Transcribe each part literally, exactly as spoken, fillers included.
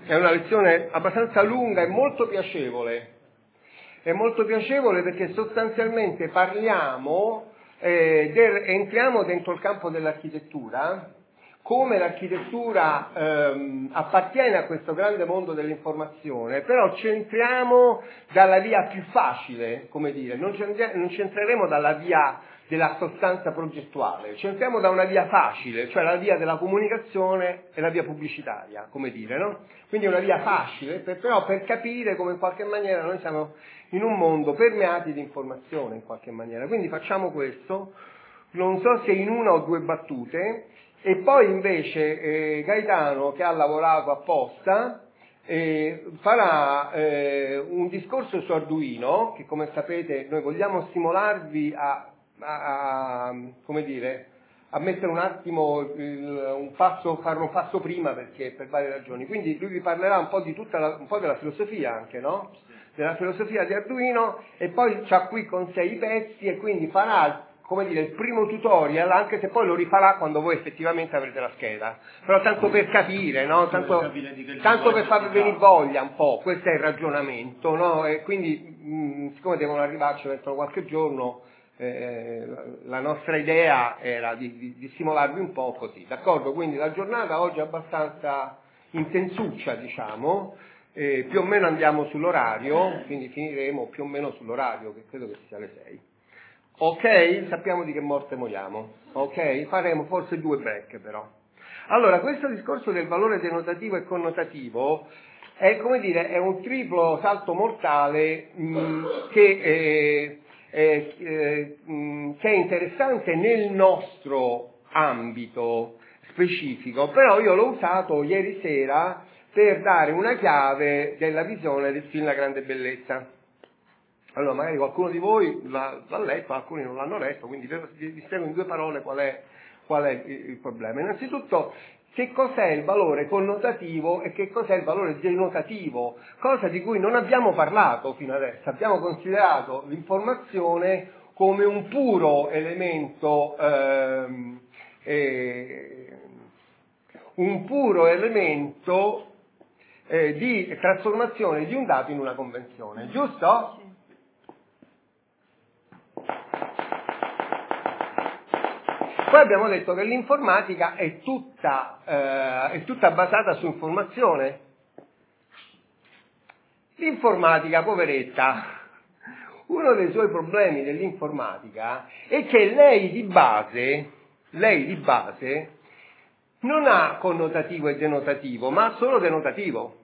è una lezione abbastanza lunga e molto piacevole. È molto piacevole perché sostanzialmente parliamo, eh, del, entriamo dentro il campo dell'architettura, come l'architettura ehm, appartiene a questo grande mondo dell'informazione, però ci entriamo dalla via più facile, come dire, non ci, non ci entreremo dalla via della sostanza progettuale, ci entriamo da una via facile, cioè la via della comunicazione e la via pubblicitaria, come dire, no? Quindi è una via facile, per, però per capire come in qualche maniera noi siamo in un mondo permeati di informazione, in qualche maniera. Quindi facciamo questo, non so se in una o due battute. E poi invece eh, Gaetano, che ha lavorato apposta, eh, farà eh, un discorso su Arduino, che come sapete noi vogliamo stimolarvi a, a, a come dire, a mettere un attimo il, un passo, farlo un passo prima, perché per varie ragioni. Quindi lui vi parlerà un po' di tutta la, un po' della filosofia anche, no? Della filosofia di Arduino, e poi c'ha qui con sé i pezzi e quindi farà, come dire, il primo tutorial, anche se poi lo rifarà quando voi effettivamente avrete la scheda, però tanto per capire, no? Tanto, tanto per farvi venire voglia un po', questo è il ragionamento, no? E quindi, mh, siccome devono arrivarci dentro qualche giorno, eh, la nostra idea era di, di, di stimolarvi un po' così, d'accordo? Quindi la giornata oggi è abbastanza intensuccia, diciamo, eh, più o meno andiamo sull'orario, quindi finiremo più o meno sull'orario, che credo che sia alle sei. Ok? Sappiamo di che morte moriamo. Ok? Faremo forse due break però. Allora, questo discorso del valore denotativo e connotativo è, come dire, è un triplo salto mortale mh, che, eh, eh, eh, mh, che è interessante nel nostro ambito specifico, però io l'ho usato ieri sera per dare una chiave della visione del film La Grande Bellezza. Allora, magari qualcuno di voi l'ha, l'ha letto, alcuni non l'hanno letto, quindi vi, vi spiego in due parole qual è, qual è il, il problema. Innanzitutto, che cos'è il valore connotativo e che cos'è il valore denotativo, cosa di cui non abbiamo parlato fino adesso. Abbiamo considerato l'informazione come un puro elemento, ehm, eh, un puro elemento eh, di trasformazione di un dato in una convenzione, giusto? Poi abbiamo detto che l'informatica è tutta, eh, è tutta basata su informazione. L'informatica, poveretta, uno dei suoi problemi dell'informatica è che lei di base, lei di base non ha connotativo e denotativo, ma ha solo denotativo.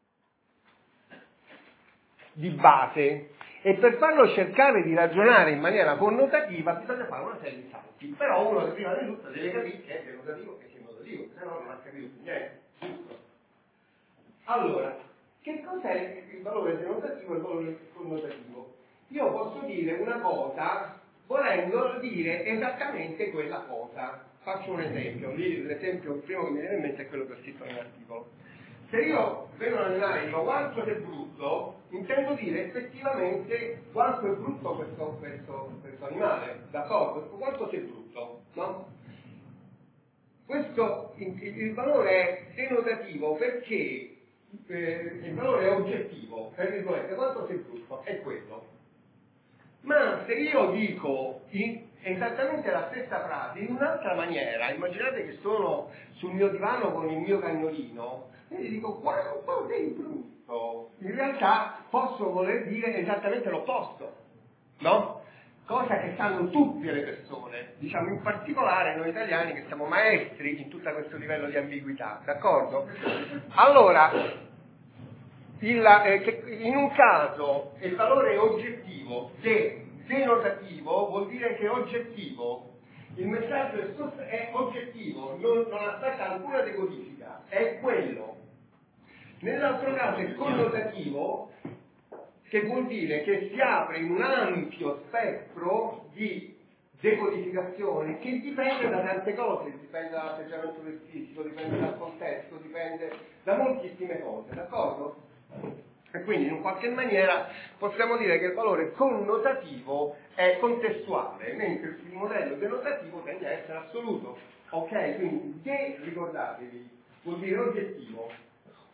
Di base. E per farlo cercare di ragionare in maniera connotativa bisogna fare una serie di salti, però uno prima di tutto deve capire che è denotativo e che è notativo, se no non ha capito più niente, giusto? Allora, che cos'è il valore denotativo e il valore connotativo? Io posso dire una cosa volendo dire esattamente quella cosa. Faccio un esempio, lì l'esempio primo che mi viene in mente è quello che ho scritto nell'articolo. Se io vedo un animale e dico quanto è brutto, intendo dire effettivamente quanto è brutto questo, questo, questo animale, d'accordo? Quanto sei brutto, no? Questo, il, il valore è denotativo perché eh, il valore è oggettivo, per virgolette, quanto sei brutto, è quello. Ma se io dico in, esattamente la stessa frase in un'altra maniera, immaginate che sono sul mio divano con il mio cagnolino e gli dico quanto sei brutto, in realtà posso voler dire esattamente l'opposto, no? Cosa che sanno tutte le persone, diciamo in particolare noi italiani che siamo maestri in tutto questo livello di ambiguità, d'accordo? Allora, il, eh, che in un caso il valore è oggettivo, de, denotativo vuol dire che è oggettivo, il messaggio è, sost- è oggettivo, non, non aspetta alcuna decodifica, è quello. Nell'altro caso è connotativo, che vuol dire che si apre in un ampio spettro di decodificazione che dipende da tante cose, dipende dall'atteggiamento del fisico, dipende dal contesto, dipende da moltissime cose, d'accordo? E quindi in qualche maniera possiamo dire che il valore connotativo è contestuale, mentre il modello denotativo tende a essere assoluto. Ok? Quindi de, ricordatevi, vuol dire oggettivo.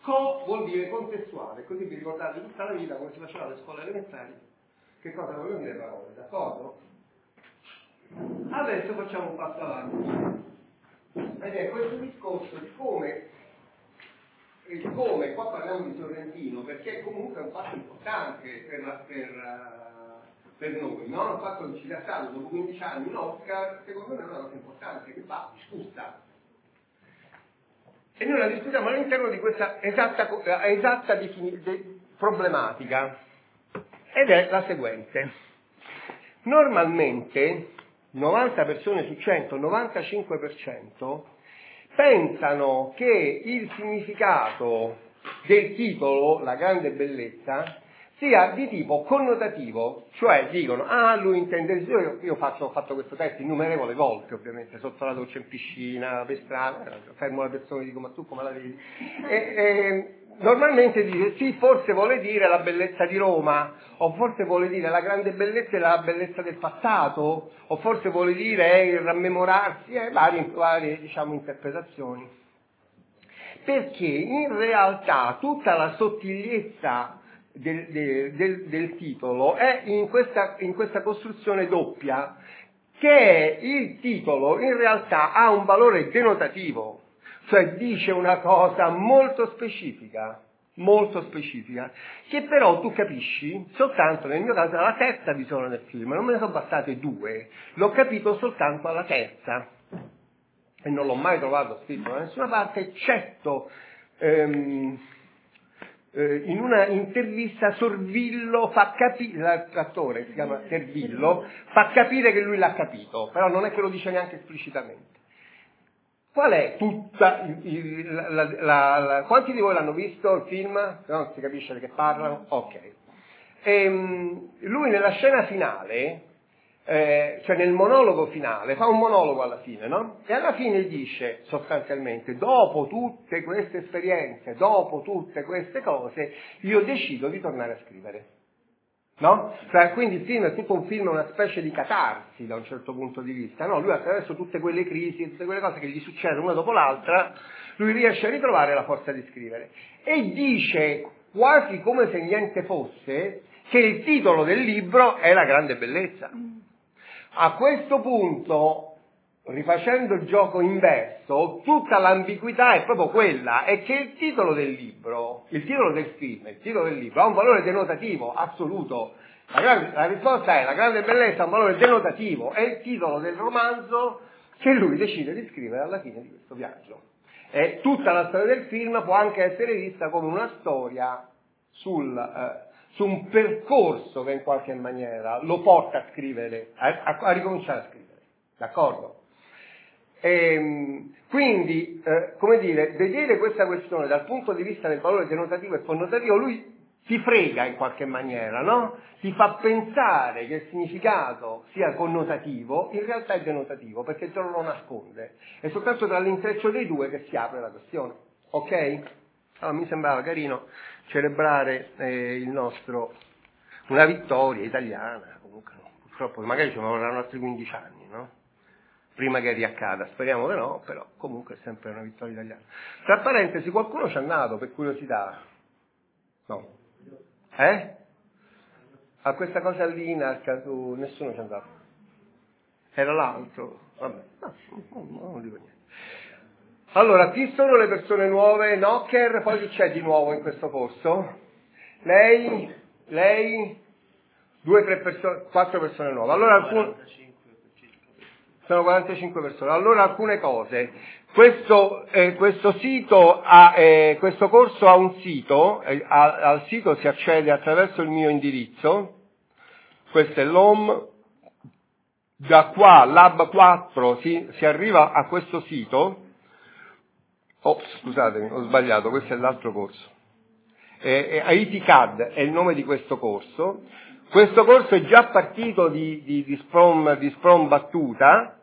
Co vuol dire contestuale, così vi ricordate tutta la vita come si faceva alle scuole elementari, che cosa vogliono dire le parole, d'accordo? Adesso facciamo un passo avanti. Ed è questo discorso di come, di come, qua parliamo di Sorrentino, perché comunque è un fatto importante per, la, per, uh, per noi, no? Il fatto che ci sia stato dopo quindici anni un Oscar, secondo me è una cosa importante, che va discussa. E noi la discutiamo all'interno di questa esatta, esatta defini- de- problematica, ed è la seguente. Normalmente novanta persone su cento, novantacinque per cento, pensano che il significato del titolo, La grande bellezza, sia di tipo connotativo, cioè dicono, ah, lui intende, io, io faccio, ho fatto questo testo innumerevoli volte, ovviamente, sotto la doccia in piscina, per strada, fermo la persona e dico, ma tu come la vedi? E, e, normalmente dice, sì, forse vuole dire la bellezza di Roma, o forse vuole dire la grande bellezza è la bellezza del passato, o forse vuole dire eh, il rammemorarsi, eh, varie, varie, diciamo, interpretazioni. Perché in realtà tutta la sottigliezza Del, del, del titolo è in questa, in questa costruzione doppia, che il titolo in realtà ha un valore denotativo, cioè dice una cosa molto specifica, molto specifica, che però tu capisci soltanto, nel mio caso, alla terza visione del film, non me ne sono bastate due, l'ho capito soltanto alla terza, e non l'ho mai trovato scritto da nessuna parte, eccetto ehm, in una intervista Sorvillo fa capire, l'attore si chiama Servillo, fa capire che lui l'ha capito, però non è che lo dice neanche esplicitamente. Qual è tutta il, il, la, la, la, quanti di voi l'hanno visto il film? Non si capisce di che parlano? Ok. E, lui nella scena finale, eh, cioè nel monologo finale, fa un monologo alla fine, no? E alla fine dice sostanzialmente, dopo tutte queste esperienze, dopo tutte queste cose, io decido di tornare a scrivere. No? Cioè, quindi il film è tutto un film, una specie di catarsi da un certo punto di vista, no? Lui attraverso tutte quelle crisi, tutte quelle cose che gli succedono una dopo l'altra, lui riesce a ritrovare la forza di scrivere. E dice, quasi come se niente fosse, che il titolo del libro è La grande bellezza. A questo punto, rifacendo il gioco inverso, tutta l'ambiguità è proprio quella, è che il titolo del libro, il titolo del film, il titolo del libro ha un valore denotativo assoluto. La, grande, la risposta è La grande bellezza ha un valore denotativo, è il titolo del romanzo che lui decide di scrivere alla fine di questo viaggio. E tutta la storia del film può anche essere vista come una storia sul... Eh, su un percorso che in qualche maniera lo porta a scrivere, a, a, a ricominciare a scrivere, d'accordo? E, quindi, eh, come dire, vedere questa questione dal punto di vista del valore denotativo e connotativo, lui ti frega in qualche maniera, no? Ti fa pensare che il significato sia connotativo, in realtà è denotativo, perché te lo nasconde. È soltanto tra l'intreccio dei due che si apre la questione, ok? Allora, mi sembrava carino celebrare eh, il nostro, una vittoria italiana, comunque no, purtroppo magari ci vorranno altri quindici anni, no? Prima che riaccada, speriamo che no, però comunque è sempre una vittoria italiana. Tra parentesi, qualcuno ci è andato per curiosità? No. Eh? A questa cosa lì in arca su nessuno ci è andato. Era l'altro? Vabbè, no, no, non dico niente. Allora, chi sono le persone nuove? Knocker, poi chi c'è di nuovo in questo corso? Lei, lei, due, tre persone, quattro persone nuove. Allora, alcune, sono quarantacinque persone. Allora, alcune cose. Questo, eh, questo sito ha, eh, questo corso ha un sito, eh, a, al sito si accede attraverso il mio indirizzo. Questo è l'home. Da qua, Lab quattro, si, si arriva a questo sito. Oh, scusatemi, ho sbagliato, questo è l'altro corso. Eh, eh, I T C A D è il nome di questo corso. Questo corso è già partito di, di, di, Sprom, di Sprom Battuta.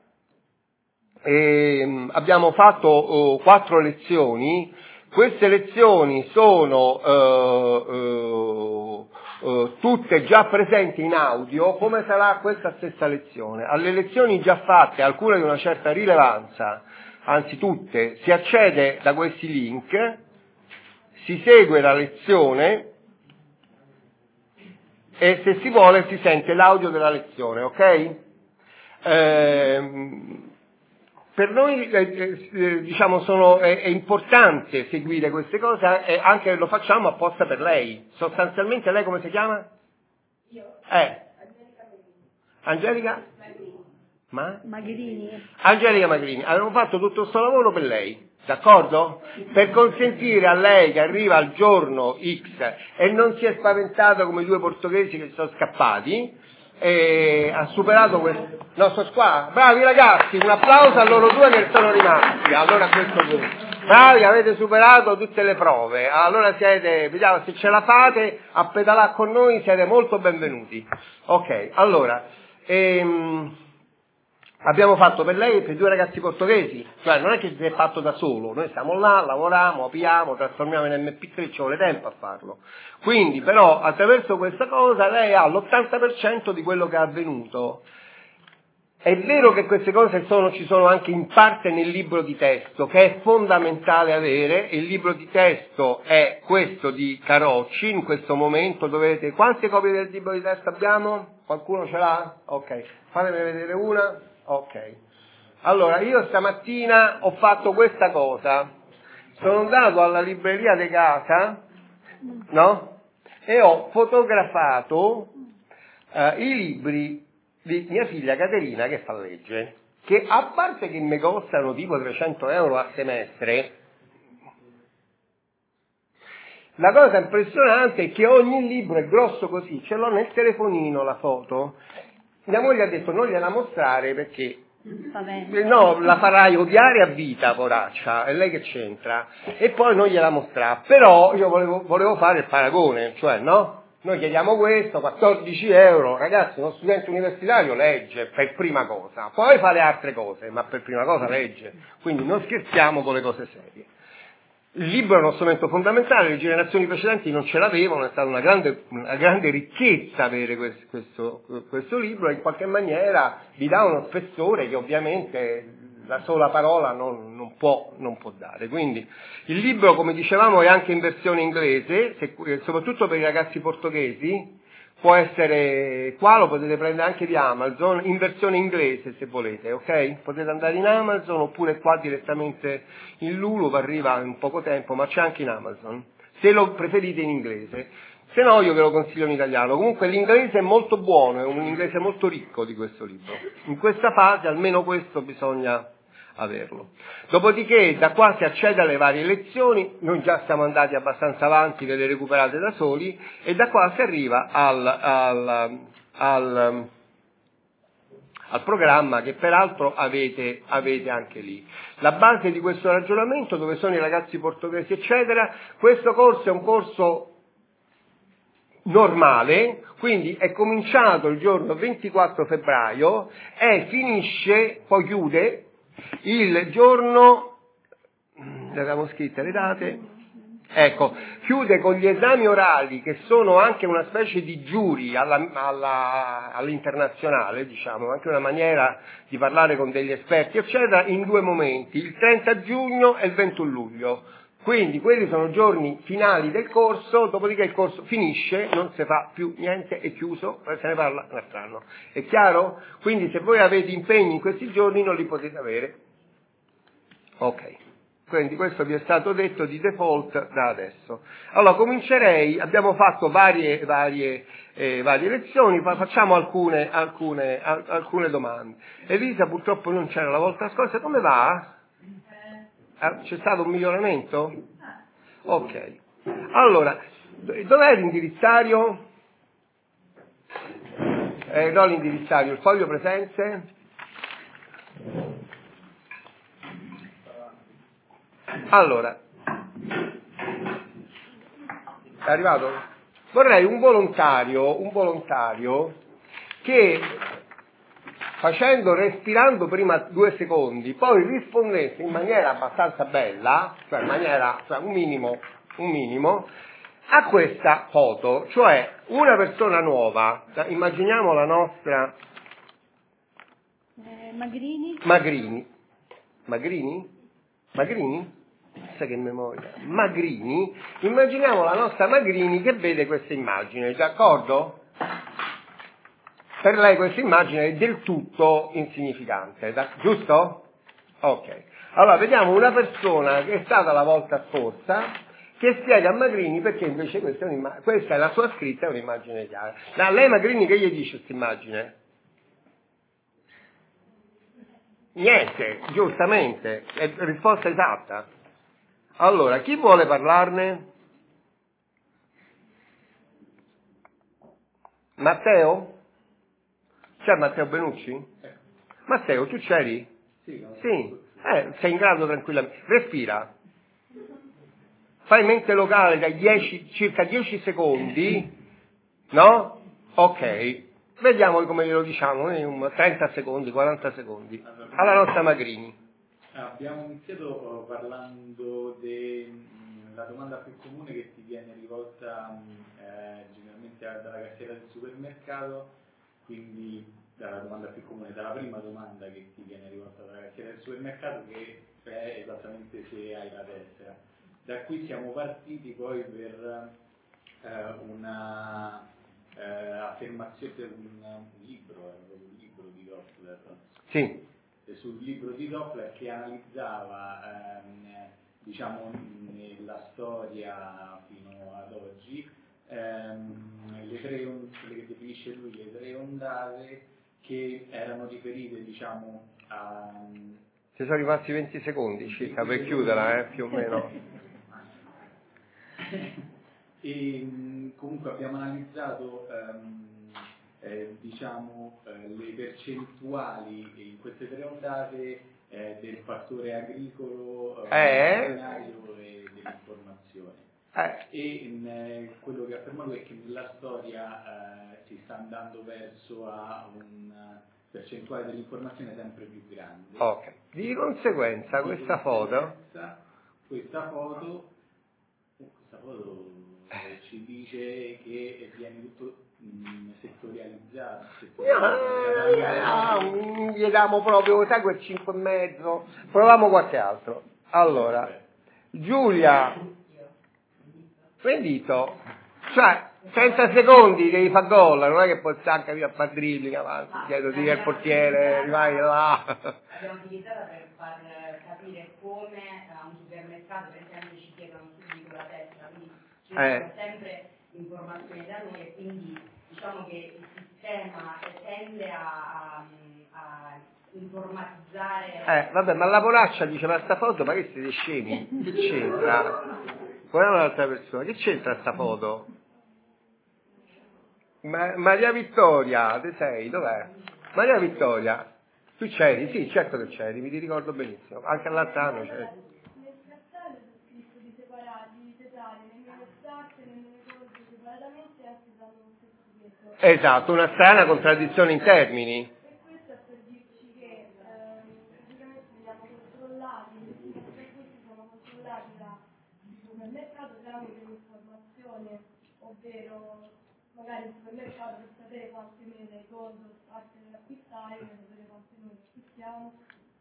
E, mh, abbiamo fatto oh, quattro lezioni. Queste lezioni sono eh, eh, eh, tutte già presenti in audio, come sarà questa stessa lezione. Alle lezioni già fatte, alcune di una certa rilevanza, anzi tutte, si accede da questi link, si segue la lezione e se si vuole si sente l'audio della lezione, ok? Eh, per noi eh, eh, diciamo sono, è, è importante seguire queste cose e anche lo facciamo apposta per lei. Sostanzialmente lei come si chiama? Io. Eh. Angelica? Ma? Magrini. Angelica Magrini. Abbiamo fatto tutto questo lavoro per lei, d'accordo? Per consentire a lei che arriva al giorno X e non si è spaventato come i due portoghesi che sono scappati, e ha superato questo. No, sto qua. Bravi ragazzi, un applauso a loro due che sono rimasti. Allora a questo punto. Bravi, avete superato tutte le prove. Allora siete, vediamo, se ce la fate a pedalare con noi siete molto benvenuti. Ok, allora, ehm, abbiamo fatto per lei e per i due ragazzi portoghesi, cioè non è che si è fatto da solo, noi stiamo là, lavoriamo, apriamo, trasformiamo in emme pi tre, ci vuole tempo a farlo. Quindi però attraverso questa cosa lei ha l'ottanta per cento di quello che è avvenuto. È vero che queste cose sono, ci sono anche in parte nel libro di testo, che è fondamentale avere. Il libro di testo è questo di Carocci, in questo momento dovete... Quante copie del libro di testo abbiamo? Qualcuno ce l'ha? Ok, fatemi vedere una. Ok. Allora, io stamattina ho fatto questa cosa. Sono andato alla libreria di casa, no? E ho fotografato eh, i libri di mia figlia Caterina che fa legge, che a parte che mi costano tipo trecento euro a semestre, la cosa impressionante è che ogni libro è grosso così, ce l'ho nel telefonino la foto. Mia moglie ha detto non gliela mostrare perché no, la farai odiare a vita, poraccia, è lei che c'entra, e poi non gliela mostrare. Però io volevo, volevo fare il paragone, cioè no? Noi chiediamo questo, quattordici euro, ragazzi, uno studente universitario legge per prima cosa, poi fa le altre cose, ma per prima cosa legge, quindi non scherziamo con le cose serie. Il libro è uno strumento fondamentale, le generazioni precedenti non ce l'avevano, è stata una grande, una grande ricchezza avere questo, questo, questo libro e in qualche maniera vi dà uno spessore che ovviamente la sola parola non, non, può, non può dare. Quindi il libro, come dicevamo, è anche in versione inglese, se, soprattutto per i ragazzi portoghesi. Può essere qua, lo potete prendere anche di Amazon, in versione inglese se volete, ok? Potete andare in Amazon oppure qua direttamente in Lulu, arriva in poco tempo, ma c'è anche in Amazon, se lo preferite in inglese. Se no io ve lo consiglio in italiano. Comunque l'inglese è molto buono, è un inglese molto ricco di questo libro. In questa fase almeno questo bisogna averlo. Dopodiché da qua si accede alle varie lezioni, noi già siamo andati abbastanza avanti, ve le recuperate da soli, e da qua si arriva al, al, al, al programma che peraltro avete, avete anche lì. La base di questo ragionamento, dove sono i ragazzi portoghesi eccetera, questo corso è un corso normale, quindi è cominciato il giorno ventiquattro febbraio e finisce, poi chiude, il giorno, le avevamo scritte le date, ecco, chiude con gli esami orali che sono anche una specie di giuri alla, alla, all'internazionale, diciamo, anche una maniera di parlare con degli esperti, eccetera, in due momenti, il trenta giugno e il ventuno luglio. Quindi quelli sono giorni finali del corso, dopodiché il corso finisce, non si fa più niente, è chiuso, se ne parla un altro anno. È chiaro? Quindi se voi avete impegni in questi giorni non li potete avere. Ok. Quindi questo vi è stato detto di default da adesso. Allora comincerei, abbiamo fatto varie, varie, eh, varie lezioni, fa, facciamo alcune, alcune, al, alcune domande. Elisa purtroppo non c'era la volta scorsa, come va? C'è stato un miglioramento? Ok. Allora, dov'è l'indirizzario? Eh, no, l'indirizzario, il foglio presenze? Allora, è arrivato? Vorrei un volontario, un volontario che facendo, respirando prima due secondi, poi rispondesse in maniera abbastanza bella, cioè in maniera, cioè un minimo, un minimo, a questa foto, cioè una persona nuova, immaginiamo la nostra eh, Magrini. Magrini, Magrini? Magrini? Sai che memoria, Magrini, immaginiamo la nostra Magrini che vede questa immagine, d'accordo? Per lei questa immagine è del tutto insignificante, da, giusto? Ok. Allora, vediamo una persona che è stata la volta scorsa, che spiega a Magrini perché invece questa è, un'immagine, questa è la sua scritta, è un'immagine chiara. A lei Magrini che gli dice questa immagine? Niente, giustamente, è risposta esatta. Allora, chi vuole parlarne? Matteo? C'è Matteo Benucci? Matteo, tu c'eri? Sì. Sì. Eh, sei in grado tranquillamente. Respira. Fai mente locale da dieci, circa dieci secondi, no? Ok. Vediamo come glielo diciamo, trenta secondi, quaranta secondi. Alla nostra Magrini. Abbiamo iniziato parlando della domanda più comune che ti viene rivolta eh, generalmente dalla cassiera del supermercato, quindi dalla domanda più comune, dalla prima domanda che ti viene rivolta dalla cassiera del supermercato, che è esattamente se hai la tessera. Da qui siamo partiti poi per eh, una eh, affermazione, per un, un libro, un libro di Doppler. Sì. Sul libro di Doppler che analizzava ehm, diciamo nella storia fino ad oggi ehm, le tre ondate, che definisce lui le tre ondate che erano riferite diciamo a... Ci sono rimasti venti secondi circa per chiuderla, eh, più o meno. E comunque abbiamo analizzato ehm, Eh, diciamo eh, le percentuali in queste tre ondate eh, del fattore agricolo, eh? veterinario e dell'informazione. Eh. E in, eh, quello che ha affermato è che nella storia eh, si sta andando verso a una percentuale dell'informazione sempre più grande. Ok. Di conseguenza Di questa conseguenza, foto... Questa foto, questa foto eh, ci dice che viene tutto settorializzato, settorializzato. No, gli diamo proprio, sai, quel cinque e mezzo. Proviamo qualche altro. Allora, Giulia, Vendito, cioè trenta secondi devi fare gol, non è che puoi stare via a far dribbling avanti, chiedo di dire al portiere, rimani là. L'abbiamo utilizzata per far capire come a un supermercato, per esempio, ci chiedono subito la tessera, quindi ci chiedono Eh. sempre informazioni da noi e quindi diciamo che il sistema tende a, a, a informatizzare. Eh, vabbè, ma la poraccia dice, ma sta foto, ma che siete scemi? Che c'entra? Guardiamo un'altra persona, che c'entra sta foto? Ma, Maria Vittoria, te sei? Dov'è? Maria Vittoria, tu c'eri? Sì, certo che c'eri, mi ti ricordo benissimo, anche all'Altano c'eri. Nel cartello c'è scritto di separati, di separare, nemmeno estratte, nemmeno cose separatamente, anche danno lo stesso peso. Esatto, una strana contraddizione in termini. E questo è per dirci che ehm, praticamente veniamo controllati, questi questi sono controllati da supermercato tramite l'informazione, ovvero magari il supermercato per sapere quante mele cosa parte per acquistare, per sapere quante noi acquistiamo.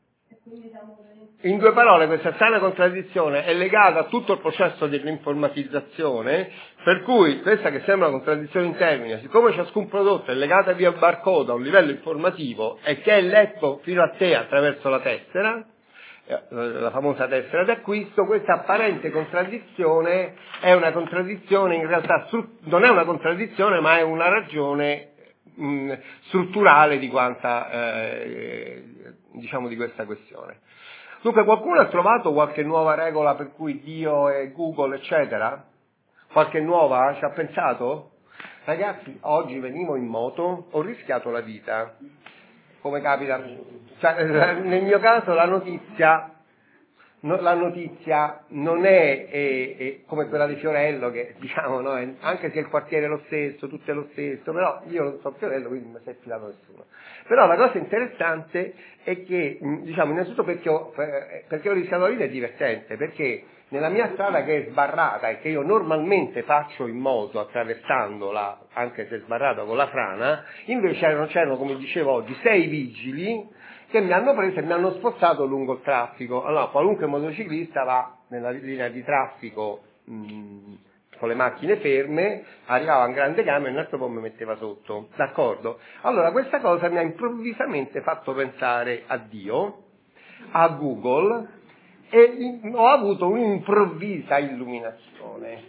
In due parole, questa strana contraddizione è legata a tutto il processo dell'informatizzazione, per cui questa che sembra una contraddizione in termini, siccome ciascun prodotto è legato via barcode a un livello informativo e che è letto fino a te attraverso la tessera, la famosa tessera d'acquisto, questa apparente contraddizione è una contraddizione, in realtà non è una contraddizione, ma è una ragione mh, strutturale di quanta eh, diciamo di questa questione. Dunque, qualcuno ha trovato qualche nuova regola per cui Dio e Google eccetera? Qualche nuova? Ci ha pensato? Ragazzi, oggi venivo in moto, ho rischiato la vita, come capita, cioè, nel mio caso la notizia No, la notizia non è, è, è come quella di Fiorello, che diciamo, no, è, anche se il quartiere è lo stesso, tutto è lo stesso, però io non so Fiorello, quindi non mi si è filato nessuno. Però la cosa interessante è che, diciamo, innanzitutto perché ho, perché ho rischiato la vita è divertente, perché nella mia strada che è sbarrata e che io normalmente faccio in moto attraversandola, anche se sbarrata con la frana, invece c'erano, c'erano come dicevo oggi, sei vigili che mi hanno preso e mi hanno spostato lungo il traffico. Allora, qualunque motociclista va nella linea di traffico mh, con le macchine ferme, arrivava un grande camion e un altro po' mi metteva sotto, d'accordo? Allora, questa cosa mi ha improvvisamente fatto pensare a Dio, a Google, e ho avuto un'improvvisa illuminazione.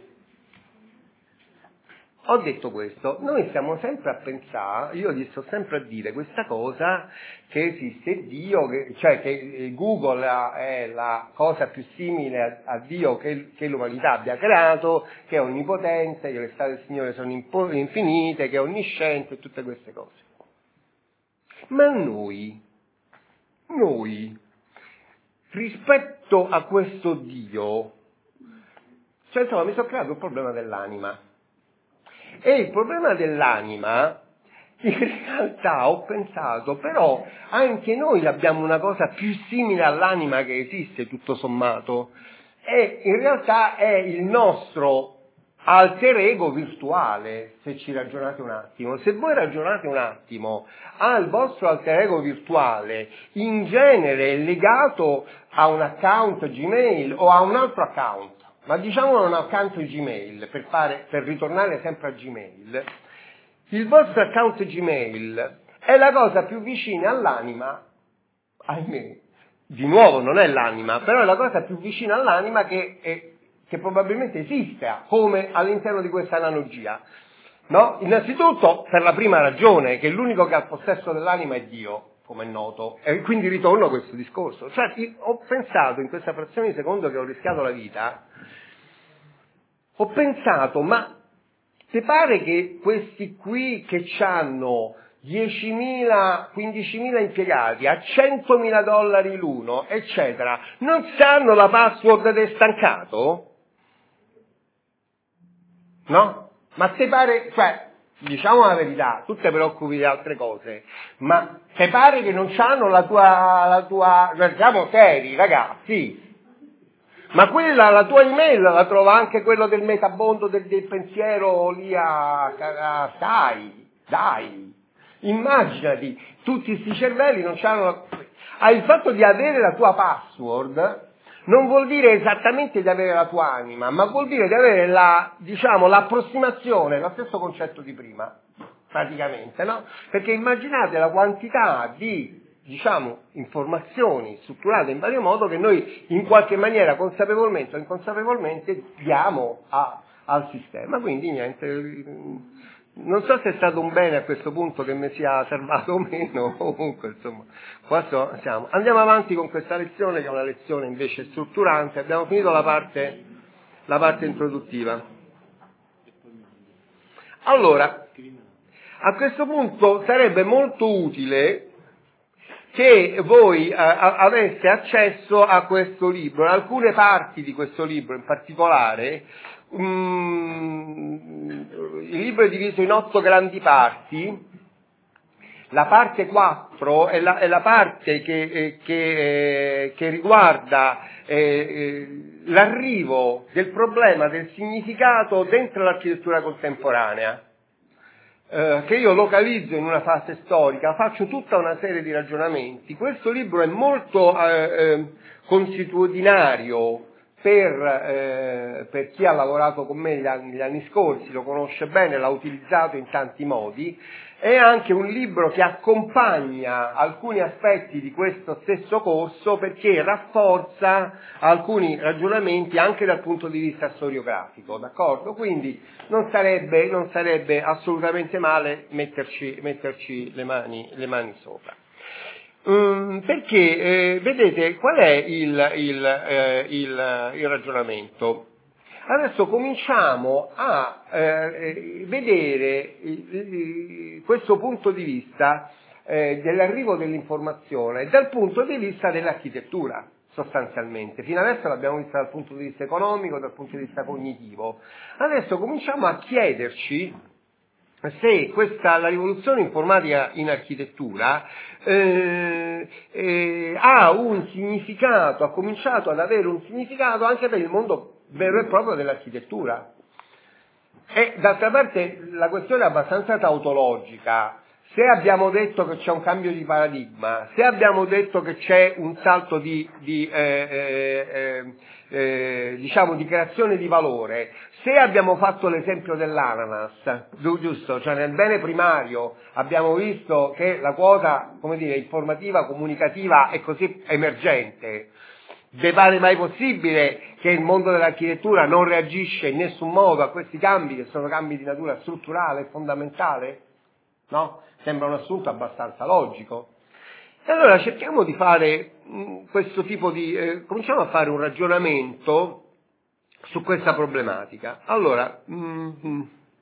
Ho detto questo, noi stiamo sempre a pensare, io gli sto sempre a dire questa cosa, che esiste Dio, che, cioè che Google è la cosa più simile a, a Dio che, che l'umanità abbia creato, che è onnipotente, che le strade del Signore sono impo- infinite, che è onnisciente e tutte queste cose. Ma noi, noi, rispetto a questo Dio, cioè insomma mi sono creato un problema dell'anima. E il problema dell'anima, in realtà ho pensato, però anche noi abbiamo una cosa più simile all'anima che esiste tutto sommato, e in realtà è il nostro alter ego virtuale, se ci ragionate un attimo. Se voi ragionate un attimo, al vostro alter ego virtuale, in genere legato a un account Gmail o a un altro account, ma diciamo un account Gmail, per, fare, per ritornare sempre a Gmail, il vostro account Gmail è la cosa più vicina all'anima, ahimè, di nuovo non è l'anima, però è la cosa più vicina all'anima che, è, che probabilmente esiste, come all'interno di questa analogia. No? Innanzitutto per la prima ragione, che l'unico che ha il possesso dell'anima è Dio, come è noto, e quindi ritorno a questo discorso. Cioè, ho pensato in questa frazione di secondo che ho rischiato la vita, ho pensato, ma ti pare che questi qui che hanno diecimila, quindicimila impiegati a centomila dollari l'uno, eccetera, non sanno la password del stancato? No? Ma ti pare, cioè, diciamo la verità, tu ti preoccupi di altre cose, ma ti pare che non sanno la tua, la tua, siamo seri, ragazzi. Ma quella, la tua email, la trova anche quello del metabondo del, del pensiero lì a, a... Dai, dai, immaginati, tutti questi cervelli non c'hanno... Ah, il fatto di avere la tua password non vuol dire esattamente di avere la tua anima, ma vuol dire di avere la, diciamo, l'approssimazione, lo stesso concetto di prima, praticamente, no? Perché immaginate la quantità di... diciamo, informazioni strutturate in vario modo che noi in qualche maniera, consapevolmente o inconsapevolmente, diamo a, al sistema. Quindi niente, non so se è stato un bene a questo punto che mi sia servato o meno, comunque insomma, qua so, siamo. Andiamo avanti con questa lezione che è una lezione invece strutturante, abbiamo finito la parte, la parte introduttiva. Allora, a questo punto sarebbe molto utile che voi eh, aveste accesso a questo libro, alcune parti di questo libro in particolare. Um, il libro è diviso in otto grandi parti. La parte quattro è la, è la parte che, eh, che, eh, che riguarda eh, l'arrivo del problema del significato dentro l'architettura contemporanea. Eh, che io localizzo in una fase storica, faccio tutta una serie di ragionamenti. Questo libro è molto eh, eh, consuetudinario per, eh, per chi ha lavorato con me negli anni, negli anni scorsi, lo conosce bene, l'ha utilizzato in tanti modi. È anche un libro che accompagna alcuni aspetti di questo stesso corso perché rafforza alcuni ragionamenti anche dal punto di vista storiografico, d'accordo? Quindi non sarebbe, non sarebbe assolutamente male metterci, metterci le mani, le mani sopra. Um, perché, eh, vedete, qual è il, il, eh, il, il ragionamento? Adesso cominciamo a eh, vedere eh, questo punto di vista eh, dell'arrivo dell'informazione dal punto di vista dell'architettura, sostanzialmente. Fino adesso l'abbiamo vista dal punto di vista economico, dal punto di vista cognitivo. Adesso cominciamo a chiederci se questa, la rivoluzione informatica in architettura eh, eh, ha un significato, ha cominciato ad avere un significato anche per il mondo vero e proprio dell'architettura. E d'altra parte la questione è abbastanza tautologica. se abbiamo detto che c'è un cambio di paradigma, se abbiamo detto che c'è un salto di, di eh, eh, eh, diciamo di creazione di valore, se abbiamo fatto l'esempio dell'ananas, giusto? Cioè nel bene primario abbiamo visto che la quota, come dire, informativa, comunicativa è così emergente, vi pare mai possibile che il mondo dell'architettura non reagisce in nessun modo a questi cambi, che sono cambi di natura strutturale e fondamentale? No? Sembra un assunto abbastanza logico. E allora cerchiamo di fare mh, questo tipo di... Eh, cominciamo a fare un ragionamento su questa problematica. Allora, mh,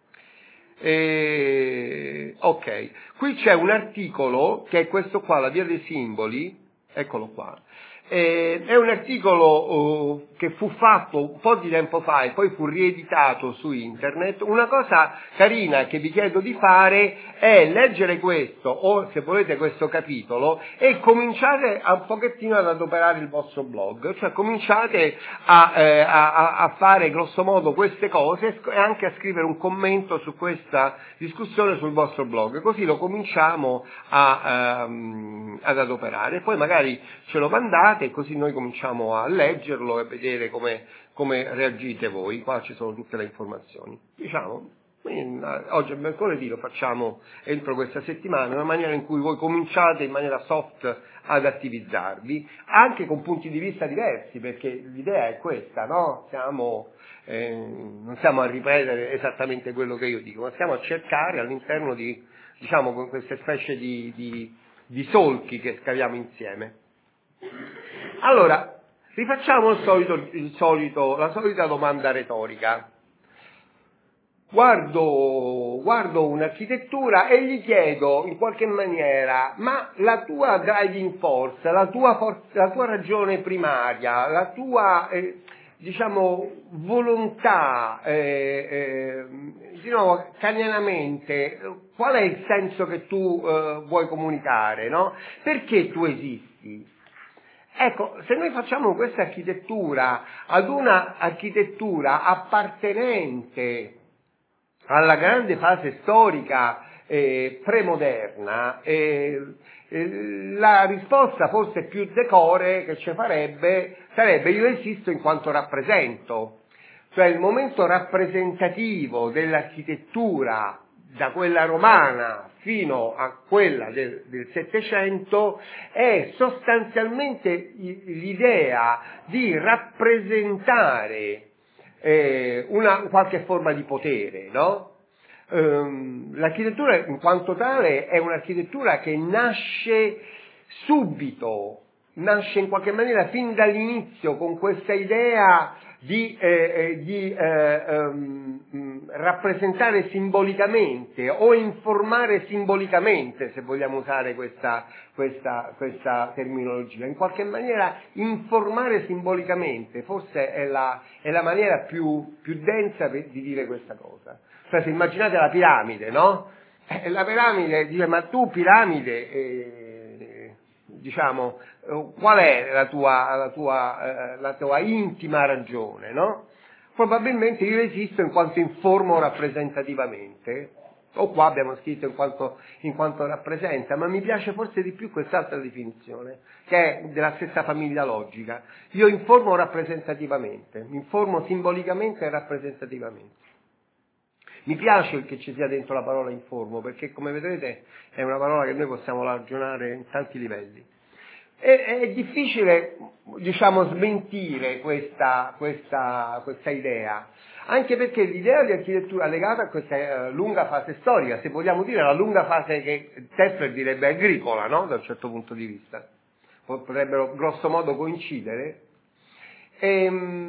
eh, ok, qui c'è un articolo che è questo qua, la via dei simboli, eccolo qua. Eh, è un articolo oh, che fu fatto un po' di tempo fa e poi fu rieditato su internet. Una cosa carina che vi chiedo di fare è leggere questo, o se volete questo capitolo, e cominciate a un pochettino ad adoperare il vostro blog, cioè cominciate a, eh, a, a fare grosso modo queste cose e anche a scrivere un commento su questa discussione sul vostro blog, così lo cominciamo a, um, ad adoperare, poi magari ce lo mandate e così noi cominciamo a leggerlo e vedere come, come reagite voi. Qua ci sono tutte le informazioni. Diciamo, oggi è mercoledì, lo facciamo entro questa settimana, in una maniera in cui voi cominciate in maniera soft ad attivizzarvi, anche con punti di vista diversi, perché l'idea è questa, no? Siamo, eh, non stiamo a ripetere esattamente quello che io dico, ma stiamo a cercare all'interno di, diciamo, con queste specie di, di, di solchi che scaviamo insieme. Allora, rifacciamo il solito, il solito, la solita domanda retorica. Guardo, guardo un'architettura e gli chiedo in qualche maniera, ma la tua driving force, la tua, forza, la tua ragione primaria, la tua, eh, diciamo, volontà, eh, eh, di nuovo, canianamente, qual è il senso che tu eh, vuoi comunicare, no? Perché tu esisti? Ecco, se noi facciamo questa architettura ad una architettura appartenente alla grande fase storica eh, premoderna, eh, eh, la risposta forse più decore che ci farebbe sarebbe: io esisto in quanto rappresento. Cioè il momento rappresentativo dell'architettura da quella romana fino a quella del, del Settecento è sostanzialmente l'idea di rappresentare eh, una qualche forma di potere, no? Ehm, l'architettura in quanto tale è un'architettura che nasce subito, nasce in qualche maniera fin dall'inizio con questa idea di, eh, di eh, um, rappresentare simbolicamente o informare simbolicamente, se vogliamo usare questa, questa, questa terminologia, in qualche maniera informare simbolicamente, forse è la, è la maniera più, più densa per, di dire questa cosa. Cioè, se immaginate la piramide, no? Eh, la piramide dice: ma tu piramide, eh, diciamo, qual è la tua, la tua, eh, la tua intima ragione, no? Probabilmente io esisto in quanto informo rappresentativamente, o qua abbiamo scritto in quanto, in quanto rappresenta, ma mi piace forse di più quest'altra definizione, che è della stessa famiglia logica. Io informo rappresentativamente, mi informo simbolicamente e rappresentativamente. Mi piace che ci sia dentro la parola informo, perché come vedrete è una parola che noi possiamo ragionare in tanti livelli. E, è difficile, diciamo, smentire questa, questa, questa idea, anche perché l'idea di architettura legata a questa eh, lunga fase storica, se vogliamo dire la lunga fase che Tesler direbbe agricola, no? Da un certo punto di vista, potrebbero grosso modo coincidere, e,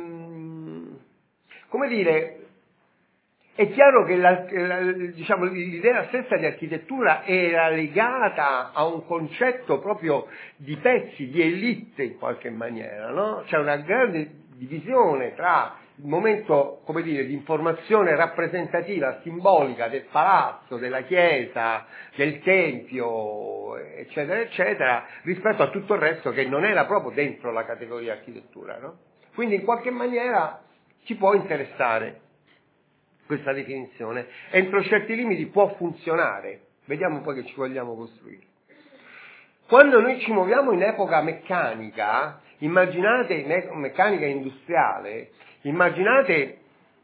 come dire, è chiaro che la, la, diciamo, l'idea stessa di architettura era legata a un concetto proprio di pezzi, di elite in qualche maniera, no? C'è una grande divisione tra il momento, come dire, di informazione rappresentativa, simbolica del palazzo, della chiesa, del tempio, eccetera, eccetera, rispetto a tutto il resto che non era proprio dentro la categoria architettura, no? Quindi in qualche maniera ci può interessare questa definizione, entro certi limiti può funzionare, Vediamo poi che ci vogliamo costruire. Quando noi ci muoviamo in epoca meccanica, immaginate, in meccanica industriale, immaginate,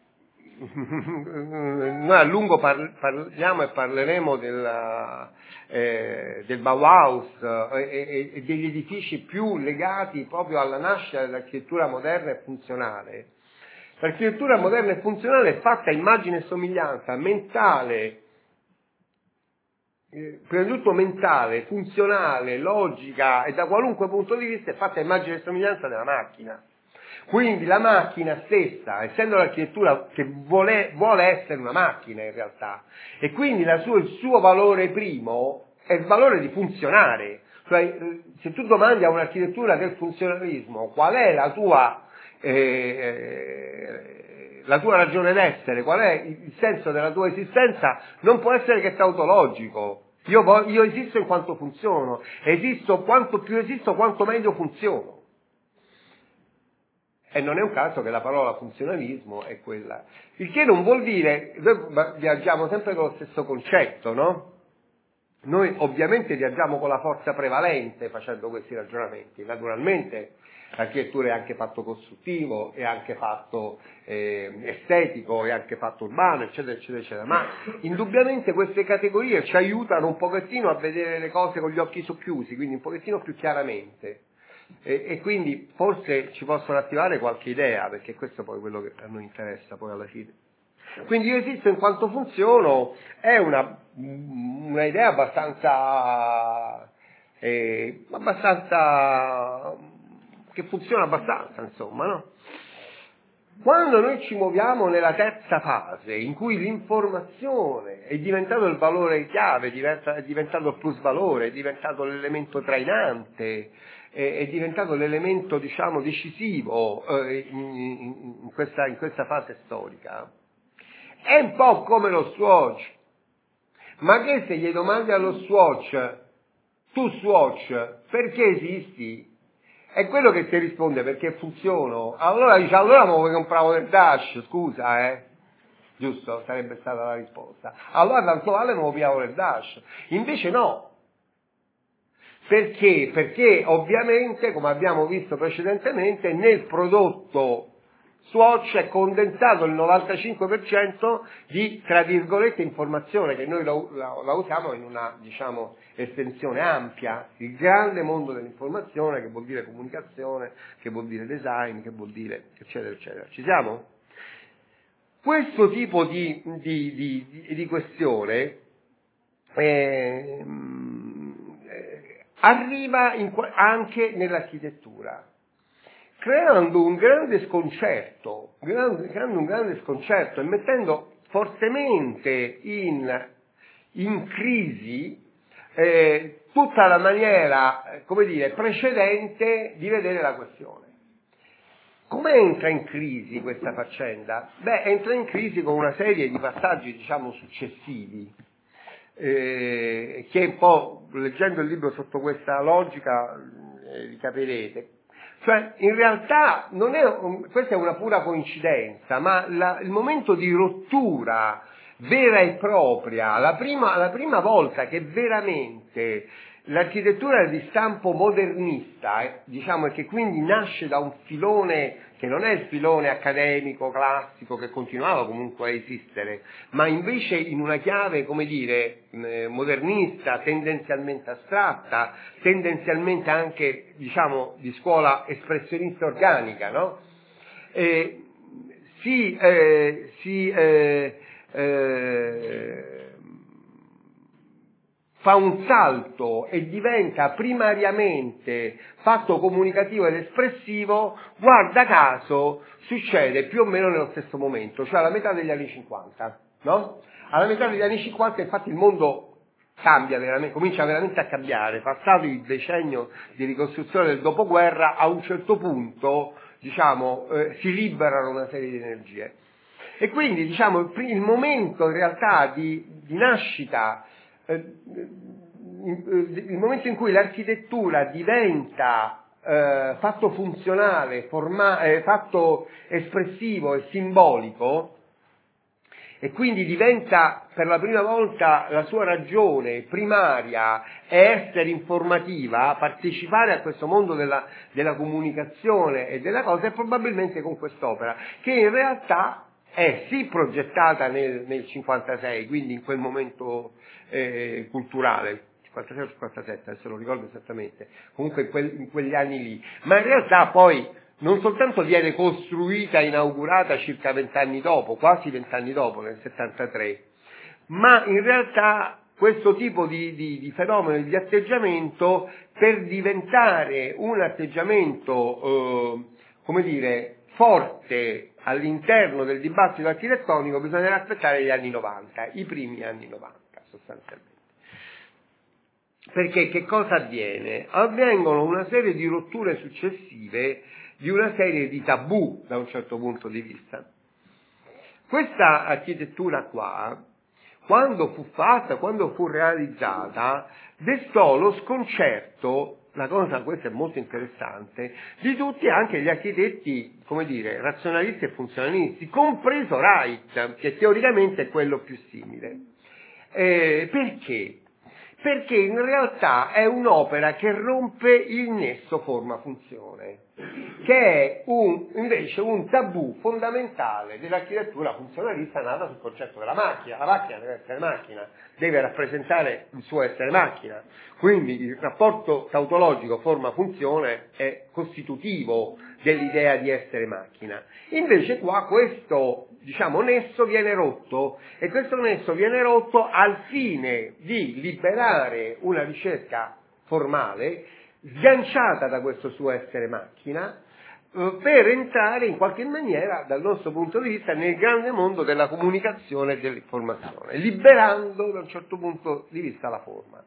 noi a lungo parliamo e parleremo della, eh, del Bauhaus eh, e, e degli edifici più legati proprio alla nascita dell'architettura moderna e funzionale. L'architettura moderna e funzionale è fatta a immagine e somiglianza mentale, eh, prima di tutto mentale, funzionale, logica e da qualunque punto di vista è fatta a immagine e somiglianza della macchina. Quindi la macchina stessa, essendo l'architettura che vuole, vuole essere una macchina in realtà, e quindi la sua, il suo valore primo è il valore di funzionare. Cioè, se tu domandi a un'architettura del funzionalismo qual è la tua, eh, la tua ragione d'essere, qual è il senso della tua esistenza, non può essere che tautologico. Io, io esisto in quanto funziono, esisto quanto più esisto, quanto meglio funziono. E non è un caso che la parola funzionalismo è quella. Il che non vuol dire, noi viaggiamo sempre con lo stesso concetto, no? Noi ovviamente viaggiamo con la forza prevalente facendo questi ragionamenti. Naturalmente l'architettura è anche fatto costruttivo, è anche fatto eh, estetico, è anche fatto urbano, eccetera, eccetera, eccetera. Ma indubbiamente queste categorie ci aiutano un pochettino a vedere le cose con gli occhi socchiusi, quindi un pochettino più chiaramente. E, e quindi forse ci possono attivare qualche idea, perché questo poi è quello che a noi interessa poi alla fine. Quindi io esisto in quanto funziono è una, una idea abbastanza eh, abbastanza che funziona abbastanza, insomma, no? Quando noi ci muoviamo nella terza fase, in cui l'informazione è diventato il valore chiave, diventa, è diventato il plusvalore, è diventato l'elemento trainante, è diventato l'elemento, diciamo, decisivo eh, in, in, questa, in questa fase storica, è un po' come lo Swatch. Ma che se gli domandi allo Swatch, tu Swatch, perché esisti? È quello che ti risponde perché funziono. Allora dice, allora mi vuoi comprare del Dash, scusa, eh? Giusto? Sarebbe stata la risposta. Allora tanto vale mi piavo del Dash. Invece no. Perché? Perché ovviamente, come abbiamo visto precedentemente, nel prodotto Swatch è condensato il novantacinque per cento di, tra virgolette, informazione, che noi la, la, la usiamo in una, diciamo, estensione ampia, il grande mondo dell'informazione, che vuol dire comunicazione, che vuol dire design, che vuol dire eccetera, eccetera. Ci siamo? Questo tipo di, di, di, di questione eh, arriva in, anche nell'architettura, creando un grande sconcerto, creando un grande sconcerto e mettendo fortemente in, in crisi eh, tutta la maniera, come dire, precedente di vedere la questione. Come entra in crisi questa faccenda? Beh, entra in crisi con una serie di passaggi, diciamo, successivi, eh, che un po', leggendo il libro sotto questa logica, eh, li capirete. Cioè, in realtà, non è un, questa è una pura coincidenza, ma la, il momento di rottura vera e propria, la prima, la prima volta che veramente l'architettura di stampo modernista, eh, diciamo, e che quindi nasce da un filone che non è il filone accademico, classico, che continuava comunque a esistere, ma invece in una chiave, come dire, eh, modernista, tendenzialmente astratta, tendenzialmente anche, diciamo, di scuola espressionista organica, no? E si, eh, si eh, eh, fa un salto e diventa primariamente fatto comunicativo ed espressivo, guarda caso succede più o meno nello stesso momento, cioè alla metà degli anni cinquanta, no? Alla metà degli anni cinquanta infatti il mondo cambia veramente, comincia veramente a cambiare, passato il decennio di ricostruzione del dopoguerra, a un certo punto, diciamo, eh, si liberano una serie di energie. E quindi, diciamo, il, il momento in realtà di, di nascita, il momento in cui l'architettura diventa eh, fatto funzionale, forma, eh, fatto espressivo e simbolico, e quindi diventa per la prima volta la sua ragione primaria è essere informativa, partecipare a questo mondo della, della comunicazione e della cosa, è probabilmente con quest'opera, che in realtà è sì progettata nel, nel cinquantasei, quindi in quel momento eh, culturale, cinquantasei o cinquantasette, adesso non ricordo esattamente, comunque in, quel, in quegli anni lì, ma in realtà poi non soltanto viene costruita, inaugurata circa vent'anni dopo, quasi vent'anni dopo, nel settantatré, ma in realtà questo tipo di, di, di fenomeno, di atteggiamento, per diventare un atteggiamento, eh, come dire, forte all'interno del dibattito architettonico, bisognerà aspettare gli anni novanta, i primi anni novanta sostanzialmente. Perché che cosa avviene? Avvengono una serie di rotture successive di una serie di tabù da un certo punto di vista. Questa architettura qua, quando fu fatta, quando fu realizzata, destò lo sconcerto, la cosa, questa è molto interessante, di tutti, anche gli architetti, come dire, razionalisti e funzionalisti, compreso Wright, che teoricamente è quello più simile. Eh, perché? Perché in realtà è un'opera che rompe il nesso forma-funzione, che è un, invece un tabù fondamentale dell'architettura funzionalista nata sul concetto della macchina. La macchina deve essere macchina, deve rappresentare il suo essere macchina, quindi il rapporto tautologico forma-funzione è costitutivo dell'idea di essere macchina. Invece qua questo, diciamo, nesso viene rotto, e questo nesso viene rotto al fine di liberare una ricerca formale sganciata da questo suo essere macchina, eh, per entrare in qualche maniera, dal nostro punto di vista, nel grande mondo della comunicazione e dell'informazione, liberando da un certo punto di vista la forma.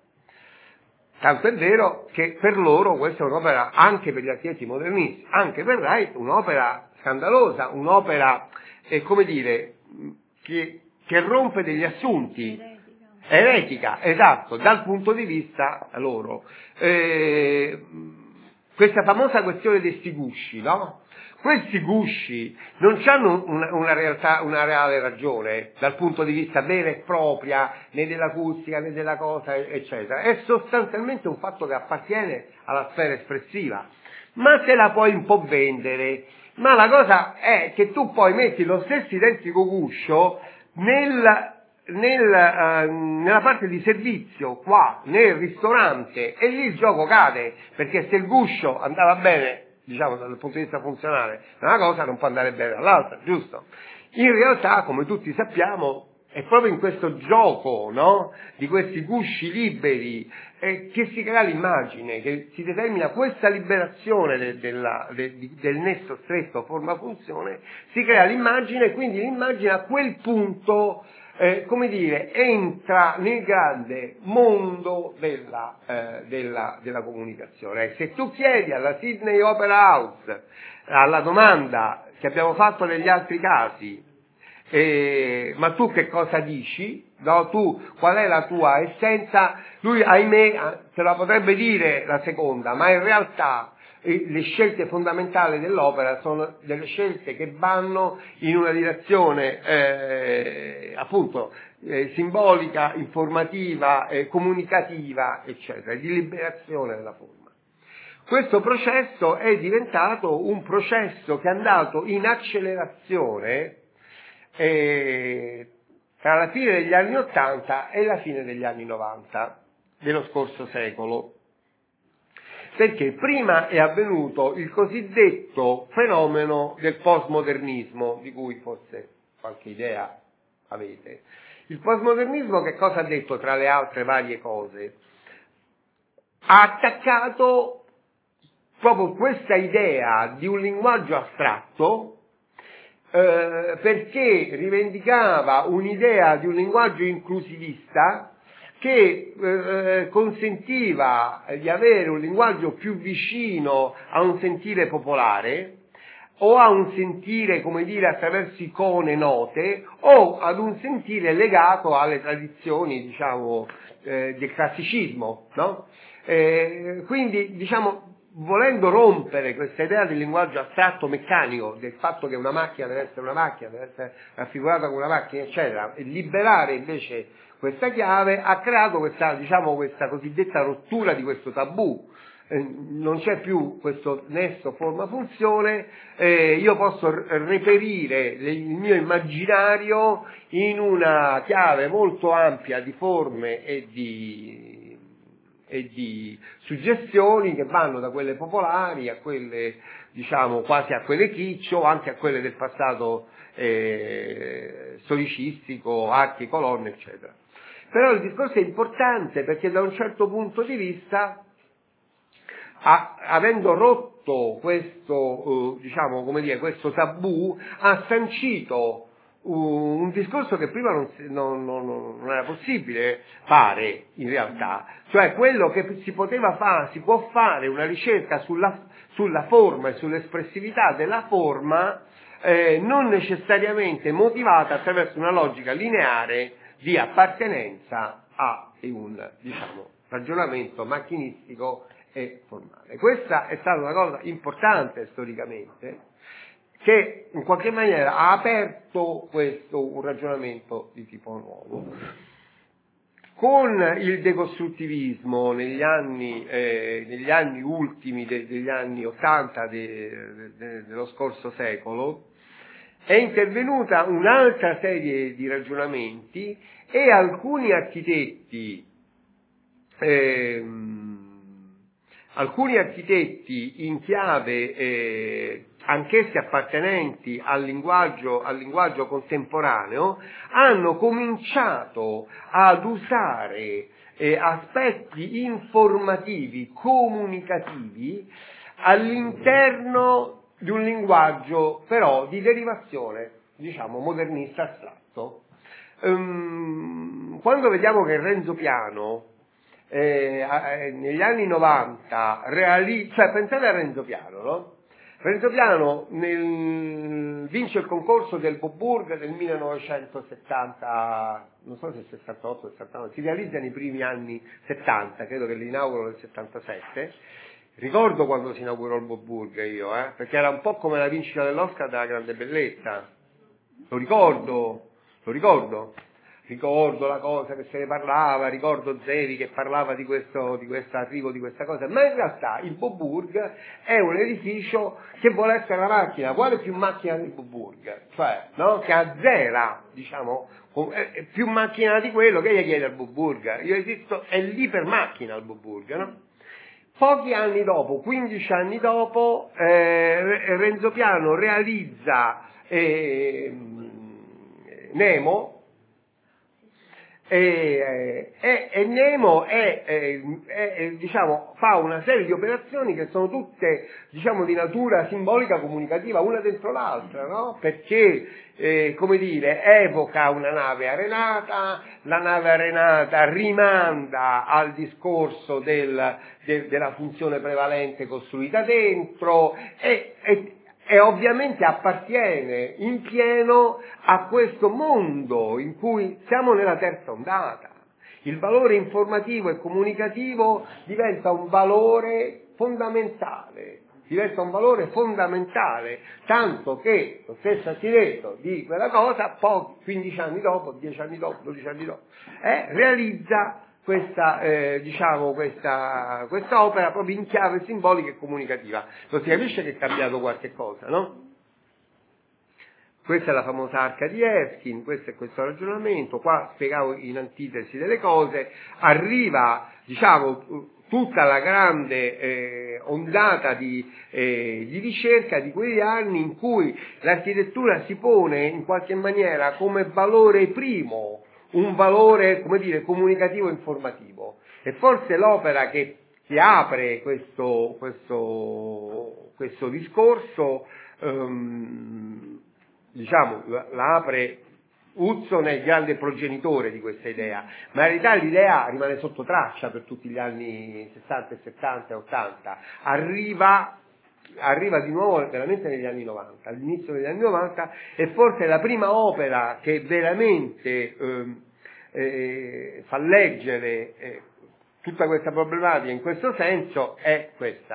Tanto è vero che per loro questa è un'opera, anche per gli architetti modernisti, anche per Wright, un'opera scandalosa, un'opera, eh, come dire, che, che rompe degli assunti. Eretica. Eretica, esatto, dal punto di vista loro. Eh, questa famosa questione dei sti gusci, no? Questi gusci non hanno una, una, realtà, una reale ragione dal punto di vista vera e propria, né dell'acustica né della cosa, eccetera. È sostanzialmente un fatto che appartiene alla sfera espressiva, ma te la puoi un po' vendere. Ma la cosa è che tu poi metti lo stesso identico guscio nel, nel, uh, nella parte di servizio, qua, nel ristorante, e lì il gioco cade, perché se il guscio andava bene, diciamo dal punto di vista funzionale, una cosa non può andare bene all'altra, giusto? In realtà, come tutti sappiamo, è proprio in questo gioco, no? Di questi gusci liberi eh, che si crea l'immagine, che si determina questa liberazione de, della, de, del nesso stretto forma-funzione, si crea l'immagine, e quindi l'immagine a quel punto, eh, come dire, entra nel grande mondo della, eh, della, della comunicazione. Se tu chiedi alla Sydney Opera House, alla domanda che abbiamo fatto negli altri casi, Eh, ma tu che cosa dici? No, tu, qual è la tua essenza? Lui, ahimè, te la potrebbe dire la seconda, ma in realtà eh, le scelte fondamentali dell'opera sono delle scelte che vanno in una direzione eh, appunto eh, simbolica, informativa, eh, comunicativa, eccetera, di liberazione della forma. Questo processo è diventato un processo che è andato in accelerazione Eh, tra la fine degli anni ottanta e la fine degli anni novanta dello scorso secolo, perché prima è avvenuto il cosiddetto fenomeno del postmodernismo, di cui forse qualche idea avete. Il postmodernismo che cosa ha detto, tra le altre varie cose? Ha attaccato proprio questa idea di un linguaggio astratto, Eh, perché rivendicava un'idea di un linguaggio inclusivista che eh, consentiva di avere un linguaggio più vicino a un sentire popolare, o a un sentire, come dire, attraverso icone note, o ad un sentire legato alle tradizioni, diciamo, eh, del classicismo, no? Eh, quindi, diciamo, volendo rompere questa idea del linguaggio astratto meccanico, del fatto che una macchina deve essere una macchina, deve essere raffigurata come una macchina, eccetera, e liberare invece questa chiave, ha creato questa, diciamo, questa cosiddetta rottura di questo tabù. Eh, non c'è più questo nesso forma-funzione, eh, io posso reperire il mio immaginario in una chiave molto ampia di forme e di e di suggestioni che vanno da quelle popolari a quelle, diciamo, quasi a quelle kitsch o anche a quelle del passato eh, storicistico, archi, colonne, eccetera. Però il discorso è importante perché da un certo punto di vista, a, avendo rotto questo, eh, diciamo, come dire, questo tabù, ha sancito un discorso che prima non, non, non, non era possibile fare in realtà, cioè quello che si poteva fare, si può fare una ricerca sulla, sulla forma e sull'espressività della forma eh, non necessariamente motivata attraverso una logica lineare di appartenenza a un, diciamo, ragionamento macchinistico e formale. Questa è stata una cosa importante storicamente, che in qualche maniera ha aperto questo un ragionamento di tipo nuovo. Con il decostruttivismo negli anni, eh, negli anni ultimi de, degli anni ottanta de, de, dello scorso secolo è intervenuta un'altra serie di ragionamenti e alcuni architetti ehm, alcuni architetti in chiave eh, anch'essi appartenenti al linguaggio, al linguaggio contemporaneo, hanno cominciato ad usare eh, aspetti informativi, comunicativi, all'interno di un linguaggio però di derivazione, diciamo, modernista astratto. Um, quando vediamo che Renzo Piano eh, eh, negli anni novanta realizza, cioè pensate a Renzo Piano, no? Renzo Piano nel, vince il concorso del Boburg del millenovecentosettanta, non so se sessantotto, sessantanove, si realizza nei primi anni settanta, credo che l'inauguro nel settantasette. Ricordo quando si inaugurò il Boburg io, eh, perché era un po' come la vincita dell'Oscar della Grande Bellezza. Lo ricordo, lo ricordo. Ricordo la cosa che se ne parlava, ricordo Zevi che parlava di questo, di questo arrivo, di questa cosa, ma in realtà il Boburg è un edificio che vuole essere una macchina, quale più macchina del Boburg? Cioè, no? Che azzera, diciamo, è più macchina di quello che gli chiede al Boburg. Io esisto, è l'ipermacchina al Boburg, no? Pochi anni dopo, quindici anni dopo, eh, Renzo Piano realizza eh, Nemo, E, e, e Nemo è, è, è, diciamo, fa una serie di operazioni che sono tutte, diciamo, di natura simbolica comunicativa, una dentro l'altra, no? Perché, eh, come dire, evoca una nave arenata, la nave arenata rimanda al discorso del, de, della funzione prevalente costruita dentro e, e E ovviamente appartiene in pieno a questo mondo in cui siamo nella terza ondata. Il valore informativo e comunicativo diventa un valore fondamentale, diventa un valore fondamentale, tanto che lo stesso architetto di quella cosa, poi quindici anni dopo, dieci anni dopo, dodici anni dopo, eh, realizza questa, eh, diciamo, questa, questa opera proprio in chiave simbolica e comunicativa. Lo si capisce che è cambiato qualche cosa, no? Questa è la famosa arca di Erskine, questo è questo ragionamento, qua spiegavo in antitesi delle cose, arriva, diciamo, tutta la grande eh, ondata di, eh, di ricerca di quegli anni in cui l'architettura si pone in qualche maniera come valore primo, un valore, come dire, comunicativo e informativo. E forse l'opera che, che apre questo, questo, questo discorso, um, diciamo, la apre Hudson è il grande progenitore di questa idea, ma in realtà l'idea rimane sotto traccia per tutti gli anni sessanta, settanta e ottanta. Arriva arriva di nuovo veramente negli anni novanta, all'inizio degli anni novanta, e forse la prima opera che veramente eh, eh, fa leggere eh, tutta questa problematica in questo senso è questa,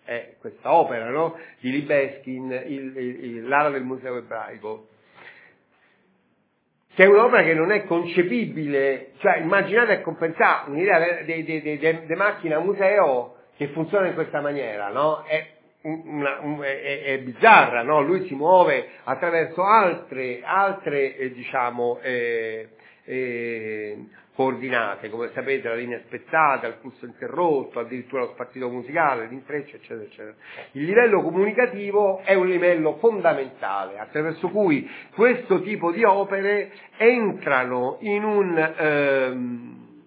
è questa opera, no? Di Libeskin, il, il, il, l'ala del museo ebraico, che è un'opera che non è concepibile, cioè immaginate e compensare un'idea di macchina museo che funziona in questa maniera, no? È, una, un, è, è bizzarra, no? Lui si muove attraverso altre, altre eh, diciamo, eh, eh, coordinate, come sapete la linea spezzata, il flusso interrotto, addirittura lo spartito musicale, l'intreccio, eccetera, eccetera. Il livello comunicativo è un livello fondamentale, attraverso cui questo tipo di opere entrano in un, ehm,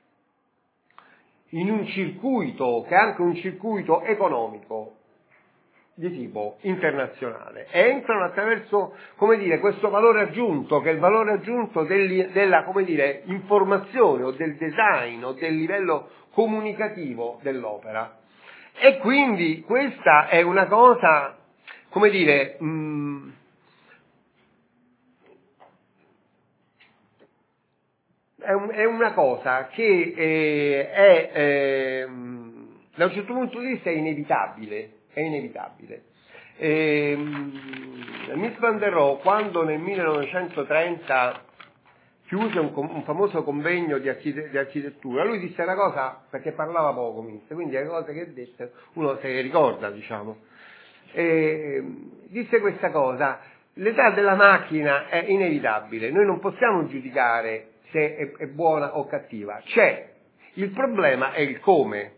in un circuito, che è anche un circuito economico, di tipo internazionale, e entrano attraverso, come dire, questo valore aggiunto, che è il valore aggiunto del, della, come dire, informazione o del design o del livello comunicativo dell'opera. E quindi questa è una cosa, come dire, mh, è, un, è una cosa che eh, è, eh, da un certo punto di vista è inevitabile. È inevitabile. E, Mies van der Rohe, quando nel millenovecentotrenta chiuse un, un famoso convegno di, archite, di architettura, lui disse una cosa, perché parlava poco, quindi le cose che disse uno se le ricorda, diciamo. E, disse questa cosa: l'età della macchina è inevitabile, noi non possiamo giudicare se è, è buona o cattiva, c'è, il problema è il come.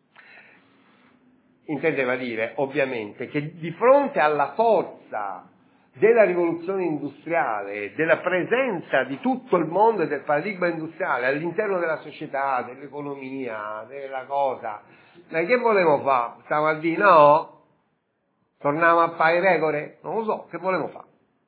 Intendeva dire, ovviamente, che di fronte alla forza della rivoluzione industriale, della presenza di tutto il mondo e del paradigma industriale all'interno della società, dell'economia, della cosa, ma che volevo fare? Stavo a dire no? Torniamo a fare pecore? Non lo so, che volevo fare?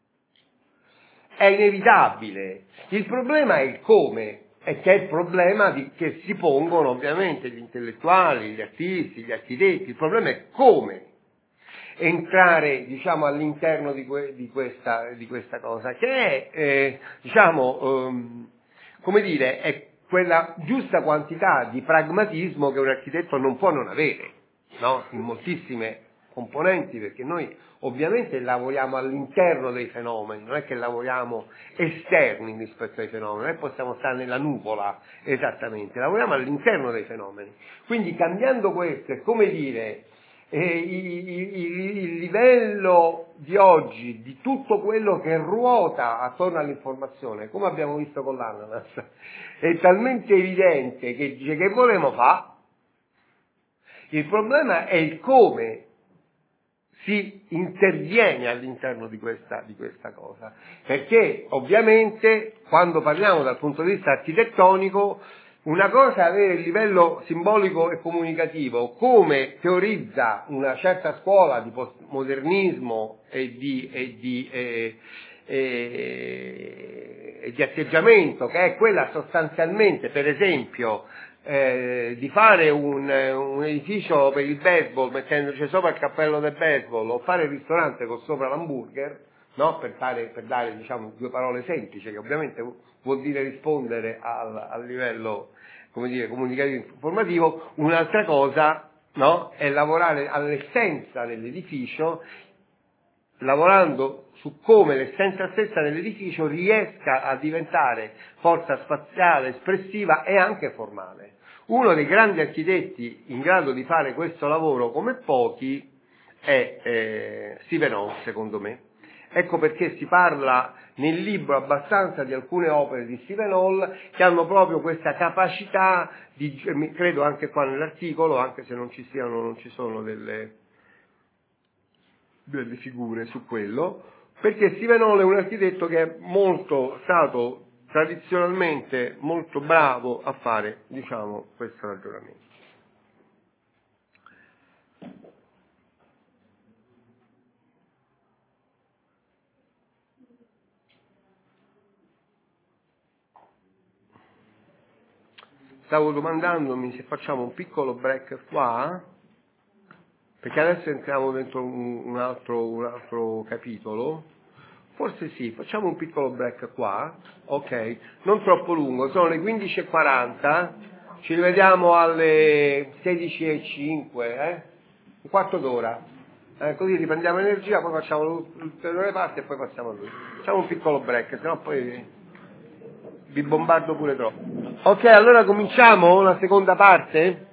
È inevitabile. Il problema è il come. E che è il problema di, che si pongono ovviamente gli intellettuali, gli artisti, gli architetti. Il problema è come entrare, diciamo, all'interno di, que, di, questa, di questa cosa, che è, eh, diciamo, um, come dire, è quella giusta quantità di pragmatismo che un architetto non può non avere, no? In moltissime componenti, perché noi ovviamente lavoriamo all'interno dei fenomeni, non è che lavoriamo esterni rispetto ai fenomeni, non è che possiamo stare nella nuvola esattamente, lavoriamo all'interno dei fenomeni. Quindi cambiando questo, è come dire, eh, il, il, il livello di oggi, di tutto quello che ruota attorno all'informazione, come abbiamo visto con l'ananas, è talmente evidente che dice che volevamo fare. Il problema è il come si interviene all'interno di questa, di questa cosa, perché ovviamente quando parliamo dal punto di vista architettonico, una cosa è avere il livello simbolico e comunicativo, come teorizza una certa scuola di postmodernismo e di, e di, e, e, e di atteggiamento, che è quella sostanzialmente, per esempio, Eh, di fare un, un edificio per il baseball mettendoci sopra il cappello del baseball, o fare il ristorante con sopra l'hamburger, no? Per, fare, per dare, diciamo, due parole semplici, che ovviamente vuol dire rispondere al, al livello, come dire, comunicativo informativo. Un'altra cosa, no? È lavorare all'essenza dell'edificio, lavorando su come l'essenza stessa dell'edificio riesca a diventare forza spaziale, espressiva e anche formale. Uno dei grandi architetti in grado di fare questo lavoro come pochi è eh, Steven Hall, secondo me. Ecco perché si parla nel libro abbastanza di alcune opere di Steven Hall che hanno proprio questa capacità di, credo anche qua nell'articolo, anche se non ci siano, non ci sono delle delle figure su quello, perché Steven Hall è un architetto che è molto stato tradizionalmente molto bravo a fare, diciamo, questo ragionamento. Stavo domandandomi se facciamo un piccolo break qua, perché adesso entriamo dentro un, un, altro, un altro capitolo. Forse sì, facciamo un piccolo break qua, ok? Non troppo lungo, sono le quindici e quaranta, ci rivediamo alle sedici e cinque, eh? un quarto d'ora, eh, così riprendiamo energia, poi facciamo l'ulteriore parte e poi passiamo a lui. Facciamo un piccolo break, sennò poi vi bombardo pure troppo. Ok, allora cominciamo la seconda parte?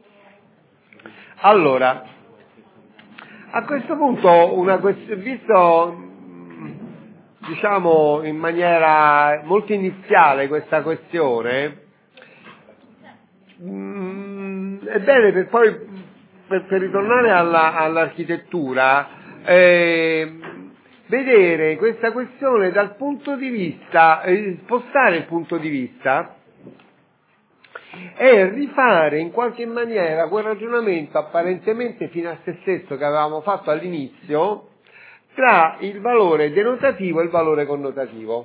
Allora, a questo punto, una quest- visto diciamo in maniera molto iniziale questa questione, mh, è bene per poi per, per ritornare alla, all'architettura eh, vedere questa questione dal punto di vista, eh, spostare il punto di vista e rifare in qualche maniera quel ragionamento apparentemente fino a se stesso che avevamo fatto all'inizio tra il valore denotativo e il valore connotativo.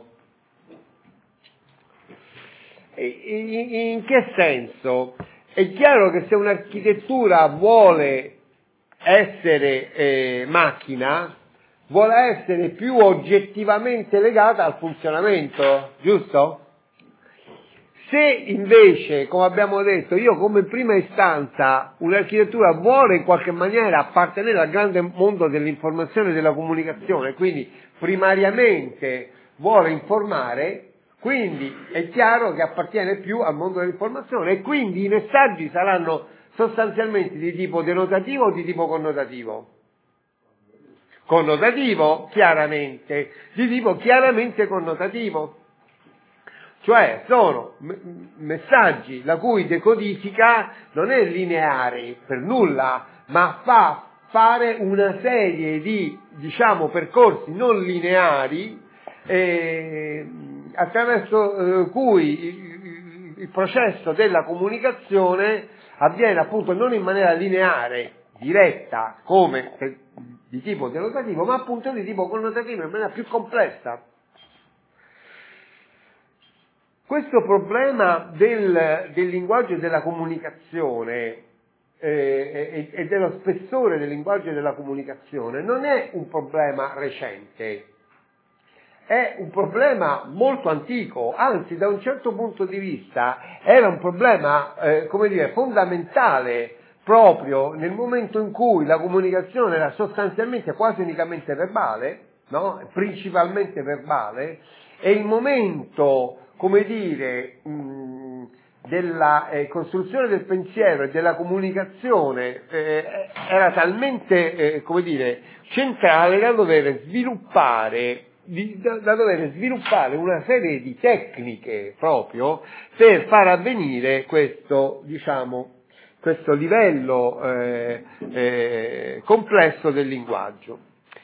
In, in che senso? È chiaro che se un'architettura vuole essere eh, macchina, vuole essere più oggettivamente legata al funzionamento, giusto? Se invece, come abbiamo detto, io come prima istanza un'architettura vuole in qualche maniera appartenere al grande mondo dell'informazione e della comunicazione, quindi primariamente vuole informare, quindi è chiaro che appartiene più al mondo dell'informazione e quindi i messaggi saranno sostanzialmente di tipo denotativo o di tipo connotativo? Connotativo, chiaramente, di tipo chiaramente connotativo. Cioè sono m- messaggi la cui decodifica non è lineare per nulla, ma fa fare una serie di, diciamo, percorsi non lineari eh, attraverso eh, cui il, il processo della comunicazione avviene appunto non in maniera lineare, diretta, come se, di tipo denotativo, ma appunto di tipo connotativo in maniera più complessa. Questo problema del, del linguaggio e della comunicazione eh, e, e dello spessore del linguaggio e della comunicazione non è un problema recente, è un problema molto antico, anzi da un certo punto di vista era un problema, eh, come dire, fondamentale proprio nel momento in cui la comunicazione era sostanzialmente quasi unicamente verbale, no? Principalmente verbale, e il momento, come dire, mh, della eh, costruzione del pensiero e della comunicazione eh, era talmente, eh, come dire, centrale da dover sviluppare di, da, da dover sviluppare una serie di tecniche proprio per far avvenire questo, diciamo, questo livello eh, eh, complesso del linguaggio.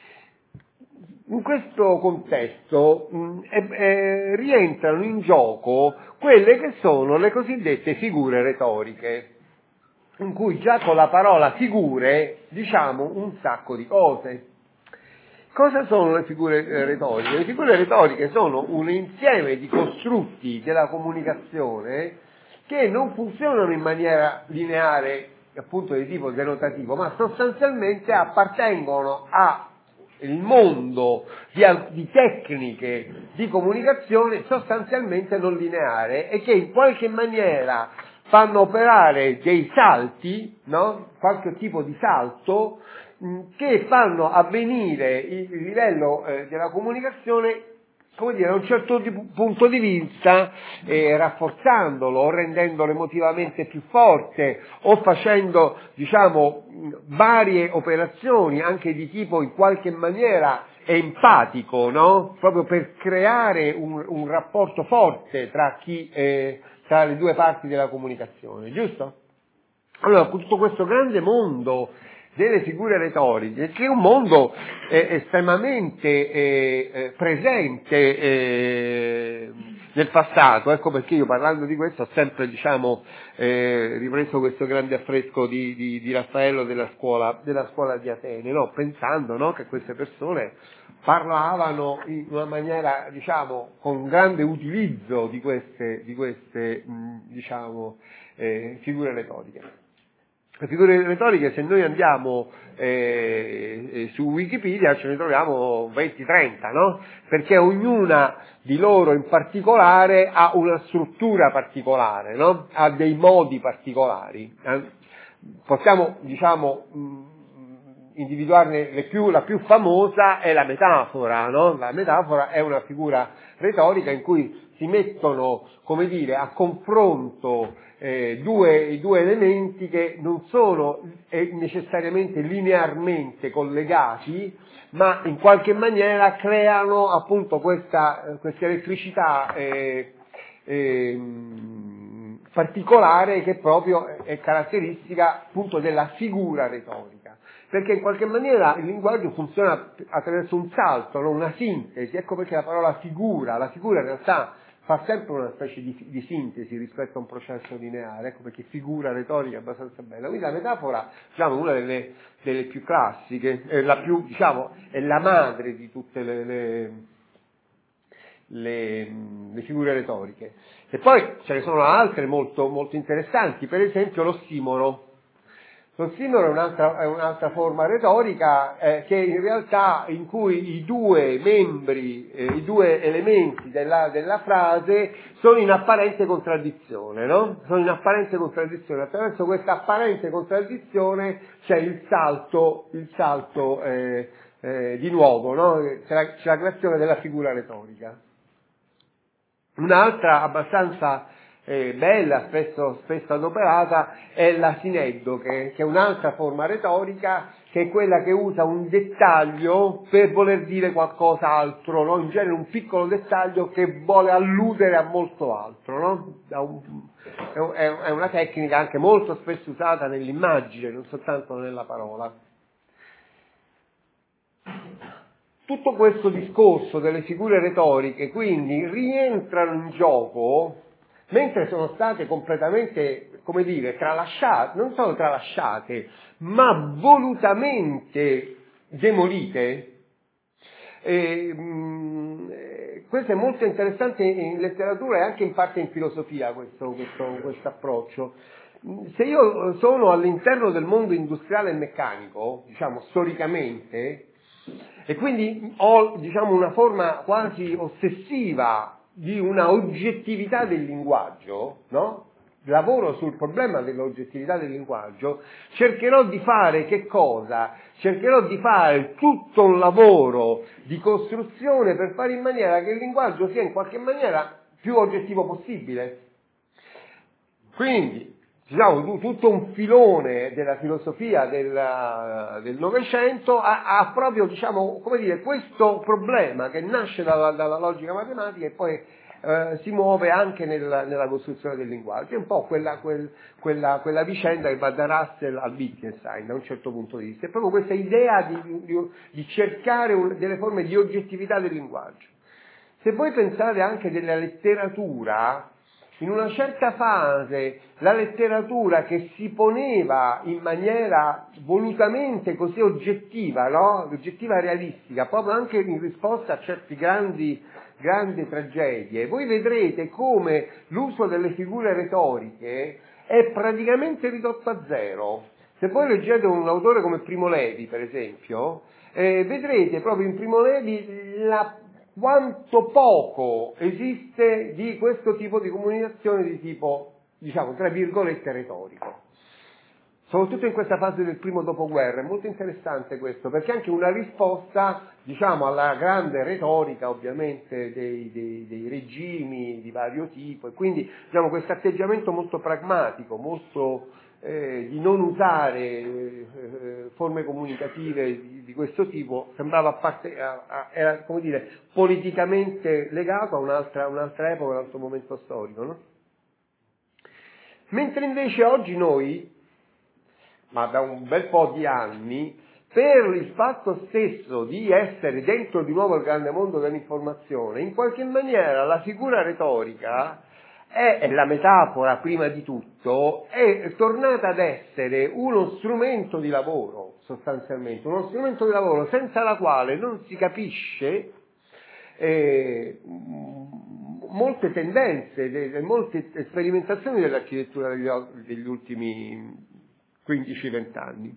In questo contesto mh, eh, eh, rientrano in gioco quelle che sono le cosiddette figure retoriche, in cui già con la parola figure diciamo un sacco di cose. Cosa sono le figure eh, retoriche? Le figure retoriche sono un insieme di costrutti della comunicazione che non funzionano in maniera lineare, appunto di tipo denotativo, ma sostanzialmente appartengono a il mondo di, di tecniche di comunicazione sostanzialmente non lineare e che in qualche maniera fanno operare dei salti, no? Qualche tipo di salto mh, che fanno avvenire il, il livello eh, della comunicazione, come dire, da un certo di, punto di vista, eh, rafforzandolo o rendendolo emotivamente più forte o facendo, diciamo, varie operazioni anche di tipo in qualche maniera empatico, no? Proprio per creare un, un rapporto forte tra chi, eh, tra le due parti della comunicazione, giusto? Allora, tutto questo grande mondo delle figure retoriche, che è un mondo eh, estremamente eh, eh, presente eh, nel passato, ecco perché io parlando di questo ho sempre, diciamo, eh, ripreso questo grande affresco di, di, di Raffaello della scuola, della scuola di Atene, no? Pensando, no, che queste persone parlavano in una maniera, diciamo, con grande utilizzo di queste, di queste mh, diciamo, eh, figure retoriche. Le figure retoriche, se noi andiamo eh, su Wikipedia, ce ne troviamo venti trenta, no? Perché ognuna di loro in particolare ha una struttura particolare, no? Ha dei modi particolari. Eh? Possiamo, diciamo, mh, individuarne le più, la più famosa è la metafora, no? La metafora è una figura retorica in cui si mettono, come dire, a confronto eh, due, i due elementi che non sono eh, necessariamente linearmente collegati, ma in qualche maniera creano appunto questa, questa elettricità eh, eh, particolare che proprio è caratteristica appunto della figura retorica, perché in qualche maniera il linguaggio funziona attraverso un salto, no? Una sintesi. Ecco perché la parola figura, la figura in realtà fa sempre una specie di, di sintesi rispetto a un processo lineare, ecco perché figura retorica è abbastanza bella. Quindi la metafora, diciamo, una delle, delle più classiche, è la più, diciamo, è la madre di tutte le, le, le, le figure retoriche. E poi ce ne sono altre molto, molto interessanti, per esempio l'ossimoro. L'ossimoro è un'altra, è un'altra forma retorica eh, che in realtà in cui i due membri, eh, i due elementi della, della frase sono in apparente contraddizione, no? Sono in apparente contraddizione. Attraverso questa apparente contraddizione c'è il salto, il salto eh, eh, di nuovo, no? C'è la, c'è la creazione della figura retorica. Un'altra abbastanza eh, bella, spesso, spesso adoperata, è la sineddoche, che è un'altra forma retorica, che è quella che usa un dettaglio per voler dire qualcosa altro, no? In genere un piccolo dettaglio che vuole alludere a molto altro, no? È una tecnica anche molto spesso usata nell'immagine, non soltanto nella parola. Tutto questo discorso delle figure retoriche quindi rientrano in gioco mentre sono state completamente, come dire, tralasciate, non solo tralasciate, ma volutamente demolite. E, mh, questo è molto interessante in letteratura e anche in parte in filosofia, questo, questo, questo approccio. Se io sono all'interno del mondo industriale e meccanico, diciamo storicamente, e quindi ho, diciamo, una forma quasi ossessiva di una oggettività del linguaggio, no? Lavoro sul problema dell'oggettività del linguaggio, cercherò di fare che cosa? Cercherò di fare tutto un lavoro di costruzione per fare in maniera che il linguaggio sia in qualche maniera più oggettivo possibile. Quindi, diciamo, tutto un filone della filosofia del Novecento ha, ha proprio, diciamo, come dire, questo problema che nasce dalla, dalla logica matematica e poi eh, si muove anche nel, nella costruzione del linguaggio. È un po' quella, quel, quella, quella vicenda che va da Russell al Wittgenstein da un certo punto di vista. È proprio questa idea di, di, di cercare un, delle forme di oggettività del linguaggio. Se voi pensate anche della letteratura, in una certa fase la letteratura che si poneva in maniera volutamente così oggettiva, no? Oggettiva realistica, proprio anche in risposta a certe grandi, grandi tragedie, voi vedrete come l'uso delle figure retoriche è praticamente ridotto a zero. Se voi leggete un autore come Primo Levi, per esempio, eh, vedrete proprio in Primo Levi la quanto poco esiste di questo tipo di comunicazione di tipo, diciamo, tra virgolette, retorico. Soprattutto in questa fase del primo dopoguerra, è molto interessante questo, perché è anche una risposta, diciamo, alla grande retorica, ovviamente, dei, dei, dei regimi di vario tipo, e quindi, diciamo, questo atteggiamento molto pragmatico, molto eh, di non usare eh, forme comunicative di, di questo tipo, sembrava parte, a, a, era, come dire, politicamente legato a un'altra, un'altra epoca, un altro momento storico, no? Mentre invece oggi noi, ma da un bel po' di anni, per il fatto stesso di essere dentro di nuovo il grande mondo dell'informazione, in qualche maniera la figura retorica è, è la metafora prima di tutto, è tornata ad essere uno strumento di lavoro, sostanzialmente, uno strumento di lavoro senza la quale non si capisce eh, molte tendenze, de, molte sperimentazioni dell'architettura degli, degli ultimi quindici venti anni.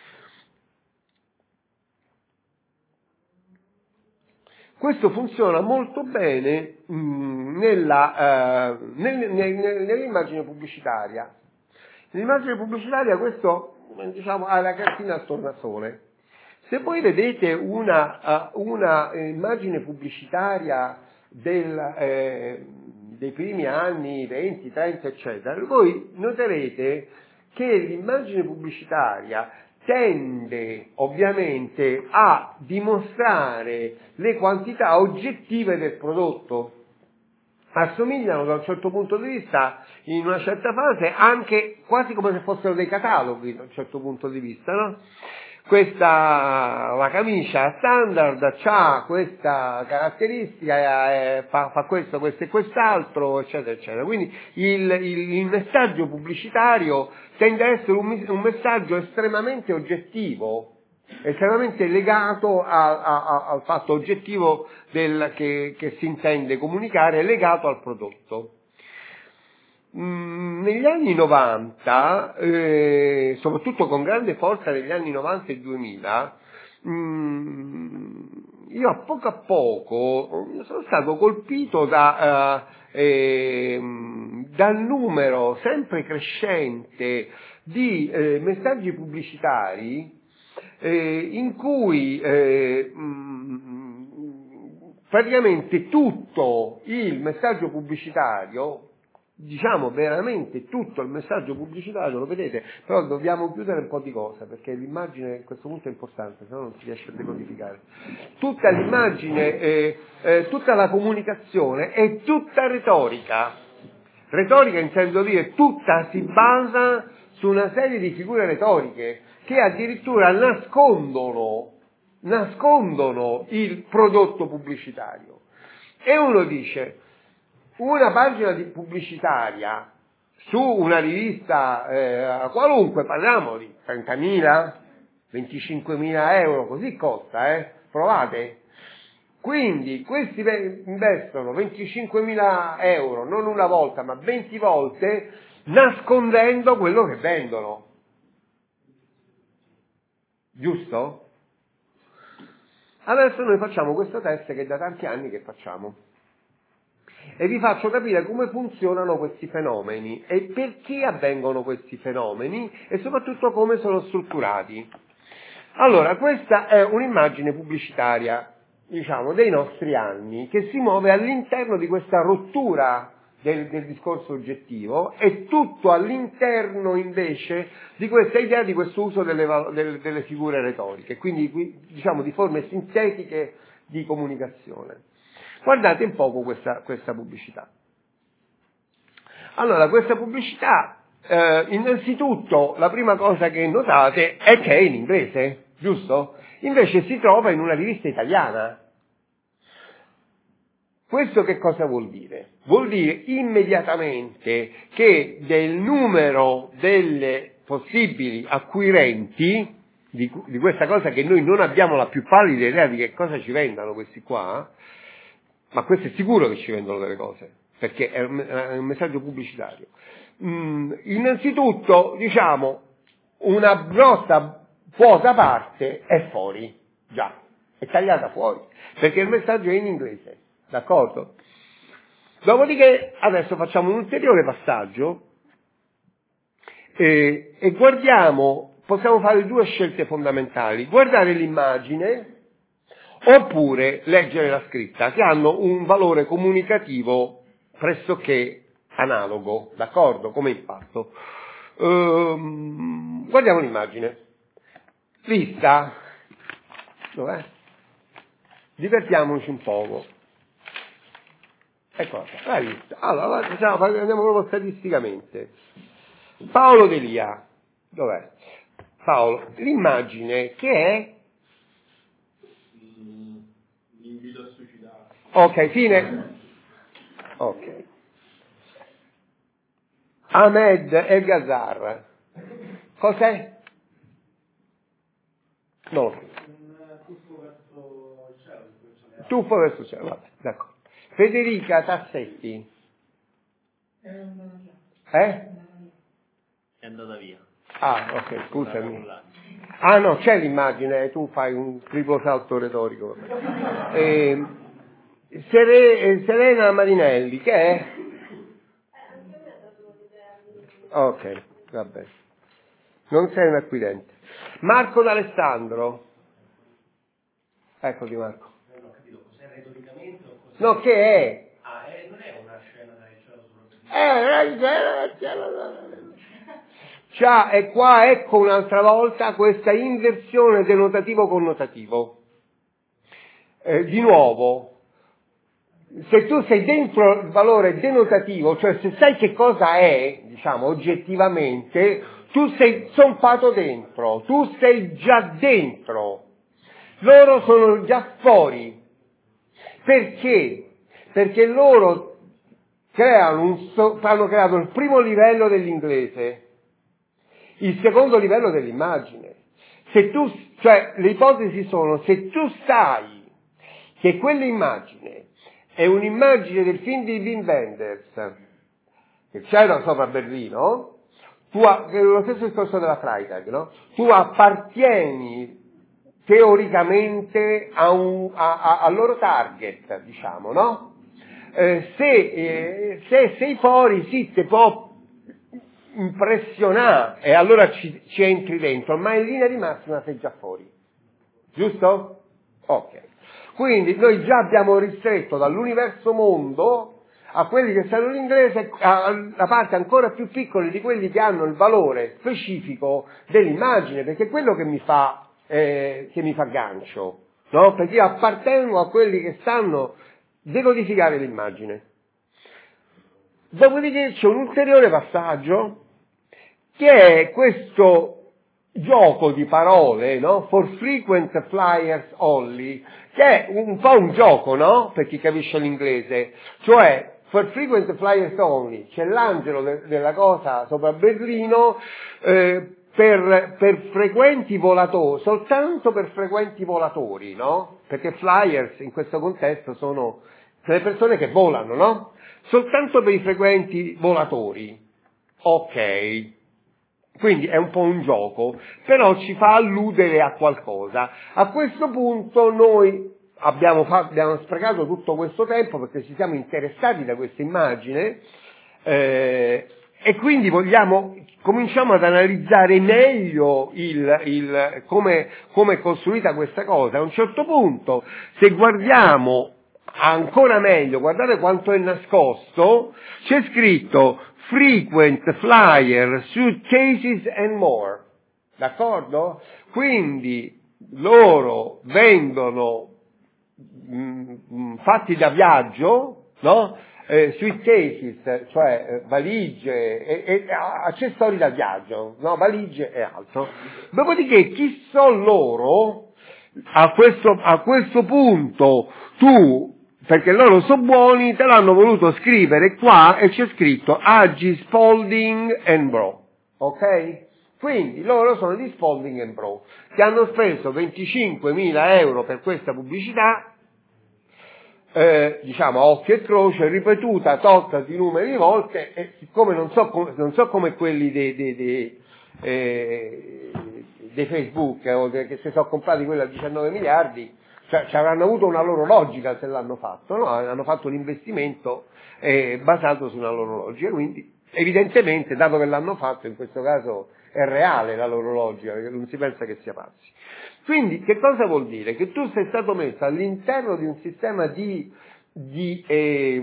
Questo funziona molto bene mh, nella, uh, nel, nel, nell'immagine pubblicitaria. Nell'immagine pubblicitaria questo, diciamo, ha la cartina al tornasole. Se voi vedete una, uh, una immagine pubblicitaria del, eh, dei primi anni venti, trenta, eccetera, voi noterete che l'immagine pubblicitaria tende ovviamente a dimostrare le quantità oggettive del prodotto. Assomigliano da un certo punto di vista, in una certa fase, anche quasi come se fossero dei cataloghi da un certo punto di vista, no? Questa, la camicia standard ha questa caratteristica, eh, fa, fa questo, questo e quest'altro, eccetera, eccetera. Quindi il, il, il messaggio pubblicitario tende a essere un, un messaggio estremamente oggettivo, estremamente legato a, a, a, al fatto oggettivo del, che, che si intende comunicare, legato al prodotto. Mm, negli anni novanta, eh, soprattutto con grande forza negli anni novanta e duemila, mm, io a poco a poco sono stato colpito da, eh, eh, dal numero sempre crescente di eh, messaggi pubblicitari eh, in cui eh, mh, praticamente tutto il messaggio pubblicitario, diciamo veramente tutto il messaggio pubblicitario, lo vedete, però dobbiamo chiudere un po' di cose perché l'immagine a questo punto è importante, se no non si riesce a decodificare. Tutta l'immagine, eh, eh, tutta la comunicazione è tutta retorica. Retorica intendo dire tutta si basa su una serie di figure retoriche che addirittura nascondono, nascondono il prodotto pubblicitario. E uno dice, una pagina di pubblicitaria su una rivista eh, qualunque, parliamo di trentamila, venticinquemila euro, così costa, eh? Provate. Quindi questi investono venticinquemila euro, non una volta, ma venti volte, nascondendo quello che vendono. Giusto? Adesso noi facciamo questo test che è da tanti anni che facciamo. E vi faccio capire come funzionano questi fenomeni e perché avvengono questi fenomeni e soprattutto come sono strutturati. Allora, questa è un'immagine pubblicitaria, diciamo, dei nostri anni, che si muove all'interno di questa rottura del, del discorso oggettivo e tutto all'interno invece di questa idea di questo uso delle, delle, delle figure retoriche, quindi diciamo di forme sintetiche di comunicazione. Guardate un poco questa, questa pubblicità. Allora, questa pubblicità, eh, innanzitutto, la prima cosa che notate è che è in inglese, giusto? Invece si trova in una rivista italiana. Questo che cosa vuol dire? Vuol dire immediatamente che del numero delle possibili acquirenti di, di questa cosa che noi non abbiamo la più pallida idea di che cosa ci vendano questi qua, ma questo è sicuro che ci vendono delle cose, perché è un, è un messaggio pubblicitario. Mm, innanzitutto, diciamo, una grossa quota parte è fuori, già, è tagliata fuori, perché il messaggio è in inglese, d'accordo? Dopodiché, adesso facciamo un ulteriore passaggio eh, e guardiamo, possiamo fare due scelte fondamentali, guardare l'immagine oppure leggere la scritta, che hanno un valore comunicativo pressoché analogo, d'accordo, come impatto. Ehm, guardiamo l'immagine. Vista. Dov'è? Divertiamoci un poco. Eccola qua, l'hai vista. Allora, diciamo, andiamo proprio statisticamente. Paolo Delia. Dov'è? Paolo, l'immagine che è l'invito a suicidarsi. Ok, fine. Ok. Ahmed El Ghazar. Cos'è? Non lo so. Un tuffo verso il cielo. Tuffo verso il cielo, vabbè, d'accordo. Federica Tassetti. Eh? È andata via. Ah, ok, scusami. Ah no, c'è l'immagine, tu fai un triplo salto retorico. Eh, Sere, Serena Marinelli, che è? Ok, vabbè. Non sei un acquirente. Marco D'Alessandro. Ecco Di Marco. Non ho capito cos'è retoricamente o cos'è... No, che è? Ah, è, non è una scena del cielo sulla Eh, eh, cielo. Cioè, e qua ecco un'altra volta questa inversione denotativo-connotativo. Eh, di nuovo, se tu sei dentro il valore denotativo, cioè se sai che cosa è, diciamo, oggettivamente, tu sei zompato dentro, tu sei già dentro. Loro sono già fuori. Perché? Perché loro creano un so- hanno creato il primo livello dell'inglese, il secondo livello dell'immagine. Se tu, cioè, le ipotesi sono, se tu sai che quell'immagine è un'immagine del film di Wim Wenders, che c'era sopra Berlino, tu ha, è lo stesso discorso della Freytag, no? Tu appartieni teoricamente a un, a, a, al loro target, diciamo, no? Eh, se, eh, se sei fuori, sì, ti può impressionare e allora ci, ci entri dentro, ma in linea di massima sei già fuori. Giusto? Ok. Quindi noi già abbiamo ristretto dall'universo mondo a quelli che sanno l'inglese, alla parte ancora più piccoli di quelli che hanno il valore specifico dell'immagine, perché è quello che mi fa, eh, che mi fa gancio, no? Perché io appartengo a quelli che sanno decodificare l'immagine. Dopodiché c'è un ulteriore passaggio, che è questo gioco di parole, no? For frequent flyers only, che è un po' un gioco, no? Per chi capisce l'inglese. Cioè, for frequent flyers only, c'è l'angelo de- della cosa sopra Berlino, eh, per, per frequenti volatori, soltanto per frequenti volatori, no? Perché flyers in questo contesto sono le persone che volano, no? Soltanto per i frequenti volatori. Ok. Quindi è un po' un gioco, però ci fa alludere a qualcosa. A questo punto noi abbiamo, fatto, abbiamo sprecato tutto questo tempo perché ci siamo interessati da questa immagine eh, e quindi vogliamo, cominciamo ad analizzare meglio il, il, come, come è costruita questa cosa. A un certo punto, se guardiamo ancora meglio, guardate quanto è nascosto, c'è scritto frequent flyer, suitcases and more, d'accordo? Quindi loro vendono mh, fatti da viaggio, no? Eh, suitcases, cioè eh, valigie e, e accessori da viaggio, no? Valigie e altro. Dopodiché chi sono loro? A questo, a questo punto tu, perché loro sono buoni, te l'hanno voluto scrivere qua e c'è scritto A G Spalding and Bro, ok? Quindi loro sono di Spalding and Bro, che hanno speso venticinquemila euro per questa pubblicità, eh, diciamo a occhio e croce, ripetuta tot di numeri di volte, e siccome non so, com- non so come quelli dei, dei, dei, eh, dei Facebook, eh, che si sono comprati quelli a diciannove miliardi, cioè ci avranno avuto una loro logica se l'hanno fatto, no? Hanno fatto un investimento eh, basato su una loro logica, quindi evidentemente, dato che l'hanno fatto, in questo caso è reale la loro logica, perché non si pensa che sia pazzi. Quindi che cosa vuol dire? Che tu sei stato messo all'interno di un sistema di, di eh,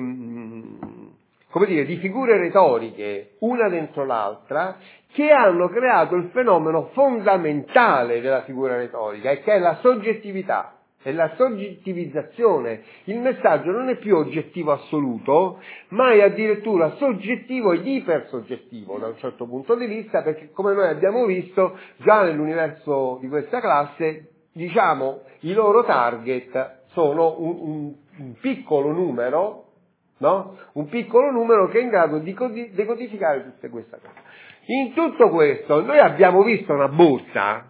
come dire, di figure retoriche, una dentro l'altra, che hanno creato il fenomeno fondamentale della figura retorica, e che è la soggettività. È la soggettivizzazione. Il messaggio non è più oggettivo assoluto, ma è addirittura soggettivo ed ipersoggettivo da un certo punto di vista, perché come noi abbiamo visto già nell'universo di questa classe, diciamo, i loro target sono un, un, un piccolo numero, no? Un piccolo numero che è in grado di decodificare tutte queste cose. In tutto questo noi abbiamo visto una borsa.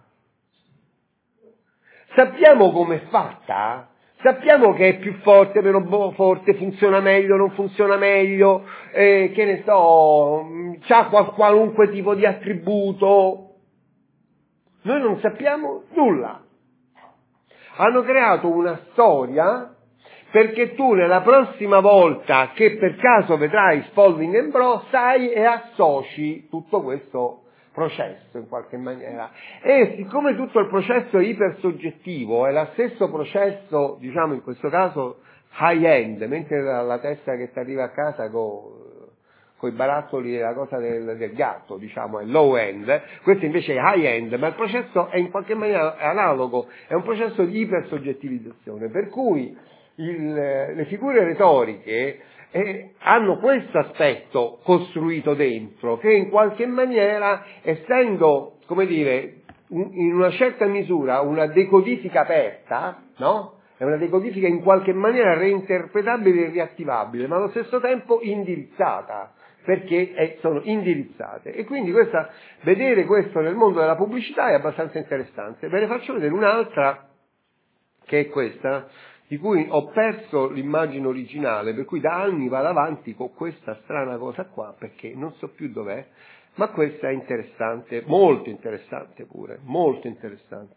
Sappiamo com'è fatta? Sappiamo che è più forte, meno forte, funziona meglio, non funziona meglio, eh, che ne so, c'ha qual- qualunque tipo di attributo. Noi non sappiamo nulla. Hanno creato una storia perché tu nella prossima volta che per caso vedrai Spalding and Bro sai e associ tutto questo processo in qualche maniera, e siccome tutto il processo è ipersoggettivo, è lo stesso processo, diciamo in questo caso high end, mentre la, la testa che ti arriva a casa con i barattoli e la cosa del, del gatto, diciamo, è low end, questo invece è high end, ma il processo è in qualche maniera analogo, è un processo di ipersoggettivizzazione, per cui il, le figure retoriche eh, hanno questo aspetto costruito dentro, che in qualche maniera, essendo, come dire, in una certa misura una decodifica aperta, no? È una decodifica in qualche maniera reinterpretabile e riattivabile, ma allo stesso tempo indirizzata, perché è, sono indirizzate. E quindi questa, vedere questo nel mondo della pubblicità è abbastanza interessante. Ve ne faccio vedere un'altra, che è questa, di cui ho perso l'immagine originale, per cui da anni vado avanti con questa strana cosa qua, perché non so più dov'è, ma questa è interessante, molto interessante pure, molto interessante.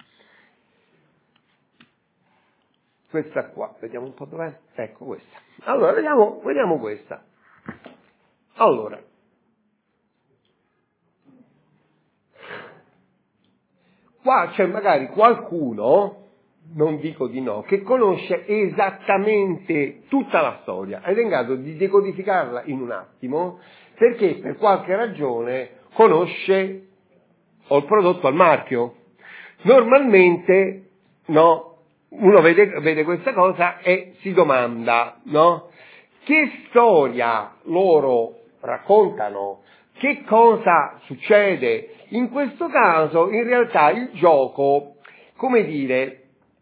Questa qua, vediamo un po' dov'è, ecco questa. Allora, vediamo, vediamo questa. Allora, qua c'è magari qualcuno, non dico di no, che conosce esattamente tutta la storia ed è in grado di decodificarla in un attimo, perché per qualche ragione conosce o il prodotto o il marchio. Normalmente, no, uno vede, vede questa cosa e si domanda, no, che storia loro raccontano, che cosa succede. In questo caso, in realtà, il gioco, come dire,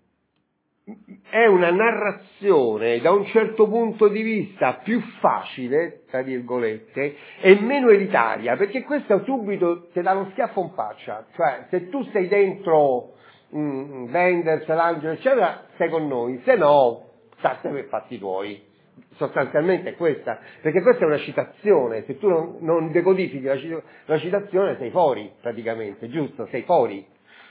è una narrazione da un certo punto di vista più facile, tra virgolette, e meno elitaria, perché questo subito ti dà lo schiaffo in faccia. Cioè, se tu sei dentro mm, Wenders, l'Angelo, eccetera, sei con noi, se no, state per fatti tuoi. Sostanzialmente è questa, perché questa è una citazione, se tu non, non decodifichi la, la citazione sei fuori praticamente, giusto? Sei fuori.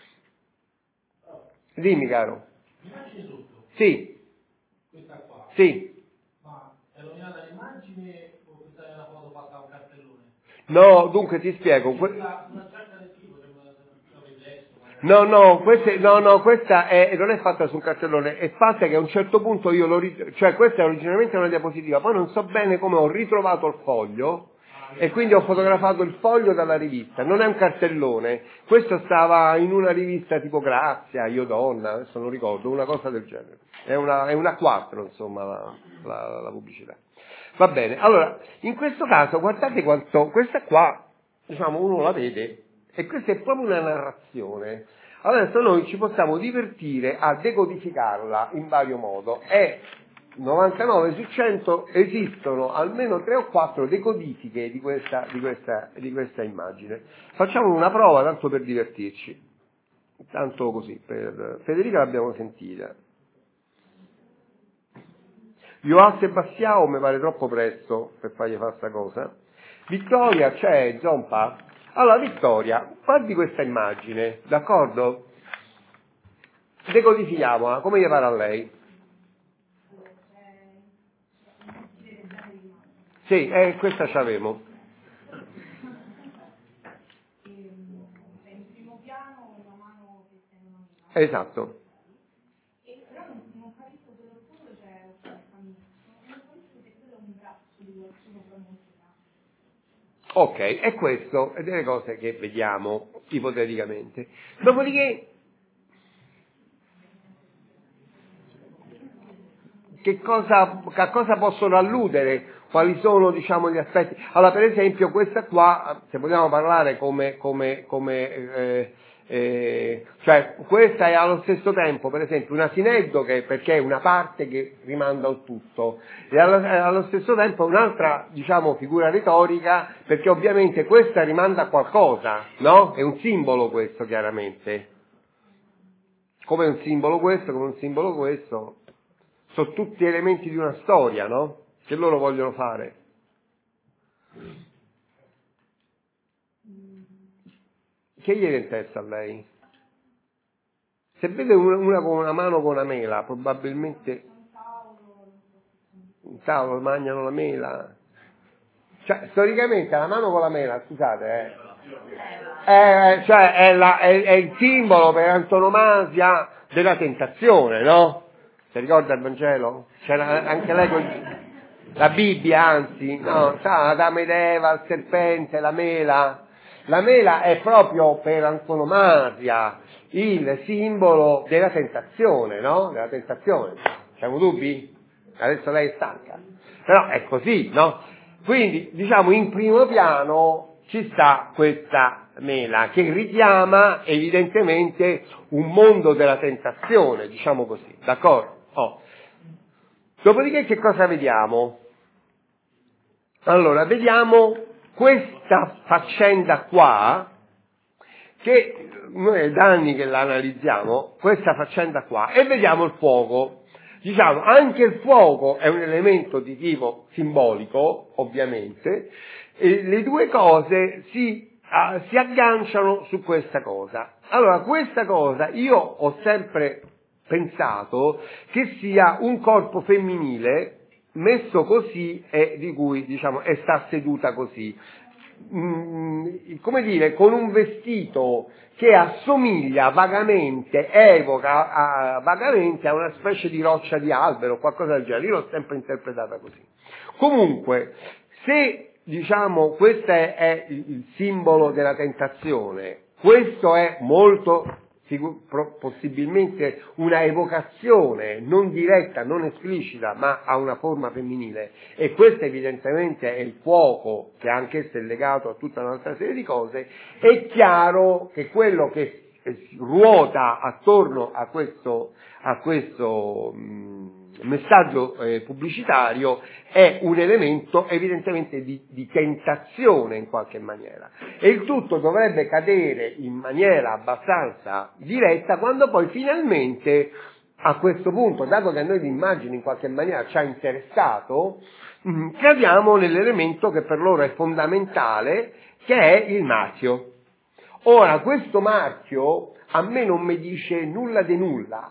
Dimmi caro. L'immagine sotto? Sì. Questa qua? Sì. Ma è rovinata l'immagine o questa è una foto fatta a un cartellone? No, dunque ti spiego. Una, una certa del tipo, sembra un riflesso. No, no, queste, no, no, questa è, non è fatta su un cartellone, è fatta che a un certo punto io l'ho, cioè questa è originalmente una diapositiva, poi non so bene come ho ritrovato il foglio e quindi ho fotografato il foglio dalla rivista, non è un cartellone, questo stava in una rivista tipo Grazia, Io Donna, adesso non ricordo, una cosa del genere, è una, è una quattro insomma la, la, la pubblicità. Va bene, allora, in questo caso guardate quanto, questa qua, diciamo uno la vede, e questa è proprio una narrazione. Adesso noi ci possiamo divertire a decodificarla in vario modo e novantanove su cento esistono almeno tre o quattro decodifiche di questa, di questa, di questa immagine. Facciamo una prova tanto per divertirci. Tanto così, per Federica l'abbiamo sentita. Joao Sebastião mi pare troppo presto per fargli fare sta cosa. Vittoria c'è, Zompa? Allora, Vittoria, guardi questa immagine, d'accordo? Decodifichiamola, come gli pare a lei? Sì, eh, questa c'avevo. In primo piano una mano che tiene una mano. Esatto. E però non, non capisco se lo fondo c'è un camicio, non capisco se quello è un braccio di qualcuno promosso. Ok, è questo, è delle cose che vediamo ipoteticamente. Dopodiché, che cosa, a cosa possono alludere? Quali sono, diciamo, gli aspetti? Allora, per esempio, questa qua, se vogliamo parlare come, come, come eh, eh, cioè, questa è allo stesso tempo, per esempio, un asineddo che, perché è una parte che rimanda al tutto, e allo, allo stesso tempo un'altra, diciamo, figura retorica, perché ovviamente questa rimanda a qualcosa, no? È un simbolo questo, chiaramente. Come un simbolo questo, come un simbolo questo, sono tutti elementi di una storia, no? Che loro vogliono fare. Che gli viene in testa a lei? Se vede una, una con una mano con una mela, probabilmente un tavolo, mangiano la mela. Cioè, storicamente la mano con la mela, scusate, eh, Eh, cioè è, la, è, è il simbolo per antonomasia della tentazione, no? Si ricorda il Vangelo? C'era anche lei con la Bibbia, anzi, no? Sa, Adamo ed Eva, il serpente, la mela. La mela è proprio per antonomasia il simbolo della tentazione, no? Della tentazione. Siamo dubbi? Adesso lei è stanca. Però è così, no? Quindi, diciamo, in primo piano ci sta questa mela che richiama evidentemente un mondo della tentazione, diciamo così, d'accordo? Oh. Dopodiché che cosa vediamo? Allora, vediamo questa faccenda qua, che noi è da anni che la analizziamo, questa faccenda qua, e vediamo il fuoco. Diciamo, anche il fuoco è un elemento di tipo simbolico, ovviamente, e le due cose si, uh, si agganciano su questa cosa. Allora, questa cosa io ho sempre pensato che sia un corpo femminile messo così e di cui, diciamo, e sta seduta così. Mm, come dire, con un vestito che assomiglia vagamente, evoca a, vagamente a una specie di roccia di albero, qualcosa del genere. Io l'ho sempre interpretata così. Comunque, se diciamo questo è, è il simbolo della tentazione, questo è molto possibilmente una evocazione non diretta, non esplicita, ma ha una forma femminile, e questo evidentemente è il fuoco, che anch'esso è legato a tutta un'altra serie di cose. È chiaro che quello che ruota attorno a questo, a questo mh, messaggio eh, pubblicitario è un elemento evidentemente di, di tentazione in qualche maniera, e il tutto dovrebbe cadere in maniera abbastanza diretta quando poi finalmente a questo punto, dato che a noi l'immagine in qualche maniera ci ha interessato, mh, cadiamo nell'elemento che per loro è fondamentale, che è il marchio. Ora, questo marchio a me non mi dice nulla di nulla.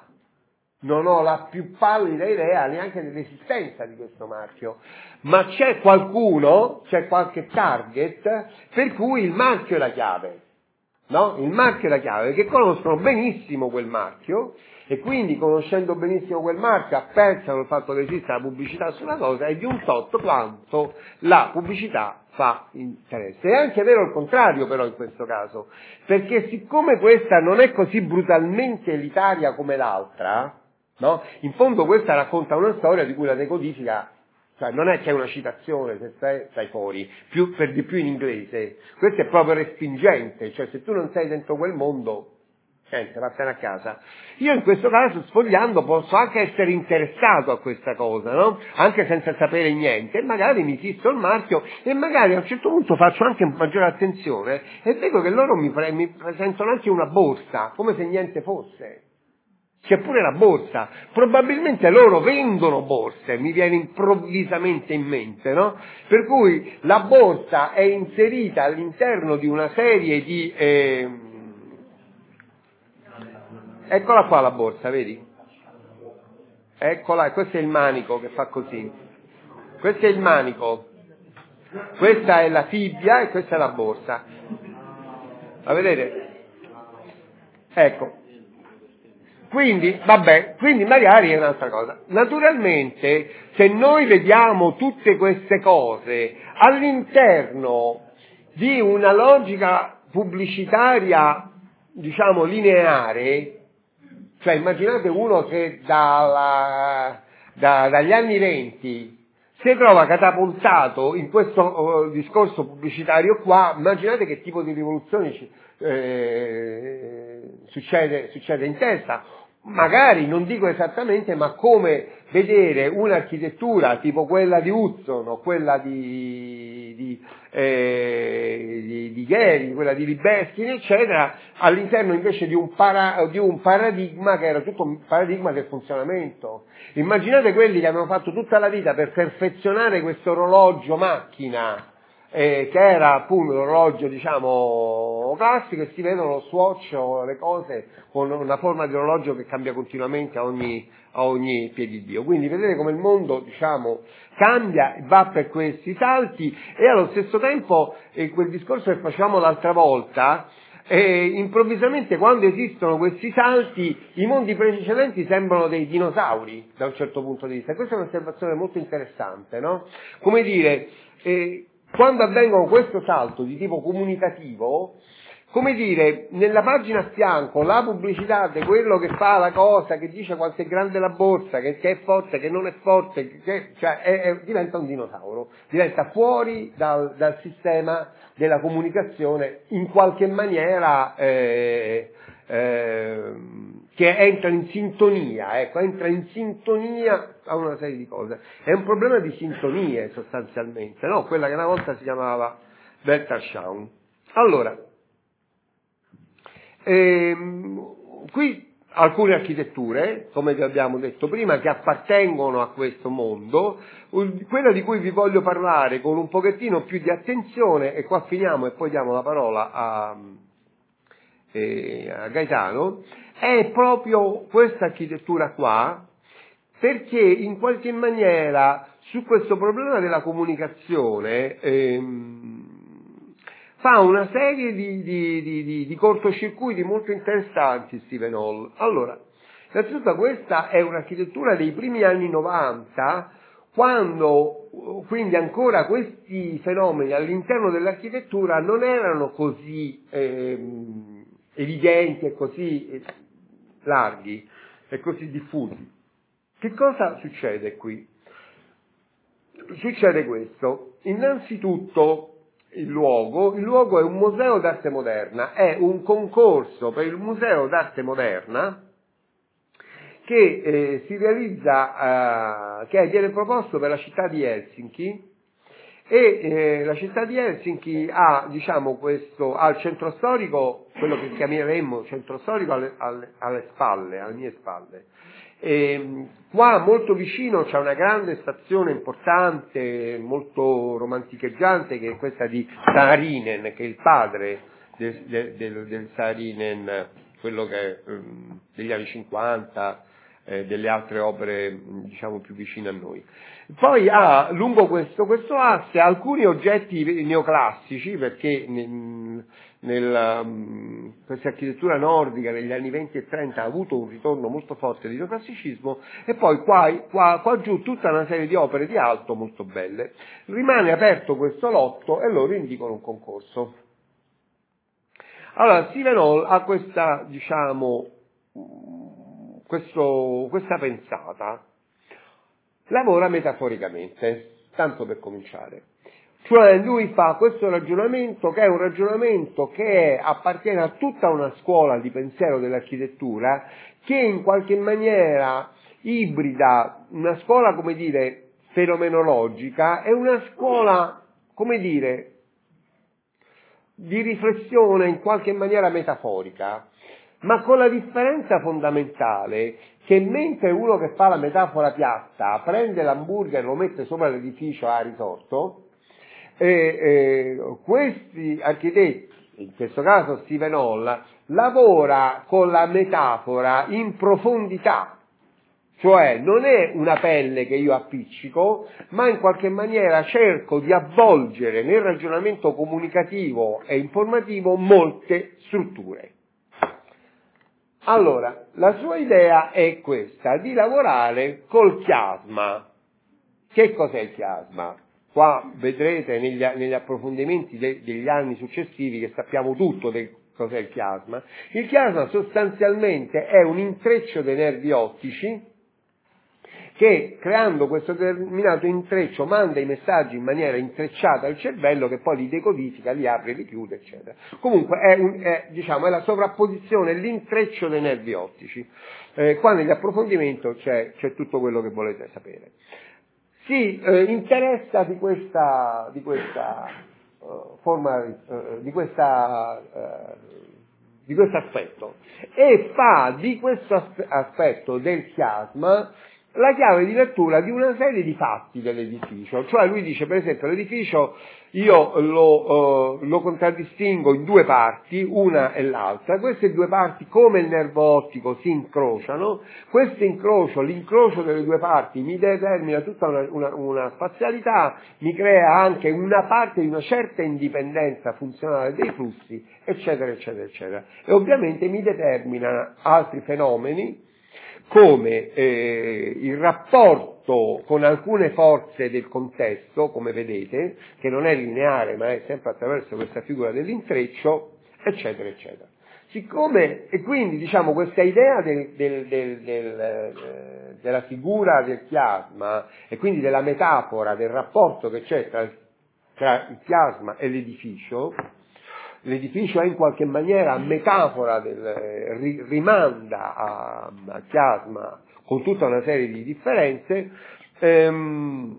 Non ho la più pallida idea neanche dell'esistenza di questo marchio, ma c'è qualcuno, c'è qualche target per cui il marchio è la chiave, no? Il marchio è la chiave, che conoscono benissimo quel marchio, e quindi conoscendo benissimo quel marchio apprezzano il fatto che esista la pubblicità sulla cosa, e di un tot quanto la pubblicità fa interesse. È anche vero il contrario però in questo caso, perché siccome questa non è così brutalmente elitaria come l'altra, no? In fondo questa racconta una storia di cui la decodifica, cioè non è che è una citazione, se stai, stai fuori, più, per di più in inglese, questo è proprio respingente, cioè se tu non sei dentro quel mondo, niente, vattene a casa. Io in questo caso, sfogliando, posso anche essere interessato a questa cosa, no? Anche senza sapere niente, e magari mi fisso il marchio, e magari a un certo punto faccio anche maggiore attenzione, e vedo che loro mi, pre- mi presentano anche una borsa, come se niente fosse. C'è pure la borsa, probabilmente loro vendono borse, mi viene improvvisamente in mente, no? Per cui la borsa è inserita all'interno di una serie di... Eh... Eccola qua la borsa, vedi? Eccola, questo è il manico che fa così. Questo è il manico, questa è la fibbia e questa è la borsa. La vedete? Ecco. Quindi, vabbè, quindi magari è un'altra cosa. Naturalmente, se noi vediamo tutte queste cose all'interno di una logica pubblicitaria, diciamo, lineare, cioè immaginate uno che dalla, da, dagli anni venti si trova catapultato in questo uh, discorso pubblicitario qua, immaginate che tipo di rivoluzione ci, eh, succede, succede in testa. Magari, non dico esattamente, ma come vedere un'architettura tipo quella di Hudson o quella di, di, eh, di, di Gehry, quella di Libeskind, eccetera, all'interno invece di un, para, di un paradigma che era tutto un paradigma del funzionamento. Immaginate quelli che avevano fatto tutta la vita per perfezionare questo orologio macchina, eh, che era appunto l'orologio, diciamo, classico, e si vedono lo swatch o le cose con una forma di orologio che cambia continuamente a ogni, a ogni piedidio. Quindi vedete come il mondo, diciamo, cambia, va per questi salti, e allo stesso tempo eh, quel discorso che facevamo l'altra volta, e improvvisamente quando esistono questi salti i mondi precedenti sembrano dei dinosauri da un certo punto di vista. Questa è un'osservazione molto interessante, no? Come dire, eh, quando avvengono questo salto di tipo comunicativo, come dire, nella pagina a fianco la pubblicità di quello che fa la cosa, che dice quanto è grande la borsa, che, che è forte, che non è forte, che, cioè è, è, diventa un dinosauro, diventa fuori dal, dal sistema della comunicazione in qualche maniera eh, eh, che entra in sintonia, ecco, entra in sintonia a una serie di cose. È un problema di sintonie sostanzialmente, no? Quella che una volta si chiamava Weltanschauung. Allora, ehm, qui alcune architetture, come vi abbiamo detto prima, che appartengono a questo mondo, quella di cui vi voglio parlare con un pochettino più di attenzione, e qua finiamo e poi diamo la parola a, eh, a Gaetano, è proprio questa architettura qua, perché in qualche maniera su questo problema della comunicazione ehm, fa una serie di, di, di, di, di cortocircuiti molto interessanti Stephen Hall. Allora, innanzitutto questa è un'architettura dei primi anni novanta, quando quindi ancora questi fenomeni all'interno dell'architettura non erano così ehm, evidenti e così larghi e così diffusi. Che cosa succede qui? Succede questo. Innanzitutto il luogo, il luogo è un museo d'arte moderna, è un concorso per il museo d'arte moderna che eh, si realizza, eh, che viene proposto per la città di Helsinki, e eh, la città di Helsinki ha, diciamo, questo, ha il centro storico, quello che chiameremmo centro storico alle, alle, alle spalle, alle mie spalle. E qua molto vicino c'è una grande stazione importante, molto romanticheggiante, che è questa di Saarinen, che è il padre del, del, del, del Saarinen, quello che um, degli anni cinquanta, eh, delle altre opere, diciamo, più vicine a noi. Poi ha lungo questo, questo asse alcuni oggetti neoclassici, perché nel, nel, um, questa architettura nordica negli anni venti e trenta ha avuto un ritorno molto forte di neoclassicismo, e poi qua, qua, qua giù tutta una serie di opere di alto molto belle. Rimane aperto questo lotto e loro indicano un concorso. Allora, Stephen Hall ha questa, diciamo, questo, questa pensata. Lavora metaforicamente, tanto per cominciare. Cioè lui fa questo ragionamento, che è un ragionamento che appartiene a tutta una scuola di pensiero dell'architettura, che in qualche maniera ibrida una scuola, come dire, fenomenologica e una scuola, come dire, di riflessione in qualche maniera metaforica, ma con la differenza fondamentale che mentre uno che fa la metafora piatta prende l'hamburger e lo mette sopra l'edificio a risorto, eh, eh, questi architetti, in questo caso Stephen Hall, lavora con la metafora in profondità, cioè non è una pelle che io appiccico, ma in qualche maniera cerco di avvolgere nel ragionamento comunicativo e informativo molte strutture. Allora, la sua idea è questa, di lavorare col chiasma. Che cos'è il chiasma? Qua vedrete negli, negli approfondimenti de, degli anni successivi che sappiamo tutto di cos'è il chiasma. Il chiasma sostanzialmente è un intreccio dei nervi ottici che, creando questo determinato intreccio, manda i messaggi in maniera intrecciata al cervello, che poi li decodifica, li apre, li chiude, eccetera. Comunque è, un, è, diciamo, è la sovrapposizione, l'intreccio dei nervi ottici. Eh, qua negli approfondimenti c'è, c'è tutto quello che volete sapere. Si eh, interessa di questa, di questa uh, forma, uh, di questa uh, di questo aspetto, e fa di questo aspetto del chiasma la chiave di lettura di una serie di fatti dell'edificio. Cioè lui dice, per esempio, l'edificio io lo, uh, lo contraddistingo in due parti, una e l'altra. Queste due parti, come il nervo ottico, si incrociano. Questo incrocio, l'incrocio delle due parti mi determina tutta una, una, una spazialità, mi crea anche una parte di una certa indipendenza funzionale dei flussi, eccetera, eccetera, eccetera. E ovviamente mi determina altri fenomeni, come eh, il rapporto con alcune forze del contesto, come vedete, che non è lineare ma è sempre attraverso questa figura dell'intreccio, eccetera, eccetera. Siccome, e quindi diciamo questa idea del, del, del, del, eh, della figura del chiasma e quindi della metafora, del rapporto che c'è tra, tra il chiasma e l'edificio, l'edificio è in qualche maniera metafora, del, rimanda al chiasma con tutta una serie di differenze, ehm,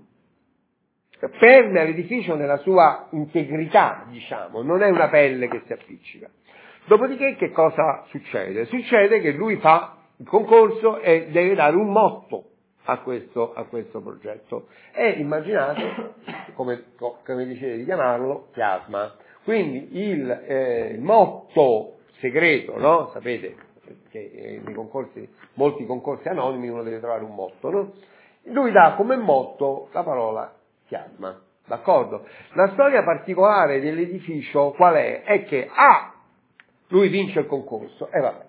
permea l'edificio nella sua integrità, diciamo, non è una pelle che si appiccica. Dopodiché che cosa succede? Succede che lui fa il concorso e deve dare un motto a questo, a questo progetto. E immaginate, come, come dicevo di chiamarlo, chiasma. Quindi il, eh, il motto segreto, no? Sapete che eh, nei concorsi, molti concorsi anonimi uno deve trovare un motto, no? Lui dà come motto la parola chiasma, d'accordo? La storia particolare dell'edificio qual è? È che A, lui vince il concorso, e vabbè.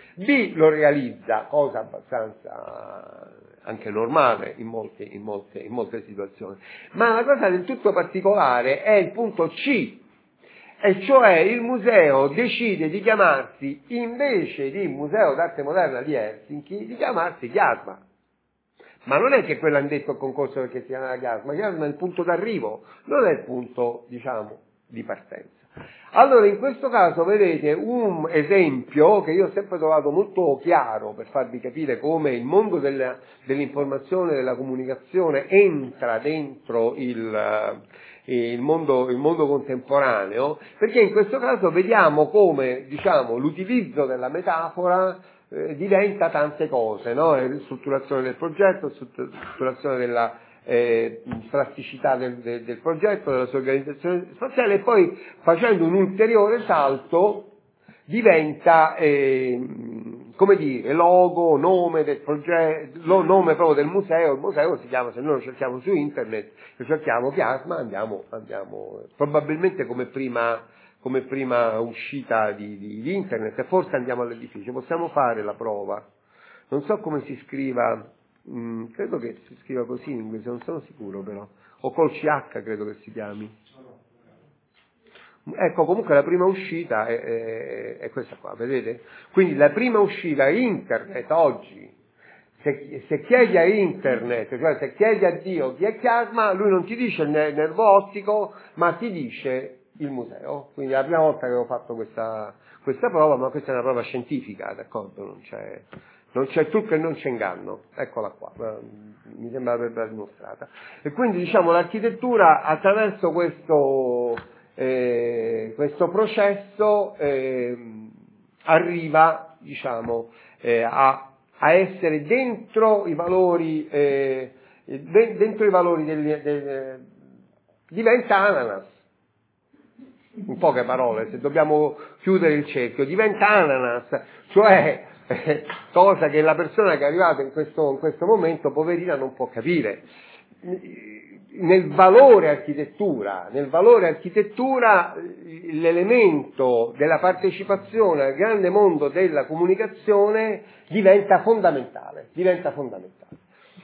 B, lo realizza, cosa abbastanza anche normale in molte, in molte, in molte situazioni. Ma la cosa del tutto particolare è il punto C, e cioè il museo decide di chiamarsi, invece di Museo d'Arte Moderna di Helsinki, di chiamarsi Chiasma. Ma non è che quello hanno detto al concorso perché si chiama Chiasma, Chiasma è il punto d'arrivo, non è il punto, diciamo, di partenza. Allora, in questo caso vedete un esempio che io ho sempre trovato molto chiaro per farvi capire come il mondo della, dell'informazione e della comunicazione entra dentro il, il, mondo, il mondo contemporaneo, perché in questo caso vediamo come, diciamo, l'utilizzo della metafora eh, diventa tante cose, no? Strutturazione del progetto, strutturazione della Eh, plasticità del, del, del progetto, della sua organizzazione spaziale, e poi facendo un ulteriore salto diventa eh, come dire, logo, nome del progetto, nome proprio del museo. Il museo si chiama, se noi lo cerchiamo su internet, lo cerchiamo Chiasma, andiamo, andiamo probabilmente come prima, come prima uscita di, di, di internet, e forse andiamo all'edificio. Possiamo fare la prova, non so come si scriva. Mm, credo che si scriva così in inglese, non sono sicuro però, o col C H credo che si chiami. Ecco, comunque la prima uscita è, è, è questa qua, vedete? Quindi la prima uscita internet oggi, se, se chiedi a internet, cioè se chiedi a Dio chi è Chiasma, lui non ti dice il nervo ottico, ma ti dice il museo. Quindi è la prima volta che ho fatto questa, questa prova, ma questa è una prova scientifica, d'accordo? Non c'è... Non c'è trucco e non c'è inganno, eccola qua, mi sembra averla dimostrata. E quindi diciamo l'architettura attraverso questo, eh, questo processo eh, arriva, diciamo, eh, a, a essere dentro i valori, eh, de, dentro i valori del, del, diventa ananas. In poche parole, se dobbiamo chiudere il cerchio, diventa ananas, cioè cosa che la persona che è arrivata in questo, in questo momento, poverina, non può capire. Nel valore architettura, nel valore architettura l'elemento della partecipazione al grande mondo della comunicazione diventa fondamentale, diventa fondamentale.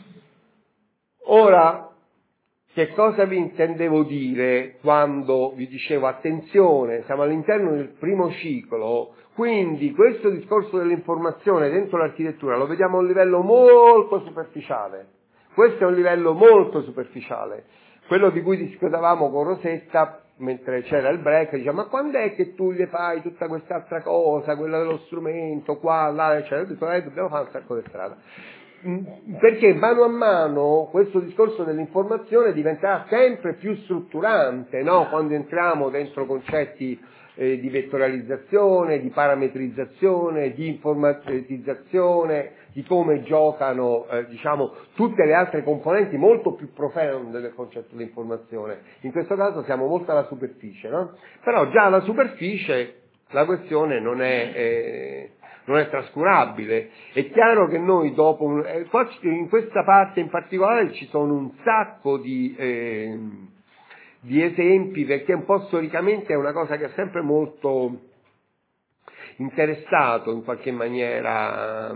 Ora, che cosa vi intendevo dire quando vi dicevo attenzione, siamo all'interno del primo ciclo, quindi questo discorso dell'informazione dentro l'architettura lo vediamo a un livello molto superficiale. Questo è un livello molto superficiale. Quello di cui discutevamo con Rosetta mentre c'era il break, diceva ma quando è che tu gli fai tutta quest'altra cosa, quella dello strumento, qua, là, eccetera, ho detto eh, dobbiamo fare un sacco di strada. perché mano a mano questo discorso dell'informazione diventerà sempre più strutturante, no? Quando entriamo dentro concetti eh, di vettorializzazione, di parametrizzazione, di informatizzazione, di come giocano eh, diciamo tutte le altre componenti molto più profonde del concetto di informazione. In questo caso siamo molto alla superficie, no? Però già alla superficie la questione non è, eh, non è trascurabile. È chiaro che noi dopo, un, eh, qua in questa parte in particolare ci sono un sacco di, eh, di esempi, perché un po' storicamente è una cosa che ha sempre molto interessato in qualche maniera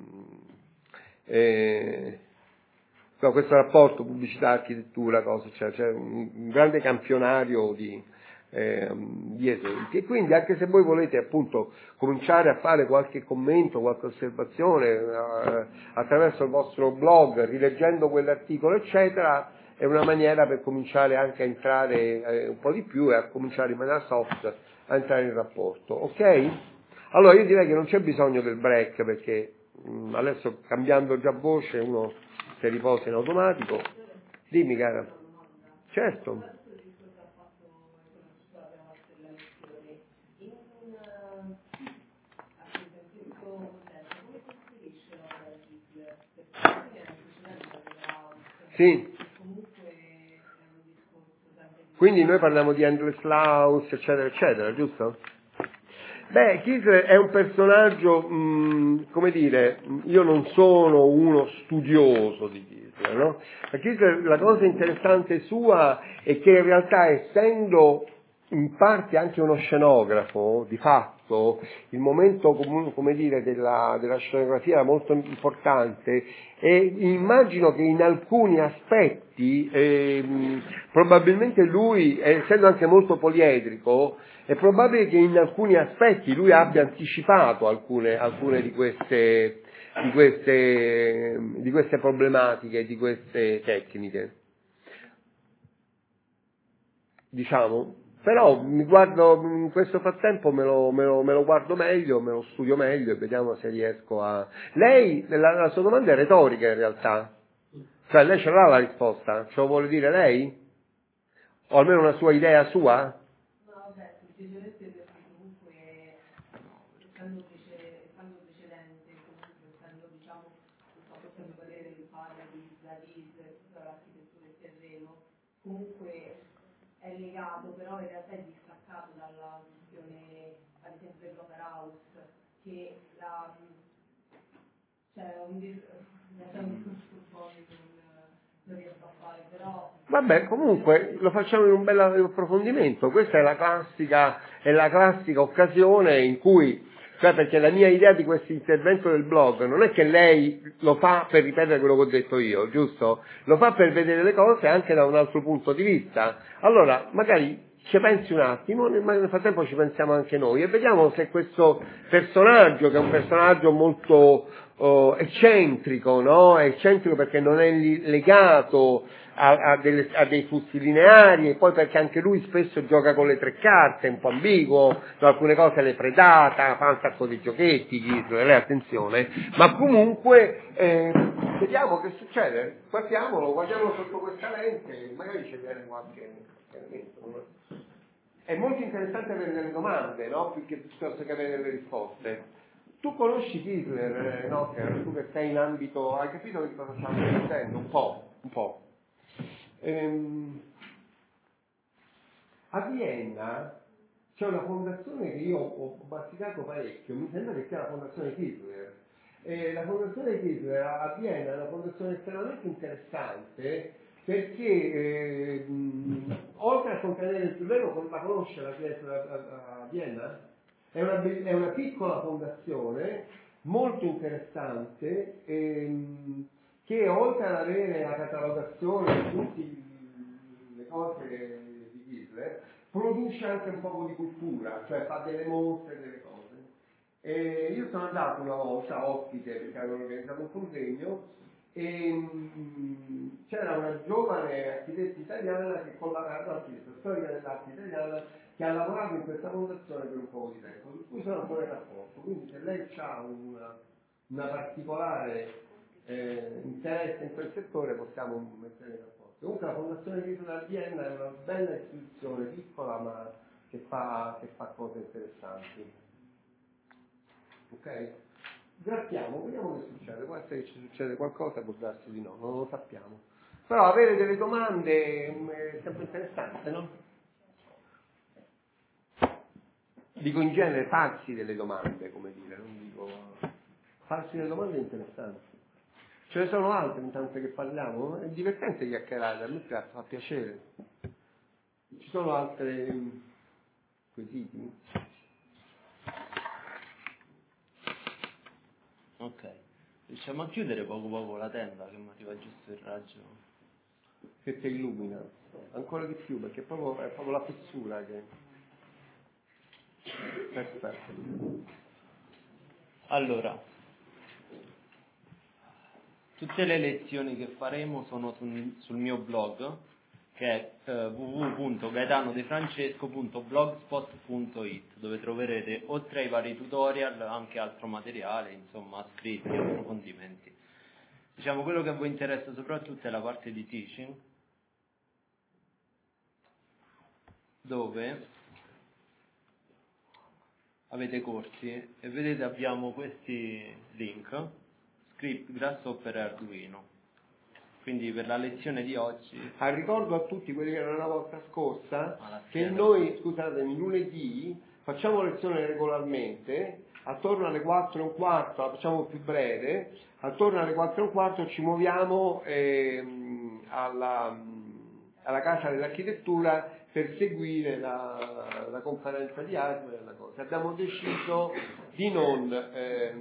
eh, no, questo rapporto pubblicità-architettura, cosa, cioè, c'è un, un grande campionario di Eh, di esempi. E quindi anche se voi volete appunto cominciare a fare qualche commento, qualche osservazione eh, attraverso il vostro blog, rileggendo quell'articolo eccetera, è una maniera per cominciare anche a entrare eh, un po' di più e a cominciare in maniera soft a entrare in rapporto, ok? Allora io direi che non c'è bisogno del break, perché mh, adesso cambiando già voce uno si riposa in automatico. Dimmi cara. Certo. Sì. Quindi noi parliamo di Endless Laus, eccetera, eccetera, giusto? Beh, Kiesler è un personaggio, mh, come dire, io non sono uno studioso di Kiesler, no? Ma Kiesler, la cosa interessante sua è che in realtà, essendo in parte anche uno scenografo, di fatto, il momento come dire della, della scenografia era molto importante, e immagino che in alcuni aspetti eh, probabilmente lui, essendo anche molto poliedrico, è probabile che in alcuni aspetti lui abbia anticipato alcune, alcune di queste di queste di queste problematiche, di queste tecniche, diciamo. Però mi guardo, in questo frattempo me lo, me, lo, me lo guardo meglio, me lo studio meglio e vediamo se riesco a... Lei, la, la sua domanda è retorica in realtà, cioè lei ce l'ha la risposta, ce lo vuole dire lei? O almeno una sua idea sua? No, vabbè, semplicemente perché comunque, essendo precedente, comunque essendo, diciamo, non so, questo mio parere che parla di Isladis, tutta l'architettura del terreno, comunque è legato, però in realtà è distaccato dalla questione, ad esempio, dell'Opera House, che la, cioè, un discorso un po' non riesco a fare, però... Vabbè, comunque lo facciamo in un bel approfondimento. Questa è la classica, è la classica occasione in cui, cioè, perché la mia idea di questo intervento del blog non è che lei lo fa per ripetere quello che ho detto io, giusto? Lo fa per vedere le cose anche da un altro punto di vista. Allora, magari ci pensi un attimo, ma nel frattempo ci pensiamo anche noi e vediamo se questo personaggio, che è un personaggio molto oh, eccentrico, no? È eccentrico perché non è legato a, a, delle, a dei flussi lineari, e poi perché anche lui spesso gioca con le tre carte, è un po' ambiguo, su alcune cose le predata, fa un sacco di giochetti, lei attenzione, ma comunque eh, vediamo che succede, guardiamolo, guardiamolo sotto questa lente, magari ci viene qualche elemento. È molto interessante avere delle domande, no? Più che piuttosto che avere delle risposte. Tu conosci Kiesler, no? Tu che sei in ambito, hai capito di cosa stiamo dicendo? Un po', un po'. Ehm, a Vienna c'è una fondazione che io ho bazzicato parecchio, mi sembra che sia la fondazione Kiesler. Eh, la fondazione Kiesler a Vienna è una fondazione estremamente interessante, perché eh, mh, oltre a contenere il più bello, la conosce la Chiesa a, a Vienna? È una, è una piccola fondazione molto interessante ehm, che oltre ad avere la catalogazione di tutte le cose di Kiesler produce anche un po' di cultura, cioè fa delle mostre, delle cose. E io sono andato una volta ospite perché avevano organizzato un convegno e mh, c'era una giovane architetta italiana che collaborava, architetta storica dell'arte italiana, che ha lavorato in questa fondazione per un po' di tempo, su cui sono ancora in rapporto. Quindi se lei ha una, una particolare eh, interesse in quel settore possiamo mettere in rapporto. Comunque la Fondazione Agricola di Vienna è una bella istituzione, piccola ma che fa, che fa cose interessanti. Ok? Grattiamo, vediamo che succede, può essere che ci succede qualcosa, può darsi di no, non lo sappiamo. Però avere delle domande è sempre interessante, no? Dico in genere farsi delle domande, come dire, non dico farsi delle domande interessanti. Ce ne sono altre intanto che parliamo, è divertente chiacchierare, a me fa piacere. Ci sono altre quesiti? Ok, riusciamo a chiudere poco poco la tenda che mi arriva giusto il raggio. Che ti illumina, ancora di più, perché è proprio, è proprio la fessura che... Perfetto. Allora, tutte le lezioni che faremo sono sul, sul mio blog, che è eh, w w w punto gaetano de francesco punto blogspot punto it, dove troverete oltre ai vari tutorial anche altro materiale, insomma scritti, approfondimenti. Diciamo, quello che a voi interessa soprattutto è la parte di teaching, dove avete corsi e vedete abbiamo questi link, script, grasshopper e Arduino. Quindi per la lezione di oggi... Ah, ricordo a tutti quelli che erano la volta scorsa Ah, che noi, scusatemi, lunedì facciamo lezione regolarmente, attorno alle quattro e un quarto, la facciamo più breve, attorno alle quattro e un quarto ci muoviamo ehm, alla, alla Casa dell'Architettura per seguire la, la conferenza di hardware e la cosa. Abbiamo deciso di non, eh,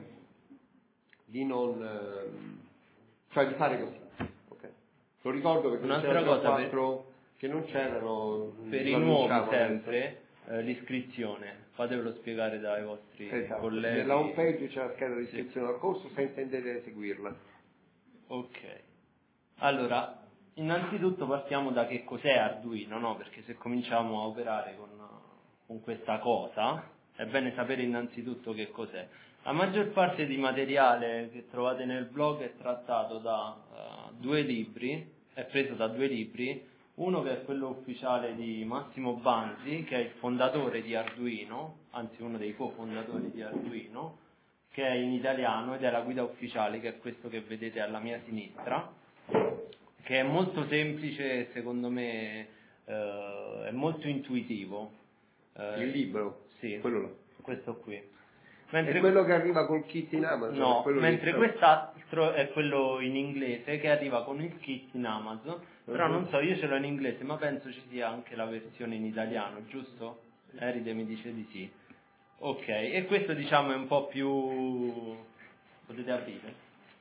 di non, eh, cioè di fare così. Lo ricordo perché un'altra c'erano cosa quattro per, che non c'erano per i nuovi sempre eh, l'iscrizione, fatevelo spiegare dai vostri esatto. colleghi. Nella home page c'è la scheda di iscrizione sì. al corso se intendete seguirla. Ok, allora innanzitutto partiamo da che cos'è Arduino, no? Perché se cominciamo a operare con, con questa cosa è bene sapere innanzitutto che cos'è. La maggior parte di materiale che trovate nel blog è trattato da uh, due libri, è preso da due libri, uno che è quello ufficiale di Massimo Banzi, che è il fondatore di Arduino, anzi uno dei cofondatori di Arduino, che è in italiano ed è la guida ufficiale, che è questo che vedete alla mia sinistra, che è molto semplice e secondo me uh, è molto intuitivo. Uh, il libro? Sì, quello là. Questo qui. Mentre è quello che arriva col kit in Amazon? No, mentre che... quest'altro è quello in inglese che arriva con il kit in Amazon, però uh-huh. non so, io ce l'ho in inglese, ma penso ci sia anche la versione in italiano, giusto? Eride mi dice di sì. Ok, e questo diciamo è un po' più... potete aprire?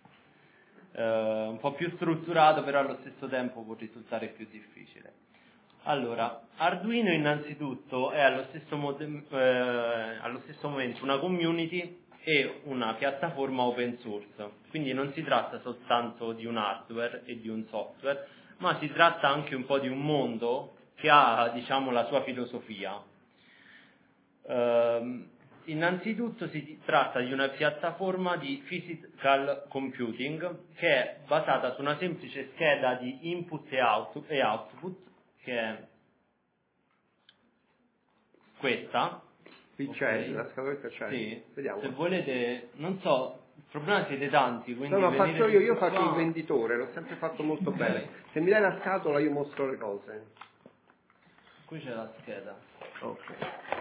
Uh, un po' più strutturato, però allo stesso tempo può risultare più difficile. Allora, Arduino innanzitutto è allo stesso, mod- eh, allo stesso momento una community e una piattaforma open source, quindi non si tratta soltanto di un hardware e di un software, ma si tratta anche un po' di un mondo che ha, diciamo, la sua filosofia. Uh, innanzitutto si tratta di una piattaforma di physical computing che è basata su una semplice scheda di input e, out- e output, che è questa. Qui okay. c'è, la scatoletta c'è. Sì. Vediamo. Se volete, non so, il problema siete tanti, quindi no, no, faccio io, io faccio qua. il venditore, l'ho sempre fatto molto okay. bene. Se mi dai la scatola io mostro le cose. Qui c'è la scheda. Ok.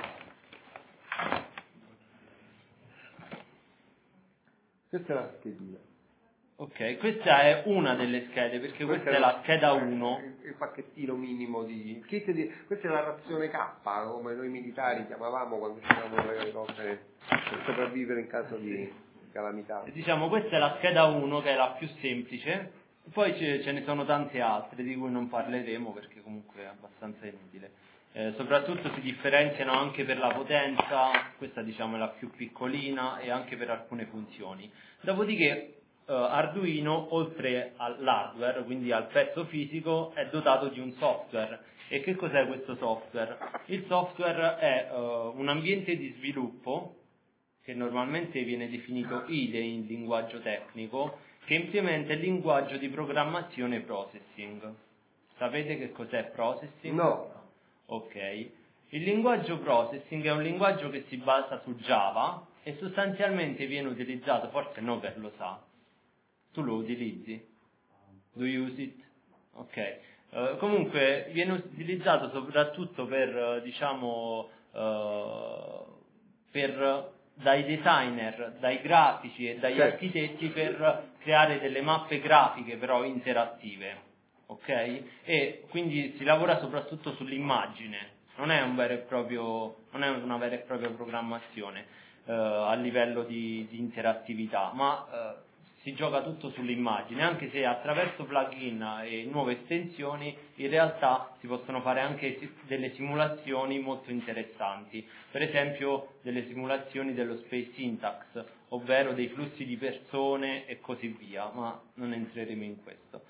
Questa è la schedina. Ok, questa è una delle schede, perché questa, questa è la scheda uno. Il, il pacchettino minimo di... Il kit di... Questa è la razione K, come noi militari chiamavamo quando c'erano le cose per sopravvivere in caso di calamità. E diciamo, questa è la scheda uno, che è la più semplice, poi ce, ce ne sono tante altre di cui non parleremo perché comunque è abbastanza inutile. Eh, soprattutto si differenziano anche per la potenza, questa diciamo è la più piccolina, e anche per alcune funzioni. Dopodiché Uh, Arduino, oltre all'hardware, quindi al pezzo fisico, è dotato di un software. E che cos'è questo software? Il software è uh, un ambiente di sviluppo, che normalmente viene definito I D E in linguaggio tecnico, che implementa il linguaggio di programmazione processing. Sapete che cos'è processing? No. Ok. Il linguaggio processing è un linguaggio che si basa su Java e sostanzialmente viene utilizzato, forse Nover lo sa. Tu lo utilizzi? Do you use it? Ok. Uh, comunque viene utilizzato soprattutto per, uh, diciamo, uh, per dai designer, dai grafici e dagli certo. architetti per creare delle mappe grafiche però interattive, ok? E quindi si lavora soprattutto sull'immagine, non è un vero e proprio, non è una vera e propria programmazione uh, a livello di, di interattività, ma uh, si gioca tutto sull'immagine, anche se attraverso plugin e nuove estensioni in realtà si possono fare anche delle simulazioni molto interessanti, per esempio delle simulazioni dello space syntax, ovvero dei flussi di persone e così via, ma non entreremo in questo.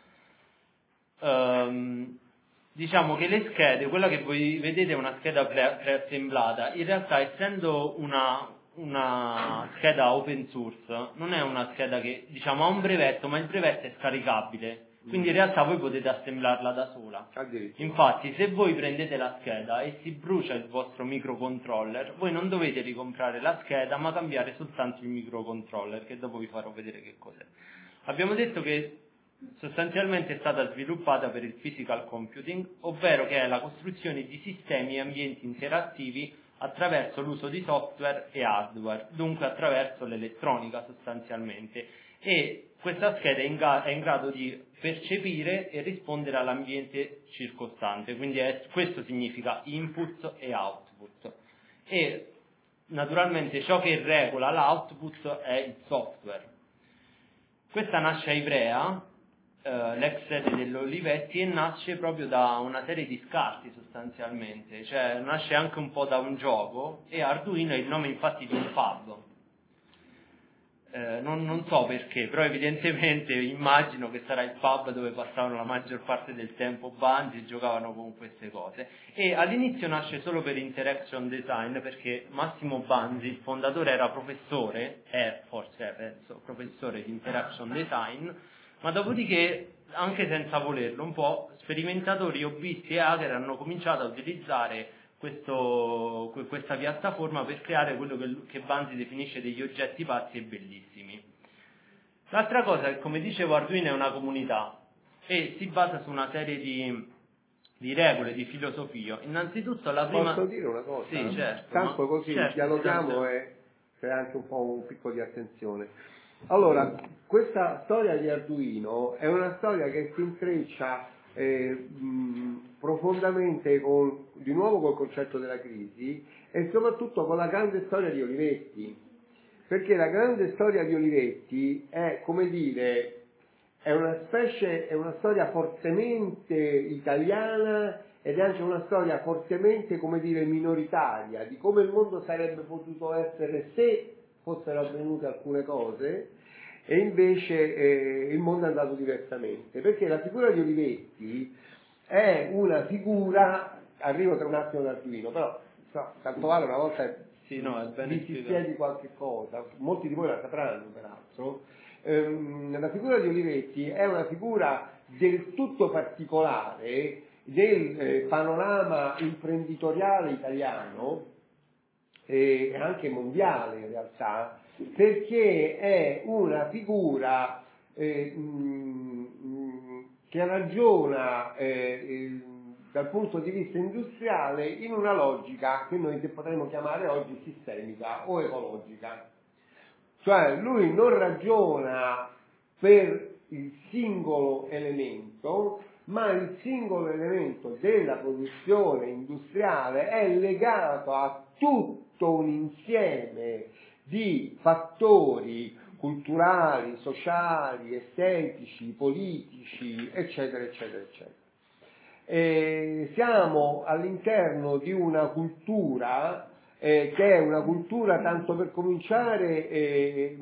Um, diciamo che le schede, quella che voi vedete è una scheda pre- preassemblata, in realtà essendo una una scheda open source non è una scheda che diciamo ha un brevetto, ma il brevetto è scaricabile, quindi in realtà voi potete assemblarla da sola. Infatti se voi prendete la scheda e si brucia il vostro microcontroller, voi non dovete ricomprare la scheda ma cambiare soltanto il microcontroller, che dopo vi farò vedere che cos'è. Abbiamo detto che sostanzialmente è stata sviluppata per il physical computing, ovvero che è la costruzione di sistemi e ambienti interattivi attraverso l'uso di software e hardware, dunque attraverso l'elettronica sostanzialmente, e questa scheda è in, ga- è in grado di percepire e rispondere all'ambiente circostante, quindi è, questo significa input e output, e naturalmente ciò che regola l'output è il software. Questa nasce a Ivrea, Uh, l'ex sede dell'Olivetti, e nasce proprio da una serie di scarti sostanzialmente, cioè nasce anche un po' da un gioco, e Arduino è il nome infatti di un pub. Uh, non, non so perché, però evidentemente immagino che sarà il pub dove passavano la maggior parte del tempo Banzi e giocavano con queste cose, e all'inizio nasce solo per interaction design perché Massimo Banzi, il fondatore, era professore, è forse è, penso, professore di interaction design, ma dopodiché, anche senza volerlo, un po' sperimentatori, hobbisti e hacker hanno cominciato a utilizzare questo, questa piattaforma per creare quello che, che Banzi definisce degli oggetti pazzi e bellissimi. L'altra cosa è che, come dicevo, Arduino è una comunità e si basa su una serie di, di regole, di filosofie. Innanzitutto la prima... Posso dire una cosa? Sì, certo. Tanto ma... così certo, dialoghiamo e c'è anche un po' un picco di attenzione. Allora, questa storia di Arduino è una storia che si intreccia eh, mh, profondamente con, di nuovo col concetto della crisi e soprattutto con la grande storia di Olivetti, perché la grande storia di Olivetti è, come dire, è una specie, è una storia fortemente italiana ed è anche una storia fortemente, come dire, minoritaria, di come il mondo sarebbe potuto essere se fossero avvenute alcune cose, e invece eh, il mondo è andato diversamente, perché la figura di Olivetti è una figura, arrivo tra un attimo da Arduino, però so, tanto vale una volta sì, no, è bene vi si spieghi qualche cosa, molti di voi la sapranno peraltro. Ehm, la figura di Olivetti è una figura del tutto particolare del eh, panorama imprenditoriale italiano e anche mondiale in realtà, perché è una figura eh, mh, che ragiona eh, eh, dal punto di vista industriale in una logica che noi potremmo chiamare oggi sistemica o ecologica. Cioè lui non ragiona per il singolo elemento, ma il singolo elemento della produzione industriale è legato a tutto un insieme di fattori culturali, sociali, estetici, politici, eccetera, eccetera, eccetera. E siamo all'interno di una cultura eh, che è una cultura, tanto per cominciare, eh,